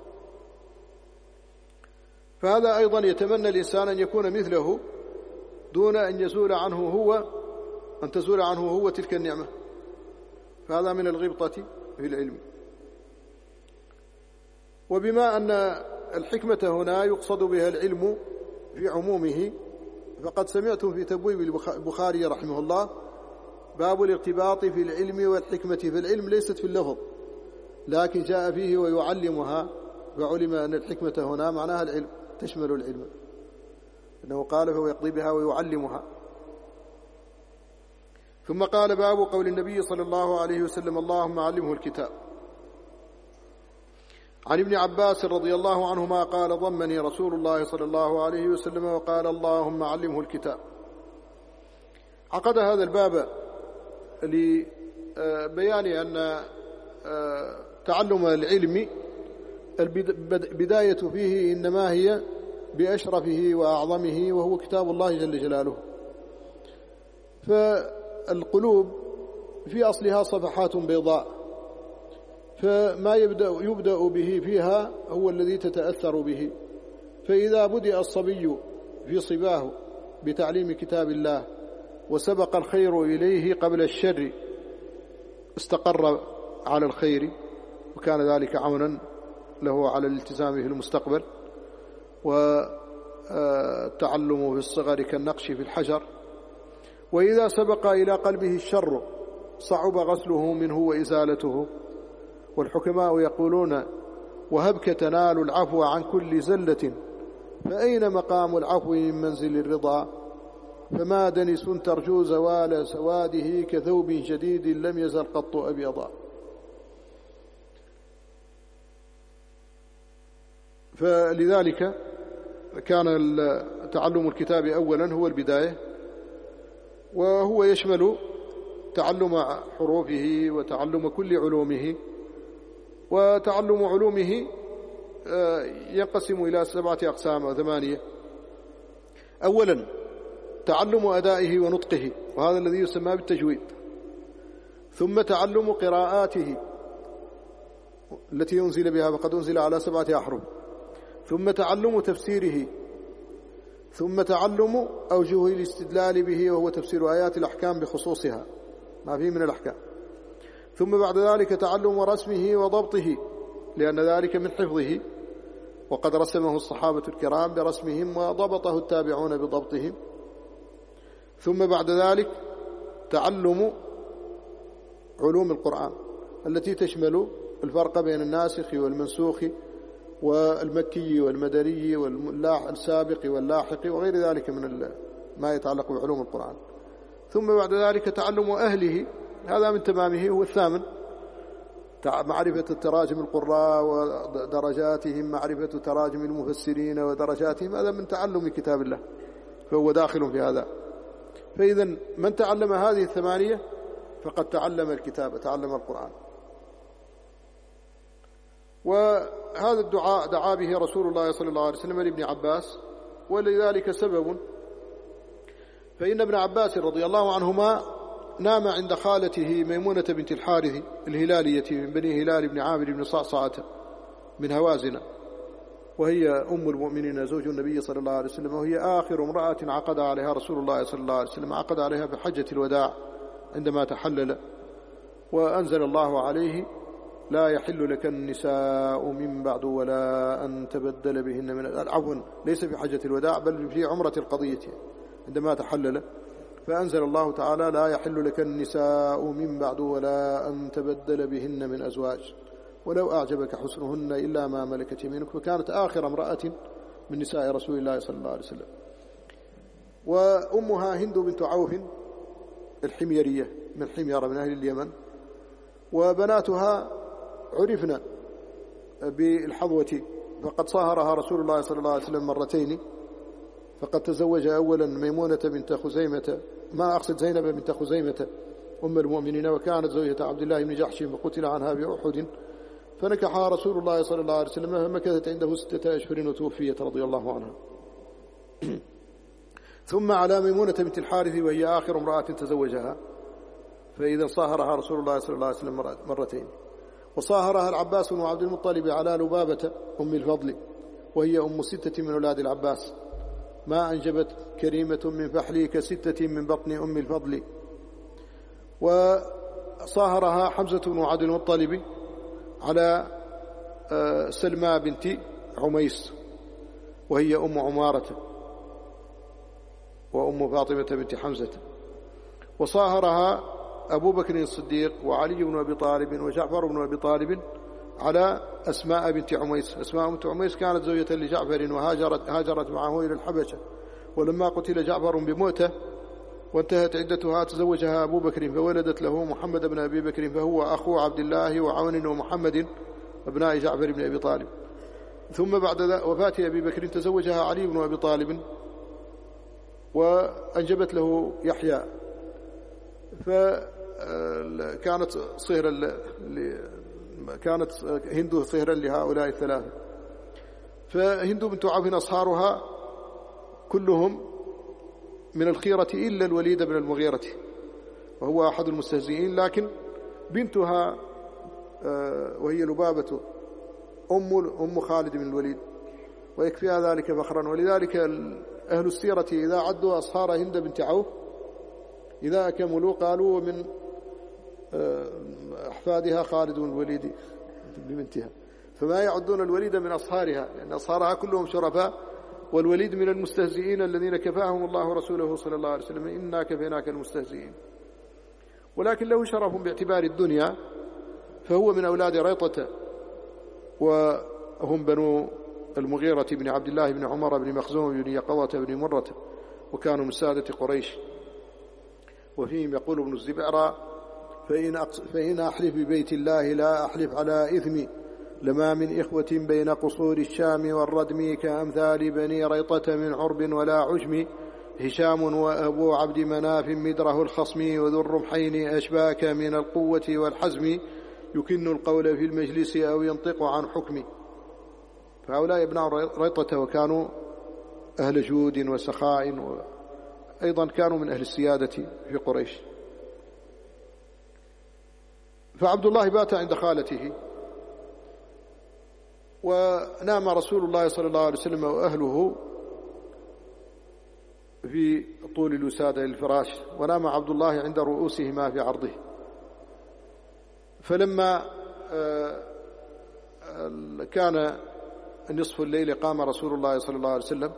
A: فهذا أيضا يتمنى الإنسان أن يكون مثله دون أن يزول عنه هو أن تزول عنه هو تلك النعمة، فهذا من الغبطة في العلم. وبما أن الحكمة هنا يقصد بها العلم في عمومه، فقد سمعتم في تبويب البخاري رحمه الله باب الارتباط في العلم والحكمة. في العلم ليست في اللفظ، لكن جاء فيه ويعلمها، فعلم أن الحكمة هنا معناها العلم، تشمل العلم، إنه قال فهو يقضي بها ويعلمها. ثم قال باب قول النبي صلى الله عليه وسلم اللهم علمه الكتاب. عن ابن عباس رضي الله عنهما قال ضمني رسول الله صلى الله عليه وسلم وقال اللهم علمه الكتاب. عقد هذا الباب لبيان أن تعلم العلم البداية فيه إنما هي بأشرفه وأعظمه، وهو كتاب الله جل جلاله. فالقلوب في أصلها صفحات بيضاء، فما يبدأ, يبدأ به فيها هو الذي تتأثر به. فإذا بدأ الصبي في صباه بتعليم كتاب الله وسبق الخير إليه قبل الشر استقر على الخير، وكان ذلك عونا له على الالتزام في المستقبل. والتعلم في الصغر كالنقش في الحجر. وإذا سبق إلى قلبه الشر صعب غسله منه وإزالته. والحكماء يقولون وهبك تنال العفو عن كل زلة، فأين مقام العفو من منزل الرضا؟ فما دنس ترجو زوال سواده كثوب جديد لم يزل قط أبيضا. فلذلك كان تعلم الكتاب أولا هو البداية، وهو يشمل تعلم حروفه وتعلم كل علومه. وتعلم علومه ينقسم إلى سبعة أقسام أو ثمانية. أولا تعلم أدائه ونطقه، وهذا الذي يسمى بالتجويد. ثم تعلم قراءاته التي أنزل بها، فقد أنزل على سبعة أحرف. ثم تعلم تفسيره. ثم تعلم أوجه الاستدلال به، وهو تفسير آيات الأحكام بخصوصها ما فيه من الأحكام. ثم بعد ذلك تعلم رسمه وضبطه، لأن ذلك من حفظه، وقد رسمه الصحابة الكرام برسمهم وضبطه التابعون بضبطهم. ثم بعد ذلك تعلم علوم القرآن التي تشمل الفرق بين الناسخ والمنسوخ والمكي والمدني والسابق واللاحق وغير ذلك من ما يتعلق بعلوم القرآن. ثم بعد ذلك تعلم أهله، هذا من تمامه، هو الثامن، معرفة التراجم القراء ودرجاتهم، معرفة تراجم المفسرين ودرجاتهم، هذا من تعلم كتاب الله، فهو داخل في هذا. فإذا من تعلم هذه الثمانية فقد تعلم الكتاب، تعلم القرآن. وهذا الدعاء دعا به رسول الله صلى الله عليه وسلم لابن عباس، ولذلك سبب، فإن ابن عباس رضي الله عنهما نام عند خالته ميمونة بنت الحارث الهلالية من بني هلال بن عامر بن صعصعة من هوازن، وهي أم المؤمنين زوج النبي صلى الله عليه وسلم، وهي آخر امرأة عقد عليها رسول الله صلى الله عليه وسلم، عقد عليها بحجة الوداع عندما تحلل، وأنزل الله عليه لا يحل لك النساء من بعد ولا أن تبدل بهن من عفوا ليس في حجة الوداع بل في عمرة القضية عندما تحلل، فأنزل الله تعالى لا يحل لك النساء من بعد ولا أن تبدل بهن من أزواج، ولو أعجبك حسنهن إلا ما ملكت يمينك، وكانت آخر امرأة من نساء رسول الله صلى الله عليه وسلم. وأمها هند بنت عوف الحميرية من حميرة من أهل اليمن، وبناتها عرفنا بالحظوة، فقد صاهرها رسول الله صلى الله عليه وسلم مرتين، فقد تزوج أولا ميمونة بنت خزيمة، ما أقصد زينب بنت خزيمة أم المؤمنين، وكانت زوجة عبد الله بن جحش فقتل عنها بأحد، فنكحها رسول الله صلى الله عليه وسلم، فمكثت عنده ستة أشهر وتوفيت رضي الله عنها. ثم على ميمونة بنت الحارث وهي آخر امرأة تزوجها، فإذا صاهرها رسول الله صلى الله عليه وسلم مرتين. وصاهرها العباس بن عبد المطلب على لبابة أم الفضل، وهي أم ستة من أولاد العباس، ما أنجبت كريمة من فحلي كستة من بطن أم الفضل. وصاهرها حمزة بن عبد المطلب على سلمى بنت عميس، وهي أم عمارة وأم فاطمة بنت حمزة. وصاهرها أبو بكر الصديق وعلي بن أبي طالب وجعفر بن أبي طالب على أسماء بنت عميس. أسماء بنت عميس كانت زوجة لجعفر وهاجرت هاجرت معه إلى الحبشة، ولما قتل جعفر بمؤتة وانتهت عدتها تزوجها أبو بكر، فولدت له محمد بن أبي بكر، فهو أخو عبد الله وعون ومحمد ابناء جعفر بن أبي طالب. ثم بعد وفاة أبي بكر تزوجها علي بن أبي طالب وأنجبت له يحيى، فكانت صهرا كانت هند صهرا لهؤلاء الثلاثة. فهند بنت عوف أصهارها كلهم من الخيرة إلا الوليد بن المغيرة، وهو أحد المستهزئين، لكن بنتها وهي لبابة أم أم خالد بن الوليد، ويكفيها ذلك فخرا. ولذلك أهل السيرة إذا عدوا أصهار هند بنت عوف إذا أكملوا قالوا من أحفادها خالد بن الوليد ببنتها، فما يعدون الوليد من أصهارها، لأن أصهارها كلهم شرفاء، والوليد من المستهزئين الذين كفاهم الله ورسوله صلى الله عليه وسلم، إنا كفيناك المستهزئين. ولكن له شرف باعتبار الدنيا، فهو من أولاد ريطة، وهم بنو المغيرة بن عبد الله بن عمر بن مخزوم بن يقظة بن مرة، وكانوا من سادة قريش. وفيهم يقول ابن الزبعرى: فإن, فإن أحلف ببيت الله لا أحلف على إثمي، لما من إخوة بين قصور الشام والردم كأمثال بني ريطة من عرب ولا عجم، هشام وأبو عبد مناف مدره الخصم، وذو الرمحين أشباك من القوة والحزم، يكن القول في المجلس أو ينطق عن حكم. فهؤلاء ابناء ريطة، وكانوا أهل جود وسخاء، وأيضا كانوا من أهل السيادة في قريش. فعبد الله بات عند خالته، ونام رسول الله صلى الله عليه وسلم وأهله في طول الوسادة للفراش، ونام عبد الله عند رؤوسهما في عرضه. فلما كان نصف الليل قام رسول الله صلى الله عليه وسلم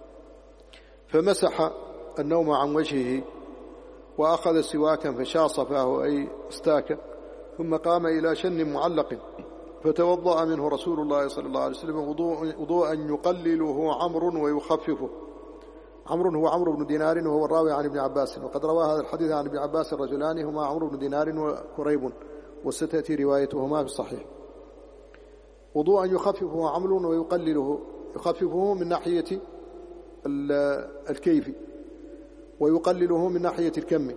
A: فمسح النوم عن وجهه، وأخذ سواكا فشاص فاه أي استاك، ثم قام إلى شن معلق فتوضأ منه رسول الله صلى الله عليه وسلم وضوءا يقلله عمرو ويخففه. عمرو هو عمرو بن دينار، وهو الراوي عن ابن عباس، وقد روى هذا الحديث عن ابن عباس الرجلان هما عمرو بن دينار وكريب، وستأتي روايتهما في الصحيح. وضوءا يخففه عمرو ويقلله، يخففه من ناحية الكيف ويقلله من ناحية الكم.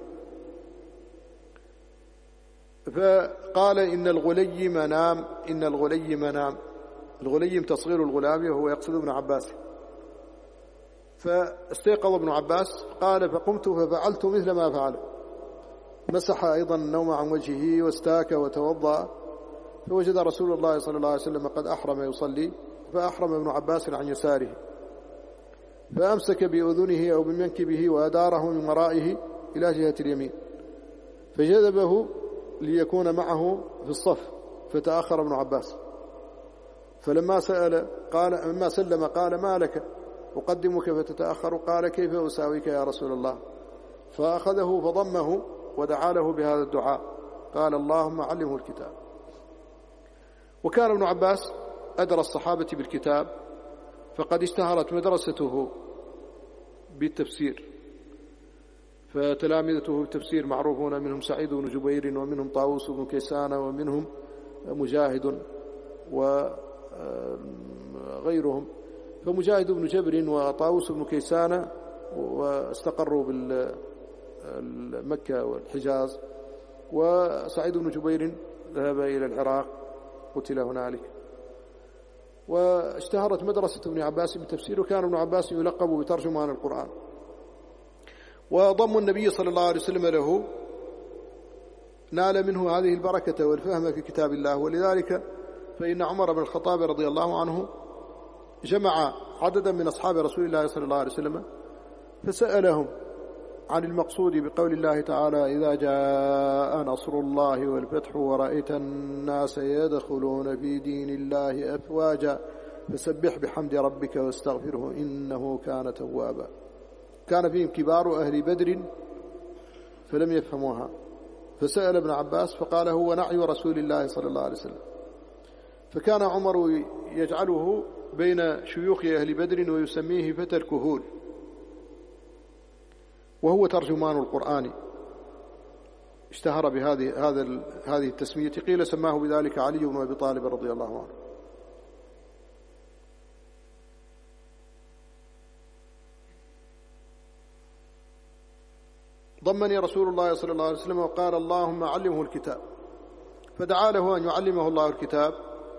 A: فقال: إن الغلي منام، إن الغلي منام. الغلي تصغير الغلام، وهو يقصد ابن عباس. فاستيقظ ابن عباس قال: فقمت ففعلت مثل ما فعل، مسح أيضا النوم عن وجهه واستاك وتوضأ، فوجد رسول الله صلى الله عليه وسلم قد أحرم يصلي، فأحرم ابن عباس عن يساره، فأمسك بأذنه أو بمنكبه وأداره من ورائه إلى جهة اليمين، فجذبه ليكون معه في الصف، فتأخر ابن عباس. فلما سأل قال لما سلم قال: ما لك أقدمك فتتأخر؟ قال: كيف أساويك يا رسول الله؟ فأخذه فضمه ودعا له بهذا الدعاء، قال: اللهم علمه الكتاب. وكان ابن عباس أدرى الصحابة بالكتاب، فقد اشتهرت مدرسته بالتفسير، فتلامذته بالتفسير معروفون، منهم سعيد بن جبير ومنهم طاووس بن كيسان ومنهم مجاهد وغيرهم. فمجاهد بن جبر وطاووس بن كيسان واستقروا بالمكة والحجاز، وسعيد بن جبير ذهب إلى العراق قتل هنالك. واشتهرت مدرسة ابن عباس بالتفسير، وكان ابن عباس يلقب بترجمان القرآن. وضم النبي صلى الله عليه وسلم له نال منه هذه البركة والفهم في كتاب الله. ولذلك فإن عمر بن الخطاب رضي الله عنه جمع عددا من أصحاب رسول الله صلى الله عليه وسلم فسألهم عن المقصود بقول الله تعالى: إذا جاء نصر الله والفتح ورأيت الناس يدخلون في دين الله أفواجا فسبح بحمد ربك واستغفره إنه كان توابا. كان فيهم كبار أهل بدر فلم يفهموها، فسأل ابن عباس فقال: هو نعي رسول الله صلى الله عليه وسلم. فكان عمر يجعله بين شيوخ أهل بدر ويسميه فتى الكهول، وهو ترجمان القرآن، اشتهر بهذه هذا هذه التسمية. قيل سماه بذلك علي بن أبي طالب رضي الله عنه. ضمني رسول الله صلى الله عليه وسلم وقال: اللهم علمه الكتاب، فدعا له أن يعلمه الله الكتاب،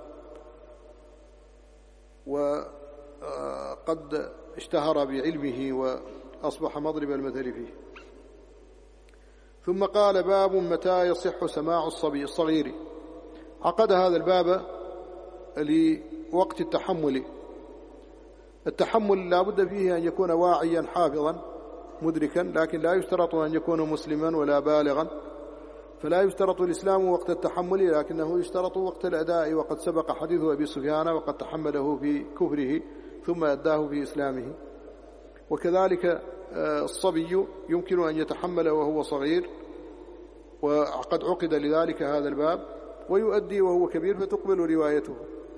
A: وقد اشتهر بعلمه وأصبح مضرب المثل فيه. ثم قال: باب متى يصح سماع الصبي الصغير. عقد هذا الباب لوقت التحمل. التحمل لا بد فيه أن يكون واعيا حافظا مدركا، لكن لا يشترط أن يكون مسلما ولا بالغا، فلا يشترط الإسلام وقت التحمل، لكنه يشترط وقت الأداء. وقد سبق حديث أبي سفيان وقد تحمله في كفره ثم أداه في إسلامه. وكذلك الصبي يمكن أن يتحمل وهو صغير، وقد عقد لذلك هذا الباب، ويؤدي وهو كبير فتقبل روايته.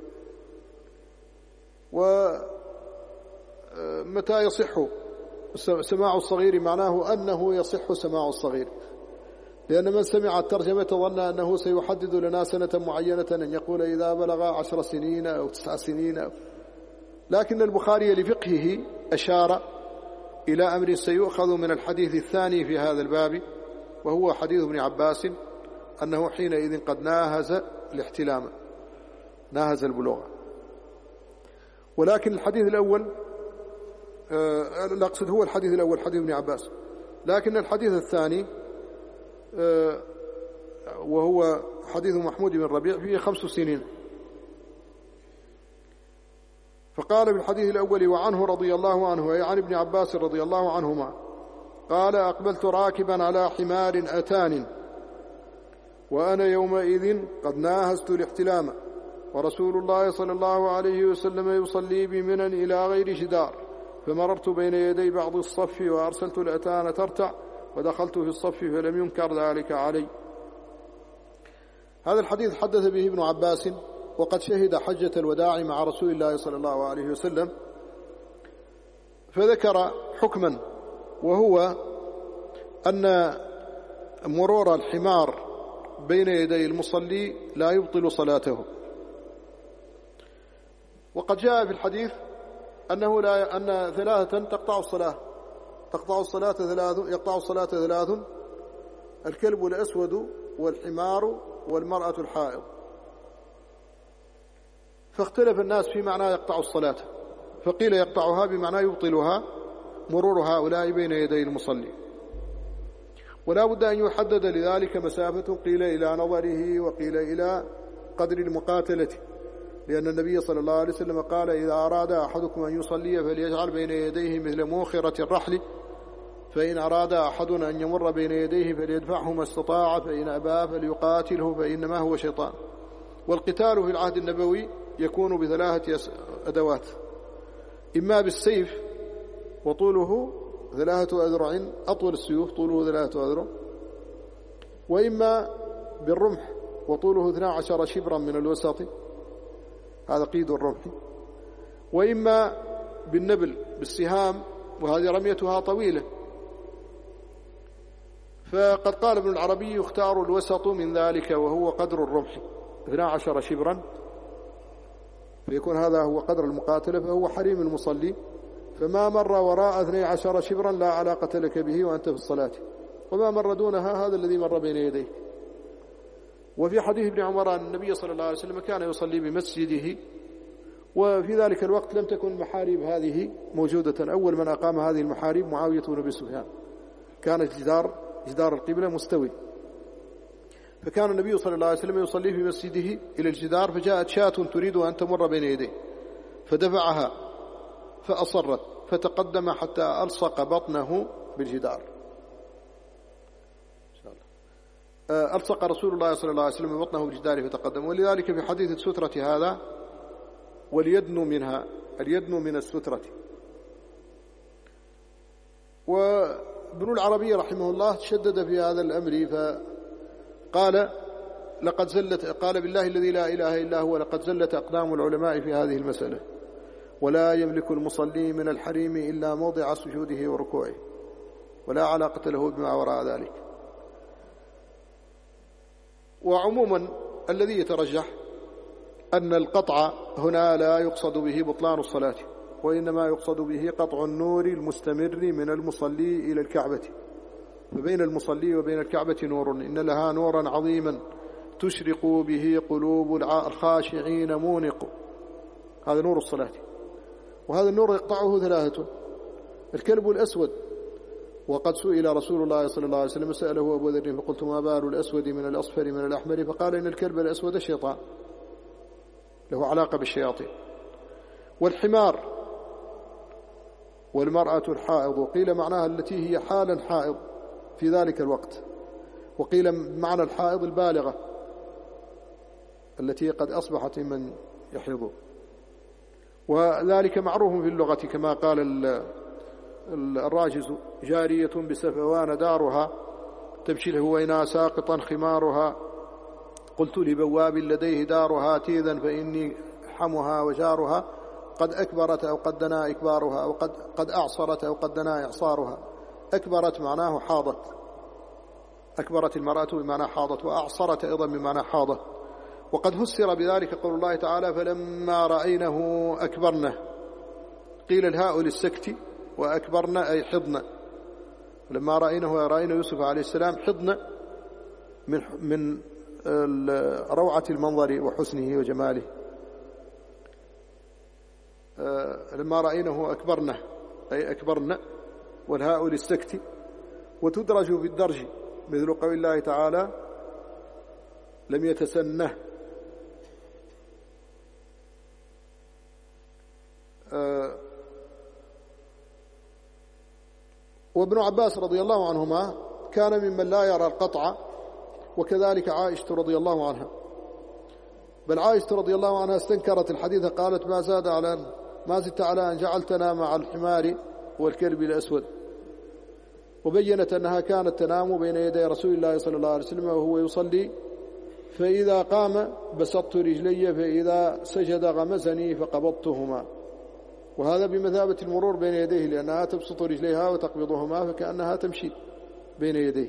A: ومتى يصح سماع الصغير معناه أنه يصح سماع الصغير، لأن من سمع الترجمة ظن أنه سيحدد لنا سنة معينة، أن يقول إذا بلغ عشر سنين أو تسع سنين. لكن البخاري لفقهه أشار إلى أمر سيؤخذ من الحديث الثاني في هذا الباب، وهو حديث ابن عباس أنه حينئذ قد ناهز الاحتلام، ناهز البلوغ. ولكن الحديث الأول أه الأقصد هو الحديث الأول حديث ابن عباس، لكن الحديث الثاني أه وهو حديث محمود بن ربيع فيه خمس سنين. فقال بالحديث الأول: وعنه رضي الله عنه، أي عن ابن عباس رضي الله عنهما قال: أقبلت راكبا على حمار أتان وأنا يومئذ قد ناهزت الاحتلام، ورسول الله صلى الله عليه وسلم يصلي بمنى إلى غير جدار، فمررت بين يدي بعض الصف وأرسلت الأتان ترتع، ودخلت في الصف فلم ينكر ذلك علي. هذا الحديث حدث به ابن عباس، وقد شهد حجة الوداع مع رسول الله صلى الله عليه وسلم، فذكر حكما، وهو أن مرور الحمار بين يدي المصلي لا يبطل صلاته. وقد جاء في الحديث أنه لا أن ثلاثة تقطع الصلاة تقطع الصلاة ثلاث يقطع الصلاة ثلاث: الكلب الأسود والحمار والمرأة الحائض. فاختلف الناس في معنى يقطع الصلاة، فقيل يقطعها بمعنى يبطلها مرور هؤلاء بين يدي المصلي، ولا بد أن يحدد لذلك مسافة، قيل إلى نظره وقيل إلى قدر المقاتلة، لأن النبي صلى الله عليه وسلم قال: إذا أراد أحدكم أن يصلي فليجعل بين يديه مثل موخرة الرحل، فإن أراد أحدنا أن يمر بين يديه فليدفعه ما استطاع، فإن أبى فليقاتله فإنما هو شيطان. والقتال في العهد النبوي يكون بثلاثة أدوات: إما بالسيف وطوله ثلاثة أذرع، أطول السيوف طوله ثلاثة أذرع، وإما بالرمح وطوله اثنا عشر شبرا من الوسط، هذا قيد الرمح، وإما بالنبل بالسهام، وهذه رميتها طويلة. فقد قال ابن العربي: يختار الوسط من ذلك وهو قدر الرمح اثنتا عشرة شبرا، فيكون هذا هو قدر المقاتلة، فهو حريم المصلي، فما مر وراء اثني عشر شبرا لا علاقة لك به وأنت في الصلاة، وما مر دونها هذا الذي مر بين يديك. وفي حديث ابن عمر أن النبي صلى الله عليه وسلم كان يصلي بمسجده، وفي ذلك الوقت لم تكن المحاريب هذه موجودة. أول من أقام هذه المحاريب معاوية بن أبي سفيان، كان جدار جدار القبلة مستوي، فكان النبي صلى الله عليه وسلم يصلي في مسجده إلى الجدار، فجاءت شاة تريد أن تمر بين يديه فدفعها فأصرت، فتقدم حتى ألصق بطنه بالجدار. ألصق رسول الله صلى الله عليه وسلم بطنه بالجدار فتقدم. ولذلك في حديث السترة هذا: وليدنو منها، اليدنو من السترة. وابن العربي رحمه الله شدد في هذا الأمر فقال: لقد زلت قال بالله الذي لا إله إلا هو لقد زلت أقدام العلماء في هذه المسألة، ولا يملك المصلي من الحريم إلا موضع سجوده وركوعه، ولا علاقة له بما وراء ذلك. وعموما الذي يترجح أن القطع هنا لا يقصد به بطلان الصلاة، وإنما يقصد به قطع النور المستمر من المصلي إلى الكعبة، فبين المصلي وبين الكعبة نور، إن لها نورا عظيما تشرق به قلوب الخاشعين مونق، هذا نور الصلاة. وهذا النور يقطعه ثلاثة: الكلب الأسود، وقد سئل رسول الله صلى الله عليه وسلم سأله أبو ذر فقلت: ما بال الأسود من الأصفر من الأحمر؟ فقال: إن الكلب الأسود شيطان له علاقة بالشياطين. والحمار، والمرأة الحائض، وقيل معناها التي هي حالا حائض في ذلك الوقت، وقيل معنى الحائض البالغة التي قد أصبحت من يحيض. وذلك معروف في اللغة كما قال الراجز: جارية بسفوان دارها تمشي الهوينا ساقطا خمارها، قلت لبواب لديه دارها تيذا فإني حمها وجارها، قد أكبرت أو قد دنا إكبارها، أو قد, قد أعصرت أو قد دنا إعصارها. أكبرت معناه حاضت، أكبرت المرأة بمعنى حاضت، وأعصرت أيضا بمعنى حاضت. وقد فسر بذلك قول الله تعالى: فلما رأينه أكبرنه، قيل الهاء للسكت، وأكبرنا أي حضن. لما رأينه رأينا يوسف عليه السلام حضن من من روعة المنظر وحسنه وجماله. لما رأينه أكبرنه أي أكبرنا، والهاء للسكت. وتدرج بالدرج مثل قول الله تعالى: لم يتسنه. وابن عباس رضي الله عنهما كان ممن لا يرى القطع، وكذلك عائشة رضي الله عنها، بل عائشة رضي الله عنها استنكرت الحديث، قالت: ما زاد على ما زدت على أن جعلتنا مع الحمار والكلب الأسود. وبينت أنها كانت تنام بين يدي رسول الله صلى الله عليه وسلم وهو يصلي، فإذا قام بسطت رجلي، فإذا سجد غمزني فقبضتهما. وهذا بمثابة المرور بين يديه، لأنها تبسط رجليها وتقبضهما فكأنها تمشي بين يديه.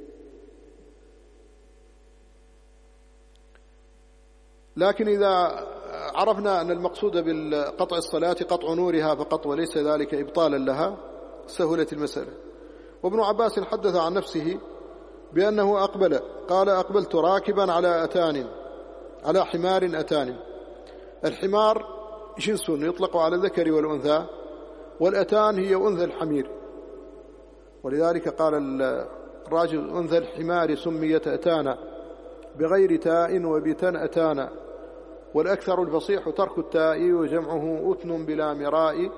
A: لكن إذا عرفنا أن المقصود بالقطع الصلاة قطع نورها فقط وليس ذلك إبطالا لها سهلت المسألة. وابن عباس حدث عن نفسه بأنه أقبل، قال: أقبلت راكبا على أتان، على حمار أتان. الحمار جنس يطلق على الذكر والأنثى، والأتان هي أنثى الحمير، ولذلك قال الراجل: أنثى الحمار سميت أتانا بغير تاء وبتن أتانا. والأكثر الفصيح ترك التاء وجمعه أتن بلا مراء،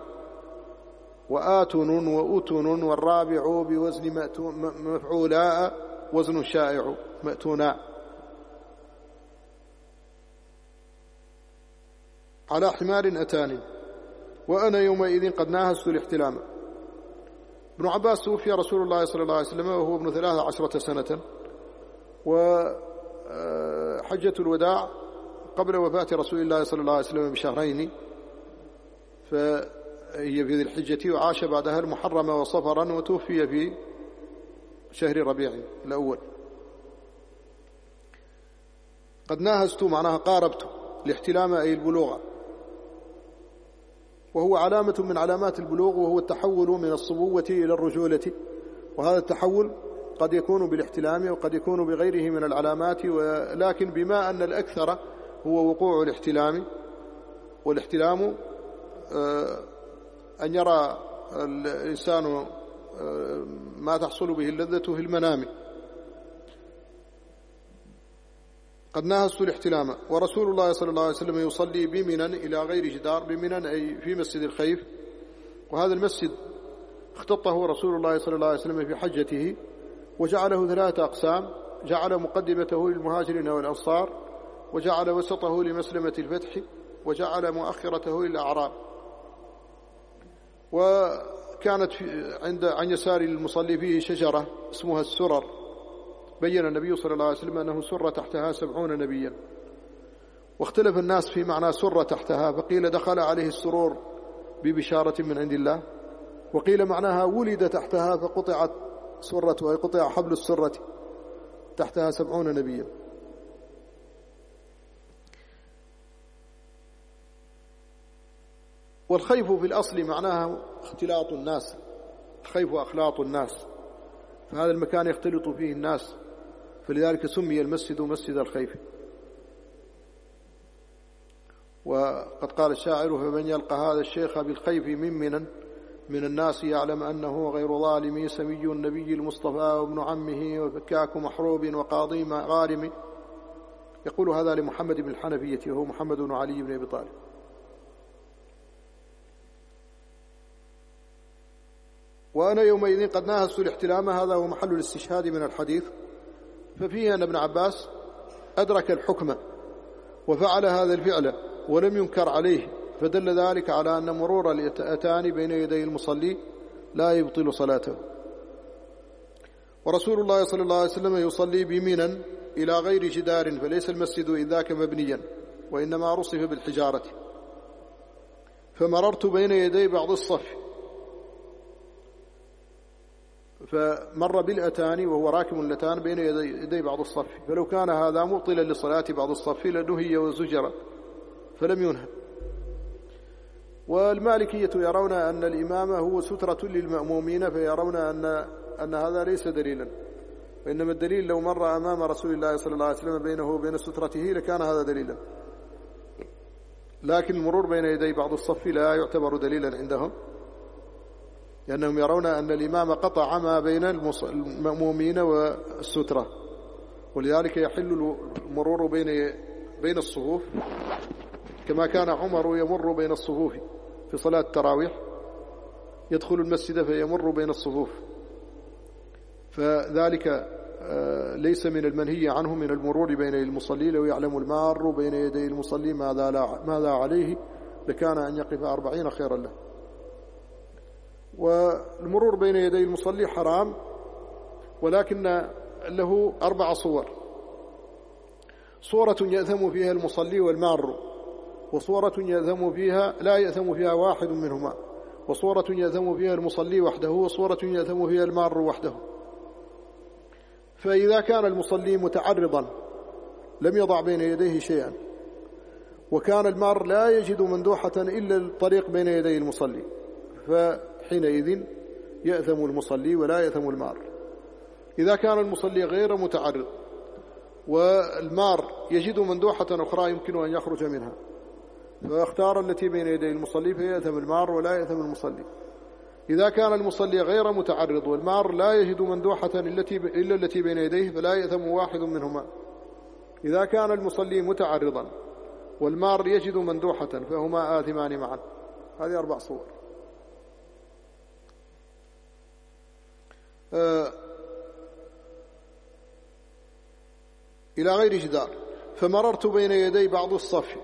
A: وآتن وأتن، والرابع بوزن مفعولاء وزن شائع مأتونا. على حمار أتان، وأنا يومئذ قد ناهزت الاحتلام. ابن عباس توفي رسول الله صلى الله عليه وسلم وهو ابن ثلاث عشرة سنة، وحجة الوداع قبل وفاة رسول الله صلى الله عليه وسلم بشهرين، فهي في ذي الحجة، وعاش بعدها المحرم وصفرا، وتوفي في شهر ربيع الأول. قد ناهزت معناها قاربت الاحتلام أي البلوغ، وهو علامة من علامات البلوغ، وهو التحول من الصبوة إلى الرجولة، وهذا التحول قد يكون بالاحتلام وقد يكون بغيره من العلامات، ولكن بما أن الأكثر هو وقوع الاحتلام، والاحتلام أن يرى الإنسان ما تحصل به اللذة في المنام. قد ناهزت الاحتلام، ورسول الله صلى الله عليه وسلم يصلي بمنى إلى غير جدار، بمنى أي في مسجد الخيف، وهذا المسجد اختطه رسول الله صلى الله عليه وسلم في حجته، وجعله ثلاثة أقسام: جعل مقدمته للمهاجرين والأنصار، وجعل وسطه لمسلمة الفتح، وجعل مؤخرته للأعراب. وكانت عند عن يسار المصلي فيه شجرة اسمها السرر، بين النبي صلى الله عليه وسلم أنه سر تحتها سبعون نبيا، واختلف الناس في معنى سر تحتها، فقيل دخل عليه السرور ببشارة من عند الله، وقيل معناها ولد تحتها فقطعت سرته، أي قطع حبل السرة تحتها سبعون نبيا. والخيف في الأصل معناها اختلاط الناس، الخيف أخلاط الناس، فهذا المكان يختلط فيه الناس، فلذلك سمي المسجد مسجد الخيف. وقد قال الشاعر: فمن يلقى هذا الشيخ بالخيف من منن من الناس يعلم أنه غير ظالم، سمي النبي المصطفى وابن عمه، وفكاك محروب وقاضي غارم. يقول هذا لمحمد بن الحنفية، وهو محمد بن علي بن أبي طالب. وأنا يومئذ قد ناهزت الاحتلام، هذا هو محل الاستشهاد من الحديث، ففيه أن ابن عباس أدرك الحكم وفعل هذا الفعل ولم ينكر عليه، فدل ذلك على أن مرور الأتان بين يدي المصلي لا يبطل صلاته. ورسول الله صلى الله عليه وسلم يصلي بمنى إلى غير جدار، فليس المسجد إذ ذاك مبنيا، وإنما رصف بالحجارة. فمررت بين يدي بعض الصف، فمر بالأتان وهو راكب الأتان بين يدي بعض الصف، فلو كان هذا مبطلا لصلاة بعض الصف لنهي وزجر، فلم ينهى. والمالكية يرون أن الإمام هو سترة للمأمومين، فيرون أن أن هذا ليس دليلا، وإنما الدليل لو مر أمام رسول الله صلى الله عليه وسلم بينه وبين سترته لكان هذا دليلا، لكن المرور بين يدي بعض الصف لا يعتبر دليلا عندهم، لأنهم يرون أن الإمام قطع ما بين المأمومين والسترة، ولذلك يحل المرور بين بين الصفوف، كما كان عمر يمر بين الصفوف في صلاة التراويح، يدخل المسجد فيمر بين الصفوف، فذلك ليس من المنهي عنه من المرور بين المصلي. لو يعلم المار بين يدي المصلي ماذا ماذا عليه لكان أن يقف أربعين خيرا له. والمرور بين يدي المصلي حرام، ولكن له أربع صور: صورة يأثم فيها المصلي والمار، وصورة يأثم فيها لا يأثم فيها واحد منهما، وصورة يأثم فيها المصلي وحده، وصورة يأثم فيها المار وحده. فإذا كان المصلي متعرضا لم يضع بين يديه شيئا، وكان المار لا يجد مندوحة إلا الطريق بين يدي المصلي، فحينئذ يأثم المصلي ولا يأثم المار. إذا كان المصلي غير متعرض والمار يجد مندوحة أخرى يمكن أن يخرج منها، فاختار التي بين يدي المصلي فيأثم المار ولا يأثم المصلي. إذا كان المصلي غير متعرض والمار لا يجد مندوحة إلا التي بين يديه فلا يأثم واحد منهما. إذا كان المصلي متعرضا والمار يجد مندوحة فهما آثمان معا. هذه أربع صور. آه إلى غير جدار. فمررت بين يدي بعض الصف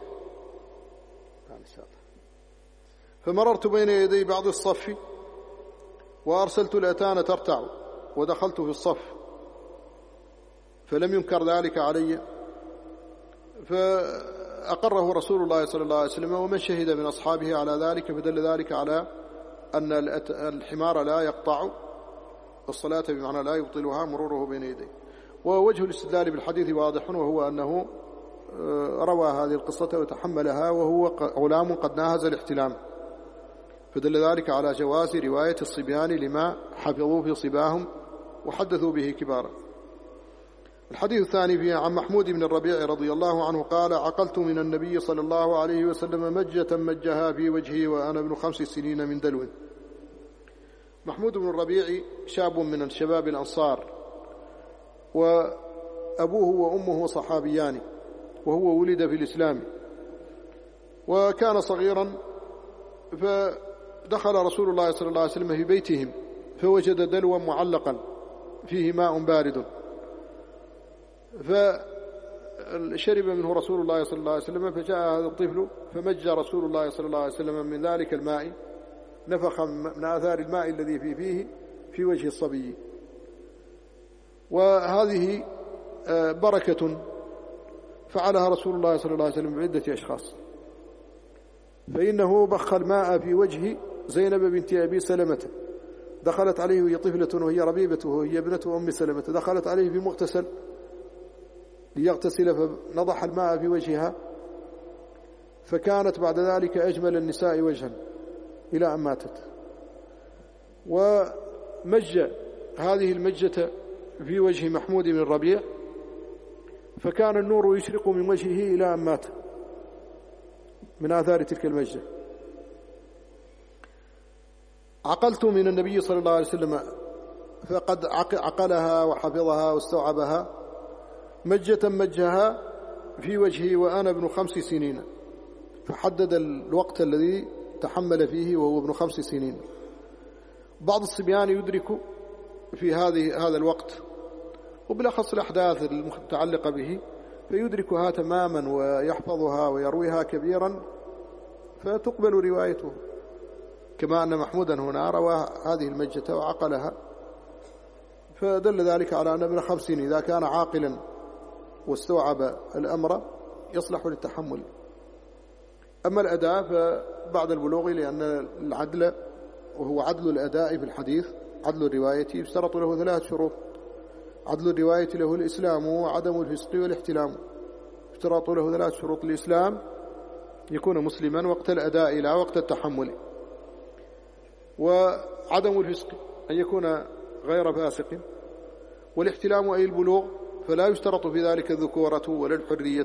A: فمررت بين يدي بعض الصف وأرسلت الأتان ترتع ودخلت في الصف فلم ينكر ذلك علي. فأقره رسول الله صلى الله عليه وسلم ومن شهد من أصحابه على ذلك، فدل ذلك على أن الحمار لا يقطع الصلاة، بمعنى لا يبطلها مروره بين يديه. ووجه الاستدلال بالحديث واضح، وهو أنه روى هذه القصة وتحملها وهو غلام قد ناهز الاحتلام، فدل ذلك على جواز رواية الصبيان لما حفظوا في صباهم وحدثوا به كبارا. الحديث الثاني فيه عن محمود بن الربيع رضي الله عنه قال: عقلت من النبي صلى الله عليه وسلم مجة مجها في وجهي وأنا ابن خمس سنين من دلو. محمود بن الربيع شاب من الشباب الأنصار، وأبوه وأمه صحابيان، وهو ولد في الإسلام وكان صغيرا، فدخل رسول الله صلى الله عليه وسلم في بيتهم فوجد دلوا معلقا فيه ماء بارد، فشرب منه رسول الله صلى الله عليه وسلم، فجاء هذا الطفل فمج رسول الله صلى الله عليه وسلم من ذلك الماء، نفخ من آثار الماء الذي في فيه في وجه الصبي. وهذه بركة فعلها رسول الله صلى الله عليه وسلم بعدة أشخاص، فإنه بخ الماء في وجه زينب بنت أبي سلمة، دخلت عليه وهي طفلة وهي ربيبته وهي ابنة أم سلمة، دخلت عليه في مغتسل ليغتسل فنضح الماء في وجهها، فكانت بعد ذلك أجمل النساء وجها إلى أن ماتت. ومج هذه المجة في وجه محمود بن الربيع، فكان النور يشرق من وجهه إلى أن مات من آثار تلك المجة. عقلت من النبي صلى الله عليه وسلم، فقد عقلها وحفظها واستوعبها، مجة مجها في وجهي وأنا ابن خمس سنين، فحدد الوقت الذي تحمل فيه وهو ابن خمس سنين. بعض الصبيان يدرك في هذه هذا الوقت، وبالأخص الأحداث المتعلقة به، فيدركها تماما ويحفظها ويرويها كبيرا، فتقبل روايته، كما أن محمودا هنا روى هذه المجة وعقلها، فدل ذلك على أن ابن خمس سنين إذا كان عاقلا واستوعب الأمر يصلح للتحمل. أما الأداء فبعد البلوغ، لأن العدل وهو عدل الأداء في الحديث، عدل الرواية، يشترط له ثلاث شروط: عدل الرواية له الإسلام وعدم الفسق والاحتلام. اشتراط له ثلاث شروط: الإسلام يكون مسلما وقت الأداء لا وقت التحمل، وعدم الفسق أن يكون غير فاسق، والاحتلام أي البلوغ، فلا يشترط في ذلك الذكورة ولا الحرية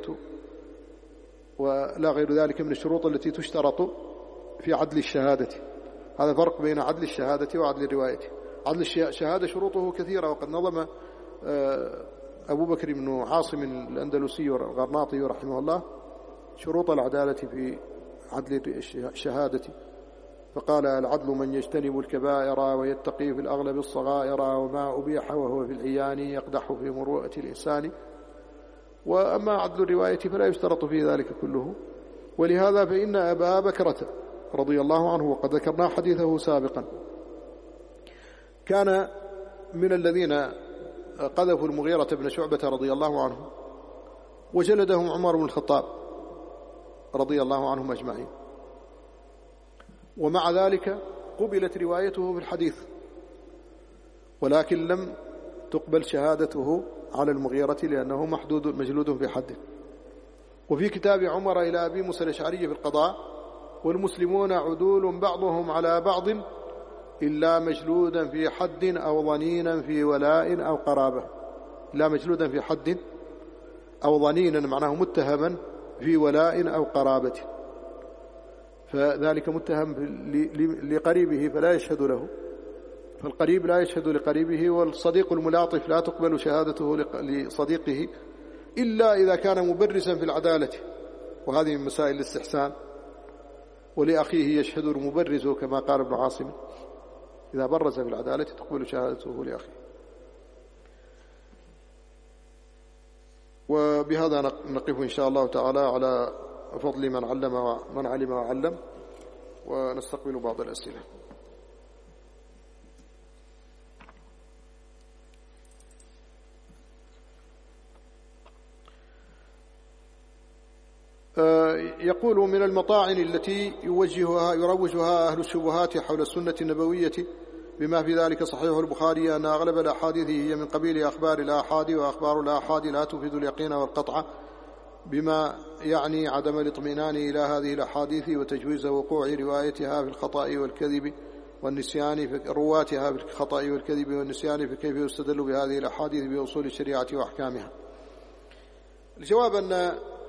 A: ولا غير ذلك من الشروط التي تشترط في عدل الشهادة. هذا فرق بين عدل الشهادة وعدل الرواية. عدل الشهادة شروطه كثيرة، وقد نظم أبو بكر بن عاصم الأندلسي الغرناطي رحمه الله شروط العدالة في عدل الشهادة، فقال: العدل من يجتنب الكبائر ويتقي في الأغلب الصغائر، وما أبيح وهو في العيان يقدح في مروءة الإنسان. وأما عدل الرواية فلا يشترط في ذلك كله. ولهذا فإن أبا بكرة رضي الله عنه، وقد ذكرنا حديثه سابقا، كان من الذين قذفوا المغيرة بن شعبة رضي الله عنه، وجلدهم عمر بن الخطاب رضي الله عنهم أجمعين، ومع ذلك قبلت روايته في الحديث، ولكن لم تقبل شهادته على المغيرة لأنه محدود مجلود في حده. وفي كتاب عمر إلى أبي موسى الأشعري في القضاء: والمسلمون عدول بعضهم على بعض إلا مجلودا في حد أو ظنينا في ولاء أو قرابة. إلا مجلودا في حد أو ظنينا معناه متهما في ولاء أو قرابة، فذلك متهم لقريبه فلا يشهد له، فالقريب لا يشهد لقريبه، والصديق الملاطف لا تقبل شهادته لصديقه إلا إذا كان مبرزا في العدالة، وهذه من مسائل الاستحسان. ولأخيه يشهد المبرز كما قال ابن عاصم: إذا برز في العدالة تقبل شهادته لأخيه. وبهذا نقف إن شاء الله تعالى على فضل من علم ومن علم وعلم، ونستقبل بعض الأسئلة. يقول من المطاعن التي يوجهها يروجها أهل الشبهات حول السنة النبوية بما في ذلك صحيح البخاري أن أغلب الأحاديث هي من قبيل أخبار الآحاد، وأخبار الآحاد لا تفيد اليقين والقطع، بما يعني عدم الاطمئنان إلى هذه الأحاديث وتجويز وقوع روايتها في الخطأ والكذب والنسيان في رواتها في الخطأ والكذب والنسيان، فكيف يستدل بهذه الأحاديث بأصول الشريعة وأحكامها؟ الجواب أن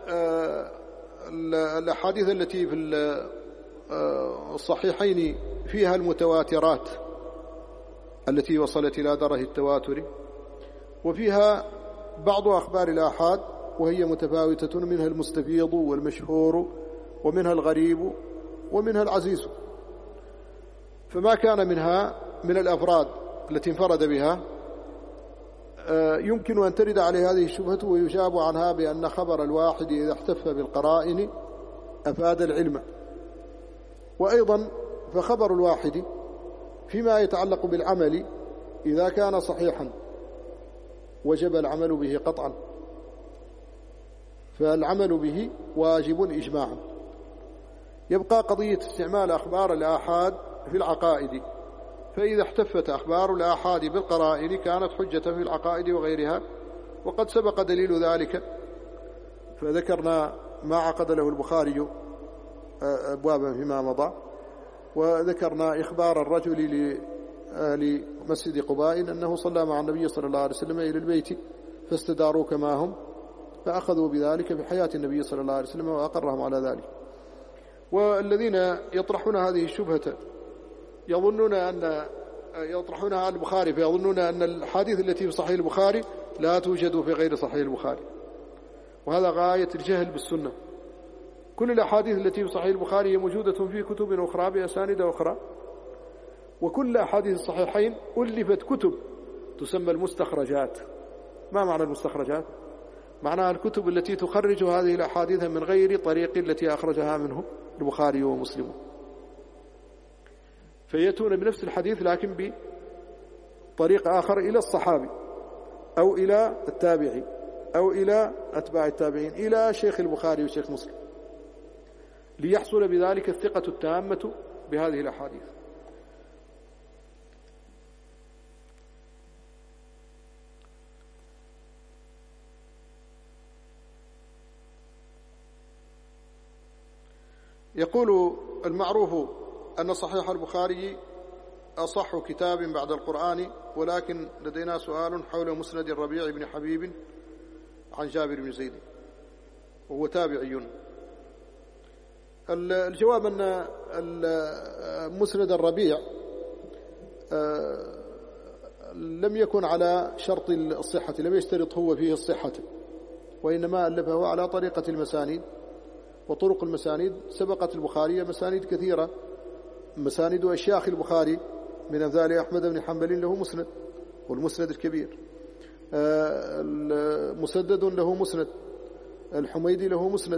A: الأحاديث التي في الصحيحين فيها المتواترات التي وصلت إلى درجة التواتر، وفيها بعض أخبار الآحاد وهي متفاوتة، منها المستفيض والمشهور ومنها الغريب ومنها العزيز، فما كان منها من الأفراد التي انفرد بها يمكن أن ترد عليه هذه الشبهة ويجاب عنها بأن خبر الواحد إذا احتف بالقرائن أفاد العلم. وأيضا فخبر الواحد فيما يتعلق بالعمل إذا كان صحيحا وجب العمل به قطعا، فالعمل به واجب إجماعا. يبقى قضية استعمال أخبار الآحاد في العقائد، فإذا احتفت أخبار الآحاد بالقرائن كانت حجة في العقائد وغيرها، وقد سبق دليل ذلك، فذكرنا ما عقد له البخاري أبوابا فيما مضى، وذكرنا إخبار الرجل لأهل مسجد قباء أنه صلى مع النبي صلى الله عليه وسلم إلى البيت فاستداروا كما هم، فأخذوا بذلك في حياة النبي صلى الله عليه وسلم وأقرهم على ذلك. والذين يطرحون هذه الشبهة يظنون أن يطرحونها على البخاري، فيظنون أن الحديث التي في صحيح البخاري لا توجد في غير صحيح البخاري، وهذا غاية الجهل بالسنة. كل الأحاديث التي في صحيح البخاري هي موجودة في كتب أخرى بأسانيد أخرى، وكل أحاديث الصحيحين ألفت كتب تسمى المستخرجات. ما معنى المستخرجات؟ معناها الكتب التي تخرج هذه الأحاديث من غير طريق التي أخرجها منه البخاري ومسلم، فيأتون بنفس الحديث لكن بطريق آخر إلى الصحابي أو إلى التابعي أو إلى أتباع التابعين إلى شيخ البخاري وشيخ مسلم، ليحصل بذلك الثقة التامة بهذه الأحاديث. يقول المعروف أن صحيح البخاري أصح كتاب بعد القرآن، ولكن لدينا سؤال حول مسند الربيع بن حبيب عن جابر بن زيد وهو تابعي. الجواب أن مسند الربيع لم يكن على شرط الصحة، لم يشترط هو فيه الصحة، وإنما ألفه على طريقة المسانيد، وطرق المسانيد سبقت البخاري مسانيد كثيرة. مسانيد أشياخ البخاري من أمثال أحمد بن حنبل له مسند، والمسند الكبير، مسدد له مسند، الحميدي له مسند،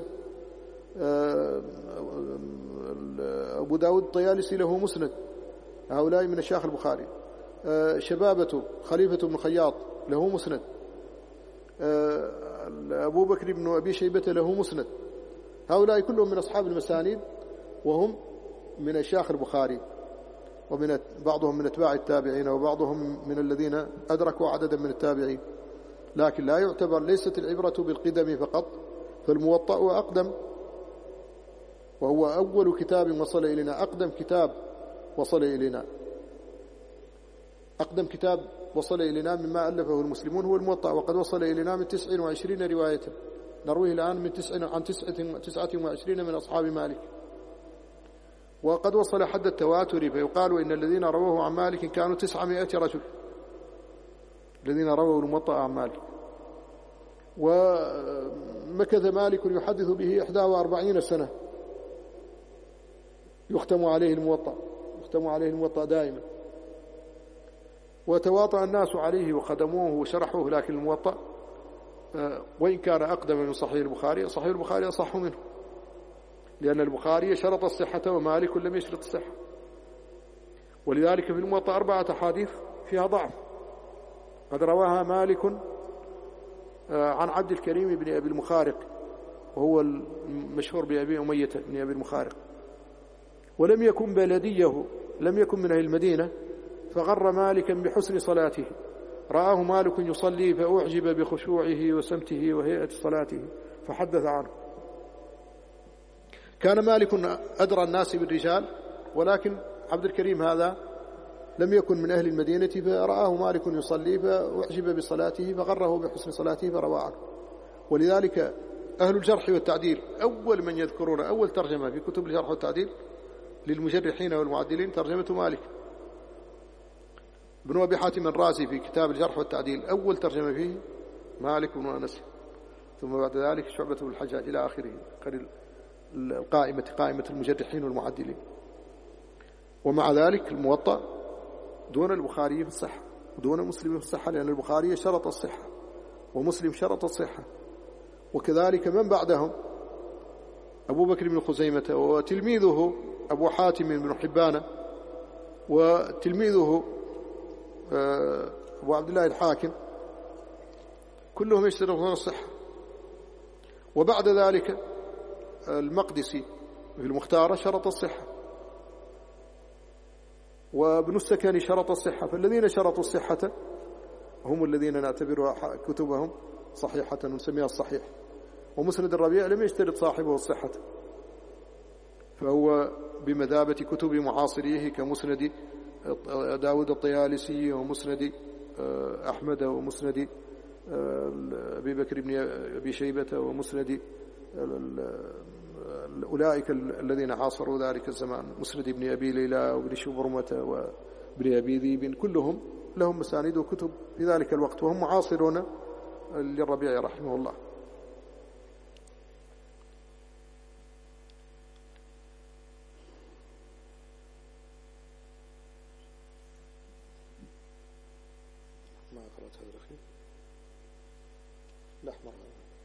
A: أبو داود الطيالسي له مسند، هؤلاء من أشياخ البخاري. شبابة خليفة بن خياط له مسند، أبو بكر بن أبي شيبة له مسند، هؤلاء كلهم من أصحاب المسانيد وهم من أشياخ البخاري، ومن بعضهم من أتباع التابعين، وبعضهم من الذين أدركوا عددا من التابعين. لكن لا يعتبر، ليست العبرة بالقدم فقط، فالموطأ أقدم، وهو أول كتاب وصل إلينا، أقدم كتاب وصل إلينا، أقدم كتاب وصل إلينا مما ألفه المسلمون هو الموطأ، وقد وصل إلينا من تسع وعشرين رواية، نرويه الآن من تسع عن تسعة وعشرين من أصحاب مالك، وقد وصل حد التواتر، فيقال إن الذين رووه عن مالك كانوا تسعمائة رجل، الذين رووا الموطأ عن مالك. ومكث مالك يحدث به إحدى وأربعين سنة يختم عليه الموطأ، يختم عليه الموطأ دائما، وتواطأ الناس عليه وخدموه وشرحوه، لكن الموطأ وإن كان أقدم من صحيح البخاري، صحيح البخاري أصح منه، لأن البخاري شرط الصحة ومالك لم يشرط الصحة، ولذلك في الموطأ أربعة أحاديث فيها ضعف قد رواها مالك عن عبد الكريم بن أبي المخارق وهو المشهور بأبي أمية بن أبي المخارق، ولم يكن بلديه، لم يكن من أهل المدينة، فغر مالكا بحسن صلاته، رآه مالك يصلي فأعجب بخشوعه وسمته وهيئة صلاته فحدث عنه. كان مالك أدرى الناس بالرجال، ولكن عبد الكريم هذا لم يكن من أهل المدينة، فرآه مالك يصلي فأعجب بصلاته فغره بحسن صلاته فروى عنه. ولذلك أهل الجرح والتعديل أول من يذكرون أول ترجمة في كتب الجرح والتعديل للمجرحين والمعدلين ترجمة مالك. ابن أبي حاتم الرازي في كتاب الجرح والتعديل أول ترجمة فيه مالك بن أنس، ثم بعد ذلك شعبة بن الحجاج إلى آخره، القائمة قائمة المجرحين والمعدلين. ومع ذلك الموطأ دون البخاري في الصحة ودون مسلم في الصحة، لأن البخاري شرط الصحة ومسلم شرط الصحة، وكذلك من بعدهم أبو بكر بن خزيمة وتلميذه أبو حاتم بن حبان وتلميذه أبو عبد الله الحاكم، كلهم يشترطون الصحة. وبعد ذلك المقدسي في المختارة شرط الصحة، وابن السكني شرط الصحة. فالذين شرطوا الصحة هم الذين نعتبر كتبهم صحيحة نسميها الصحيح. ومسند الربيع لم يشترط صاحبه الصحة، فهو بمثابة كتب معاصريه كمسند داود الطيالسي ومسند أحمد ومسند أبي بكر بن أبي شيبة ومسند أولئك الذين عاصروا ذلك الزمان، مسند ابن أبي ليلى وابن شبرمة وابن أبي ذيب، كلهم لهم مسانيد وكتب في ذلك الوقت، وهم معاصرون للربيع رحمه الله. ما قرأت هذا الأخير؟ لا أحمر،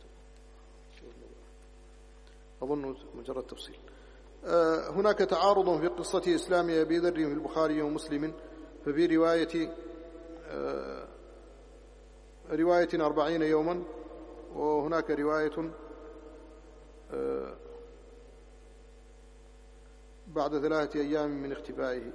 A: أظن مجرد تفصيل. آه هناك تعارض في قصة إسلام أبي ذر في البخاري ومسلم، ففي رواية آه رواية أربعين يوما، وهناك رواية آه بعد ثلاثة أيام من اختفائه.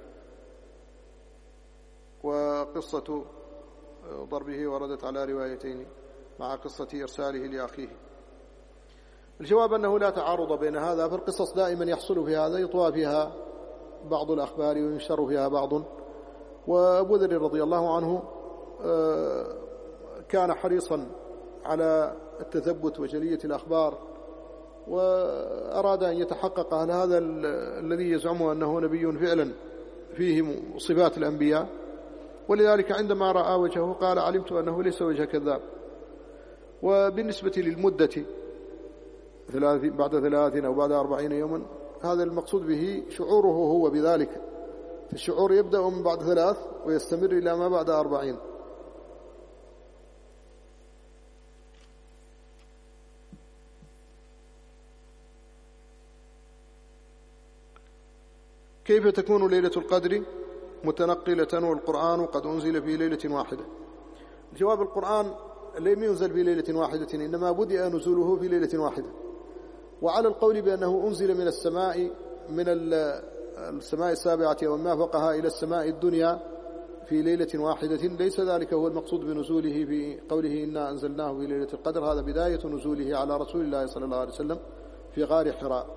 A: وقصة ضربه وردت على روايتين مع قصة إرساله لأخيه. الجواب أنه لا تعارض بين هذا، فالقصص دائما يحصل في هذا، يطوى فيها بعض الأخبار وينشر فيها بعض. وأبو ذر رضي الله عنه كان حريصا على التثبت وجلية الأخبار، وأراد أن يتحقق هل هذا الذي يزعمه أنه نبي فعلا فيه صفات الأنبياء. ولذلك عندما رأى وجهه قال علمت أنه ليس وجه كذاب. وبالنسبة للمدة بعد ثلاثين أو بعد أربعين يوما، هذا المقصود به شعوره هو بذلك، فالشعور يبدأ من بعد ثلاث ويستمر إلى ما بعد أربعين. كيف تكون ليلة القدر متنقلة والقرآن قد أنزل في ليلة واحدة؟ الجواب القرآن لم ينزل في ليلة واحدة، إنما بدأ نزوله في ليلة واحدة. وعلى القول بأنه أنزل من السماء من السماء السابعة وما فوقها إلى السماء الدنيا في ليلة واحدة، ليس ذلك هو المقصود بنزوله في قوله إنا أنزلناه في ليلة القدر. هذا بداية نزوله على رسول الله صلى الله عليه وسلم في غار حراء،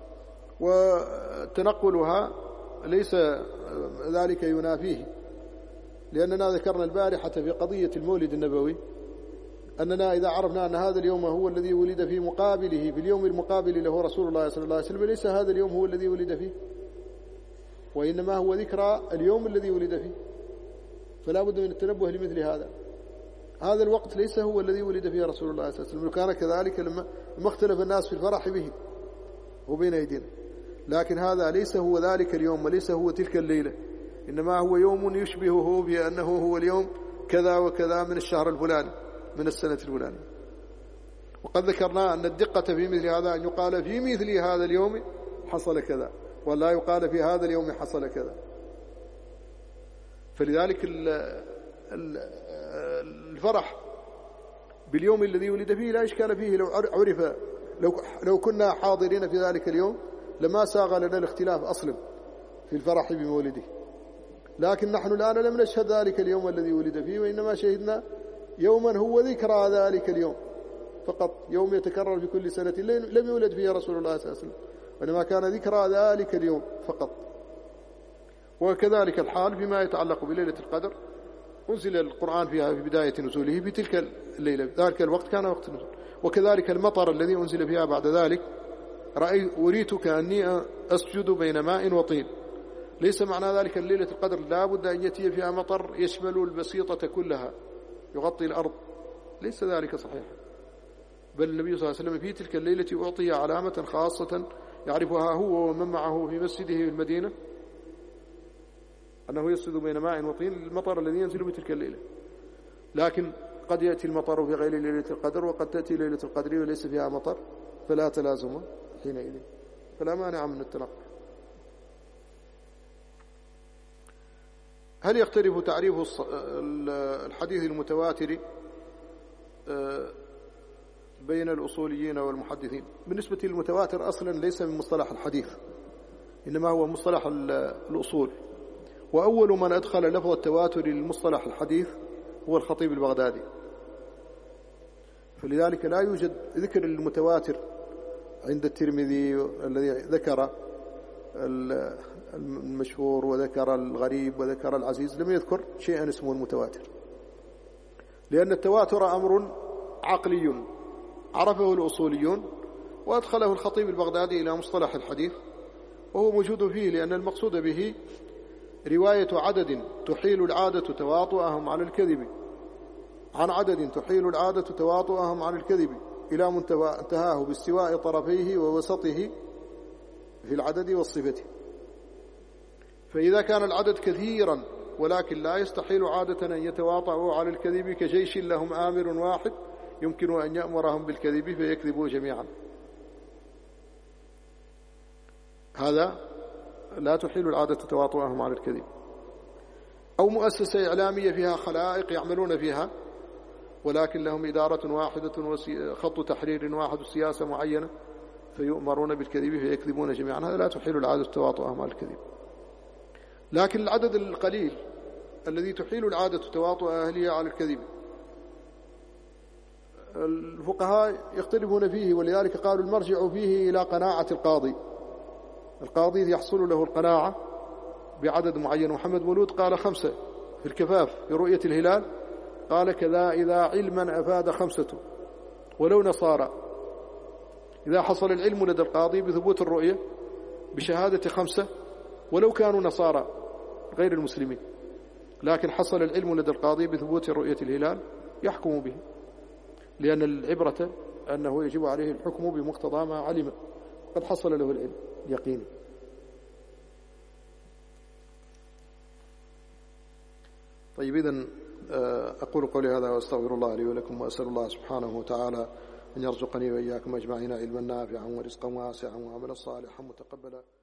A: وتنقلها ليس ذلك ينافيه، لأننا ذكرنا البارحة في قضية المولد النبوي أننا إذا عرفنا أن هذا اليوم هو الذي ولد في مقابله في اليوم المقابل له رسول الله صلى الله عليه وسلم، ليس هذا اليوم هو الذي ولد فيه، وإنما هو ذكرى اليوم الذي ولد فيه. فلا بد من التنبه لمثل هذا. هذا الوقت ليس هو الذي ولد فيه رسول الله صلى الله عليه وسلم، وكان كذلك لما اختلف الناس في الفرح به وبين أيدينا، لكن هذا ليس هو ذلك اليوم وليس هو تلك الليلة، إنما هو يوم يشبهه بأنه هو اليوم كذا وكذا من الشهر الفلاني من السنة الفلانية. وقد ذكرنا أن الدقة في مثل هذا أن يقال في مثل هذا اليوم حصل كذا، ولا يقال في هذا اليوم حصل كذا. فلذلك الفرح باليوم الذي ولد فيه لا إشكال فيه لو عرف لو, لو كنا حاضرين في ذلك اليوم لما ساغ لنا الاختلاف أصلا في الفرح بمولده، لكن نحن الآن لم نشهد ذلك اليوم الذي ولد فيه، وإنما شهدنا يوما هو ذكرى ذلك اليوم فقط، يوم يتكرر في كل سنة لم يولد فيه رسول الله صلى الله عليه وسلم، وإنما كان ذكرى ذلك اليوم فقط. وكذلك الحال فيما يتعلق بليلة القدر، أنزل القرآن فيها في بداية نزوله في تلك الليلة، ذلك الوقت كان وقت النزول. وكذلك المطر الذي أنزل فيها بعد ذلك، رأيت أريت كأني أسجد بين ماء وطين. ليس معنى ذلك أن ليلة القدر لا بد أن يأتي فيها مطر يشمل البسيطة كلها يغطي الأرض، ليس ذلك صحيح، بل النبي صلى الله عليه وسلم في تلك الليلة أعطي علامة خاصة يعرفها هو ومن معه في مسجده في المدينة، أنه يسجد بين ماء وطين المطر الذي ينزل بتلك الليلة. لكن قد يأتي المطر في غير ليلة القدر، وقد تأتي ليلة القدر وليس فيها مطر، فلا تلازم حينئذ، فلا مانع من التنقل. هل يختلف تعريف الحديث المتواتر بين الأصوليين والمحدثين؟ بالنسبة للمتواتر أصلا ليس من مصطلح الحديث، إنما هو مصطلح الأصول. وأول من أدخل لفظ التواتر للمصطلح الحديث هو الخطيب البغدادي، فلذلك لا يوجد ذكر المتواتر عند الترمذي الذي ذكر المشهور وذكر الغريب وذكر العزيز، لم يذكر شيئا اسمه المتواتر، لأن التواتر أمر عقلي عرفه الأصوليون وأدخله الخطيب البغدادي إلى مصطلح الحديث، وهو موجود فيه لأن المقصود به رواية عدد تحيل العادة تواطؤهم على الكذب عن عدد تحيل العادة تواطؤهم على الكذب إلى منتهاه باستواء طرفيه ووسطه في العدد والصفة. فإذا كان العدد كثيرا ولكن لا يستحيل عادة أن يتواطؤوا على الكذب كجيش لهم آمر واحد يمكن أن يأمرهم بالكذب فيكذبوا جميعا، هذا لا تحيل العادة تواطؤهم على الكذب. أو مؤسسة إعلامية فيها خلائق يعملون فيها ولكن لهم إدارة واحدة وخط تحرير واحد وسياسة معينة فيؤمرون بالكذب فيكذبون جميعا، هذا لا تحيل العادة تواطؤهم على الكذب. لكن العدد القليل الذي تحيل العادة تواطؤ أهلها على الكذب الفقهاء يختلفون فيه، ولذلك قالوا المرجع فيه إلى قناعة القاضي. القاضي يحصل له القناعة بعدد معين. محمد مولود قال خمسة في الكفاف في رؤية الهلال، قال كذا إذا علما أفاد خمسة ولو نصارى. إذا حصل العلم لدى القاضي بثبوت الرؤية بشهادة خمسة ولو كانوا نصارى غير المسلمين، لكن حصل العلم لدى القاضي بثبوت رؤية الهلال يحكم به، لأن العبرة أنه يجب عليه الحكم بمقتضى ما علم، قد حصل له العلم يقيني. طيب، إذن أقول قولي هذا وأستغفر الله لي ولكم، وأسأل الله سبحانه وتعالى أن يرزقني وإياكم أجمعين علما نافعا ورزقا واسعا وعملا صالحا متقبلا.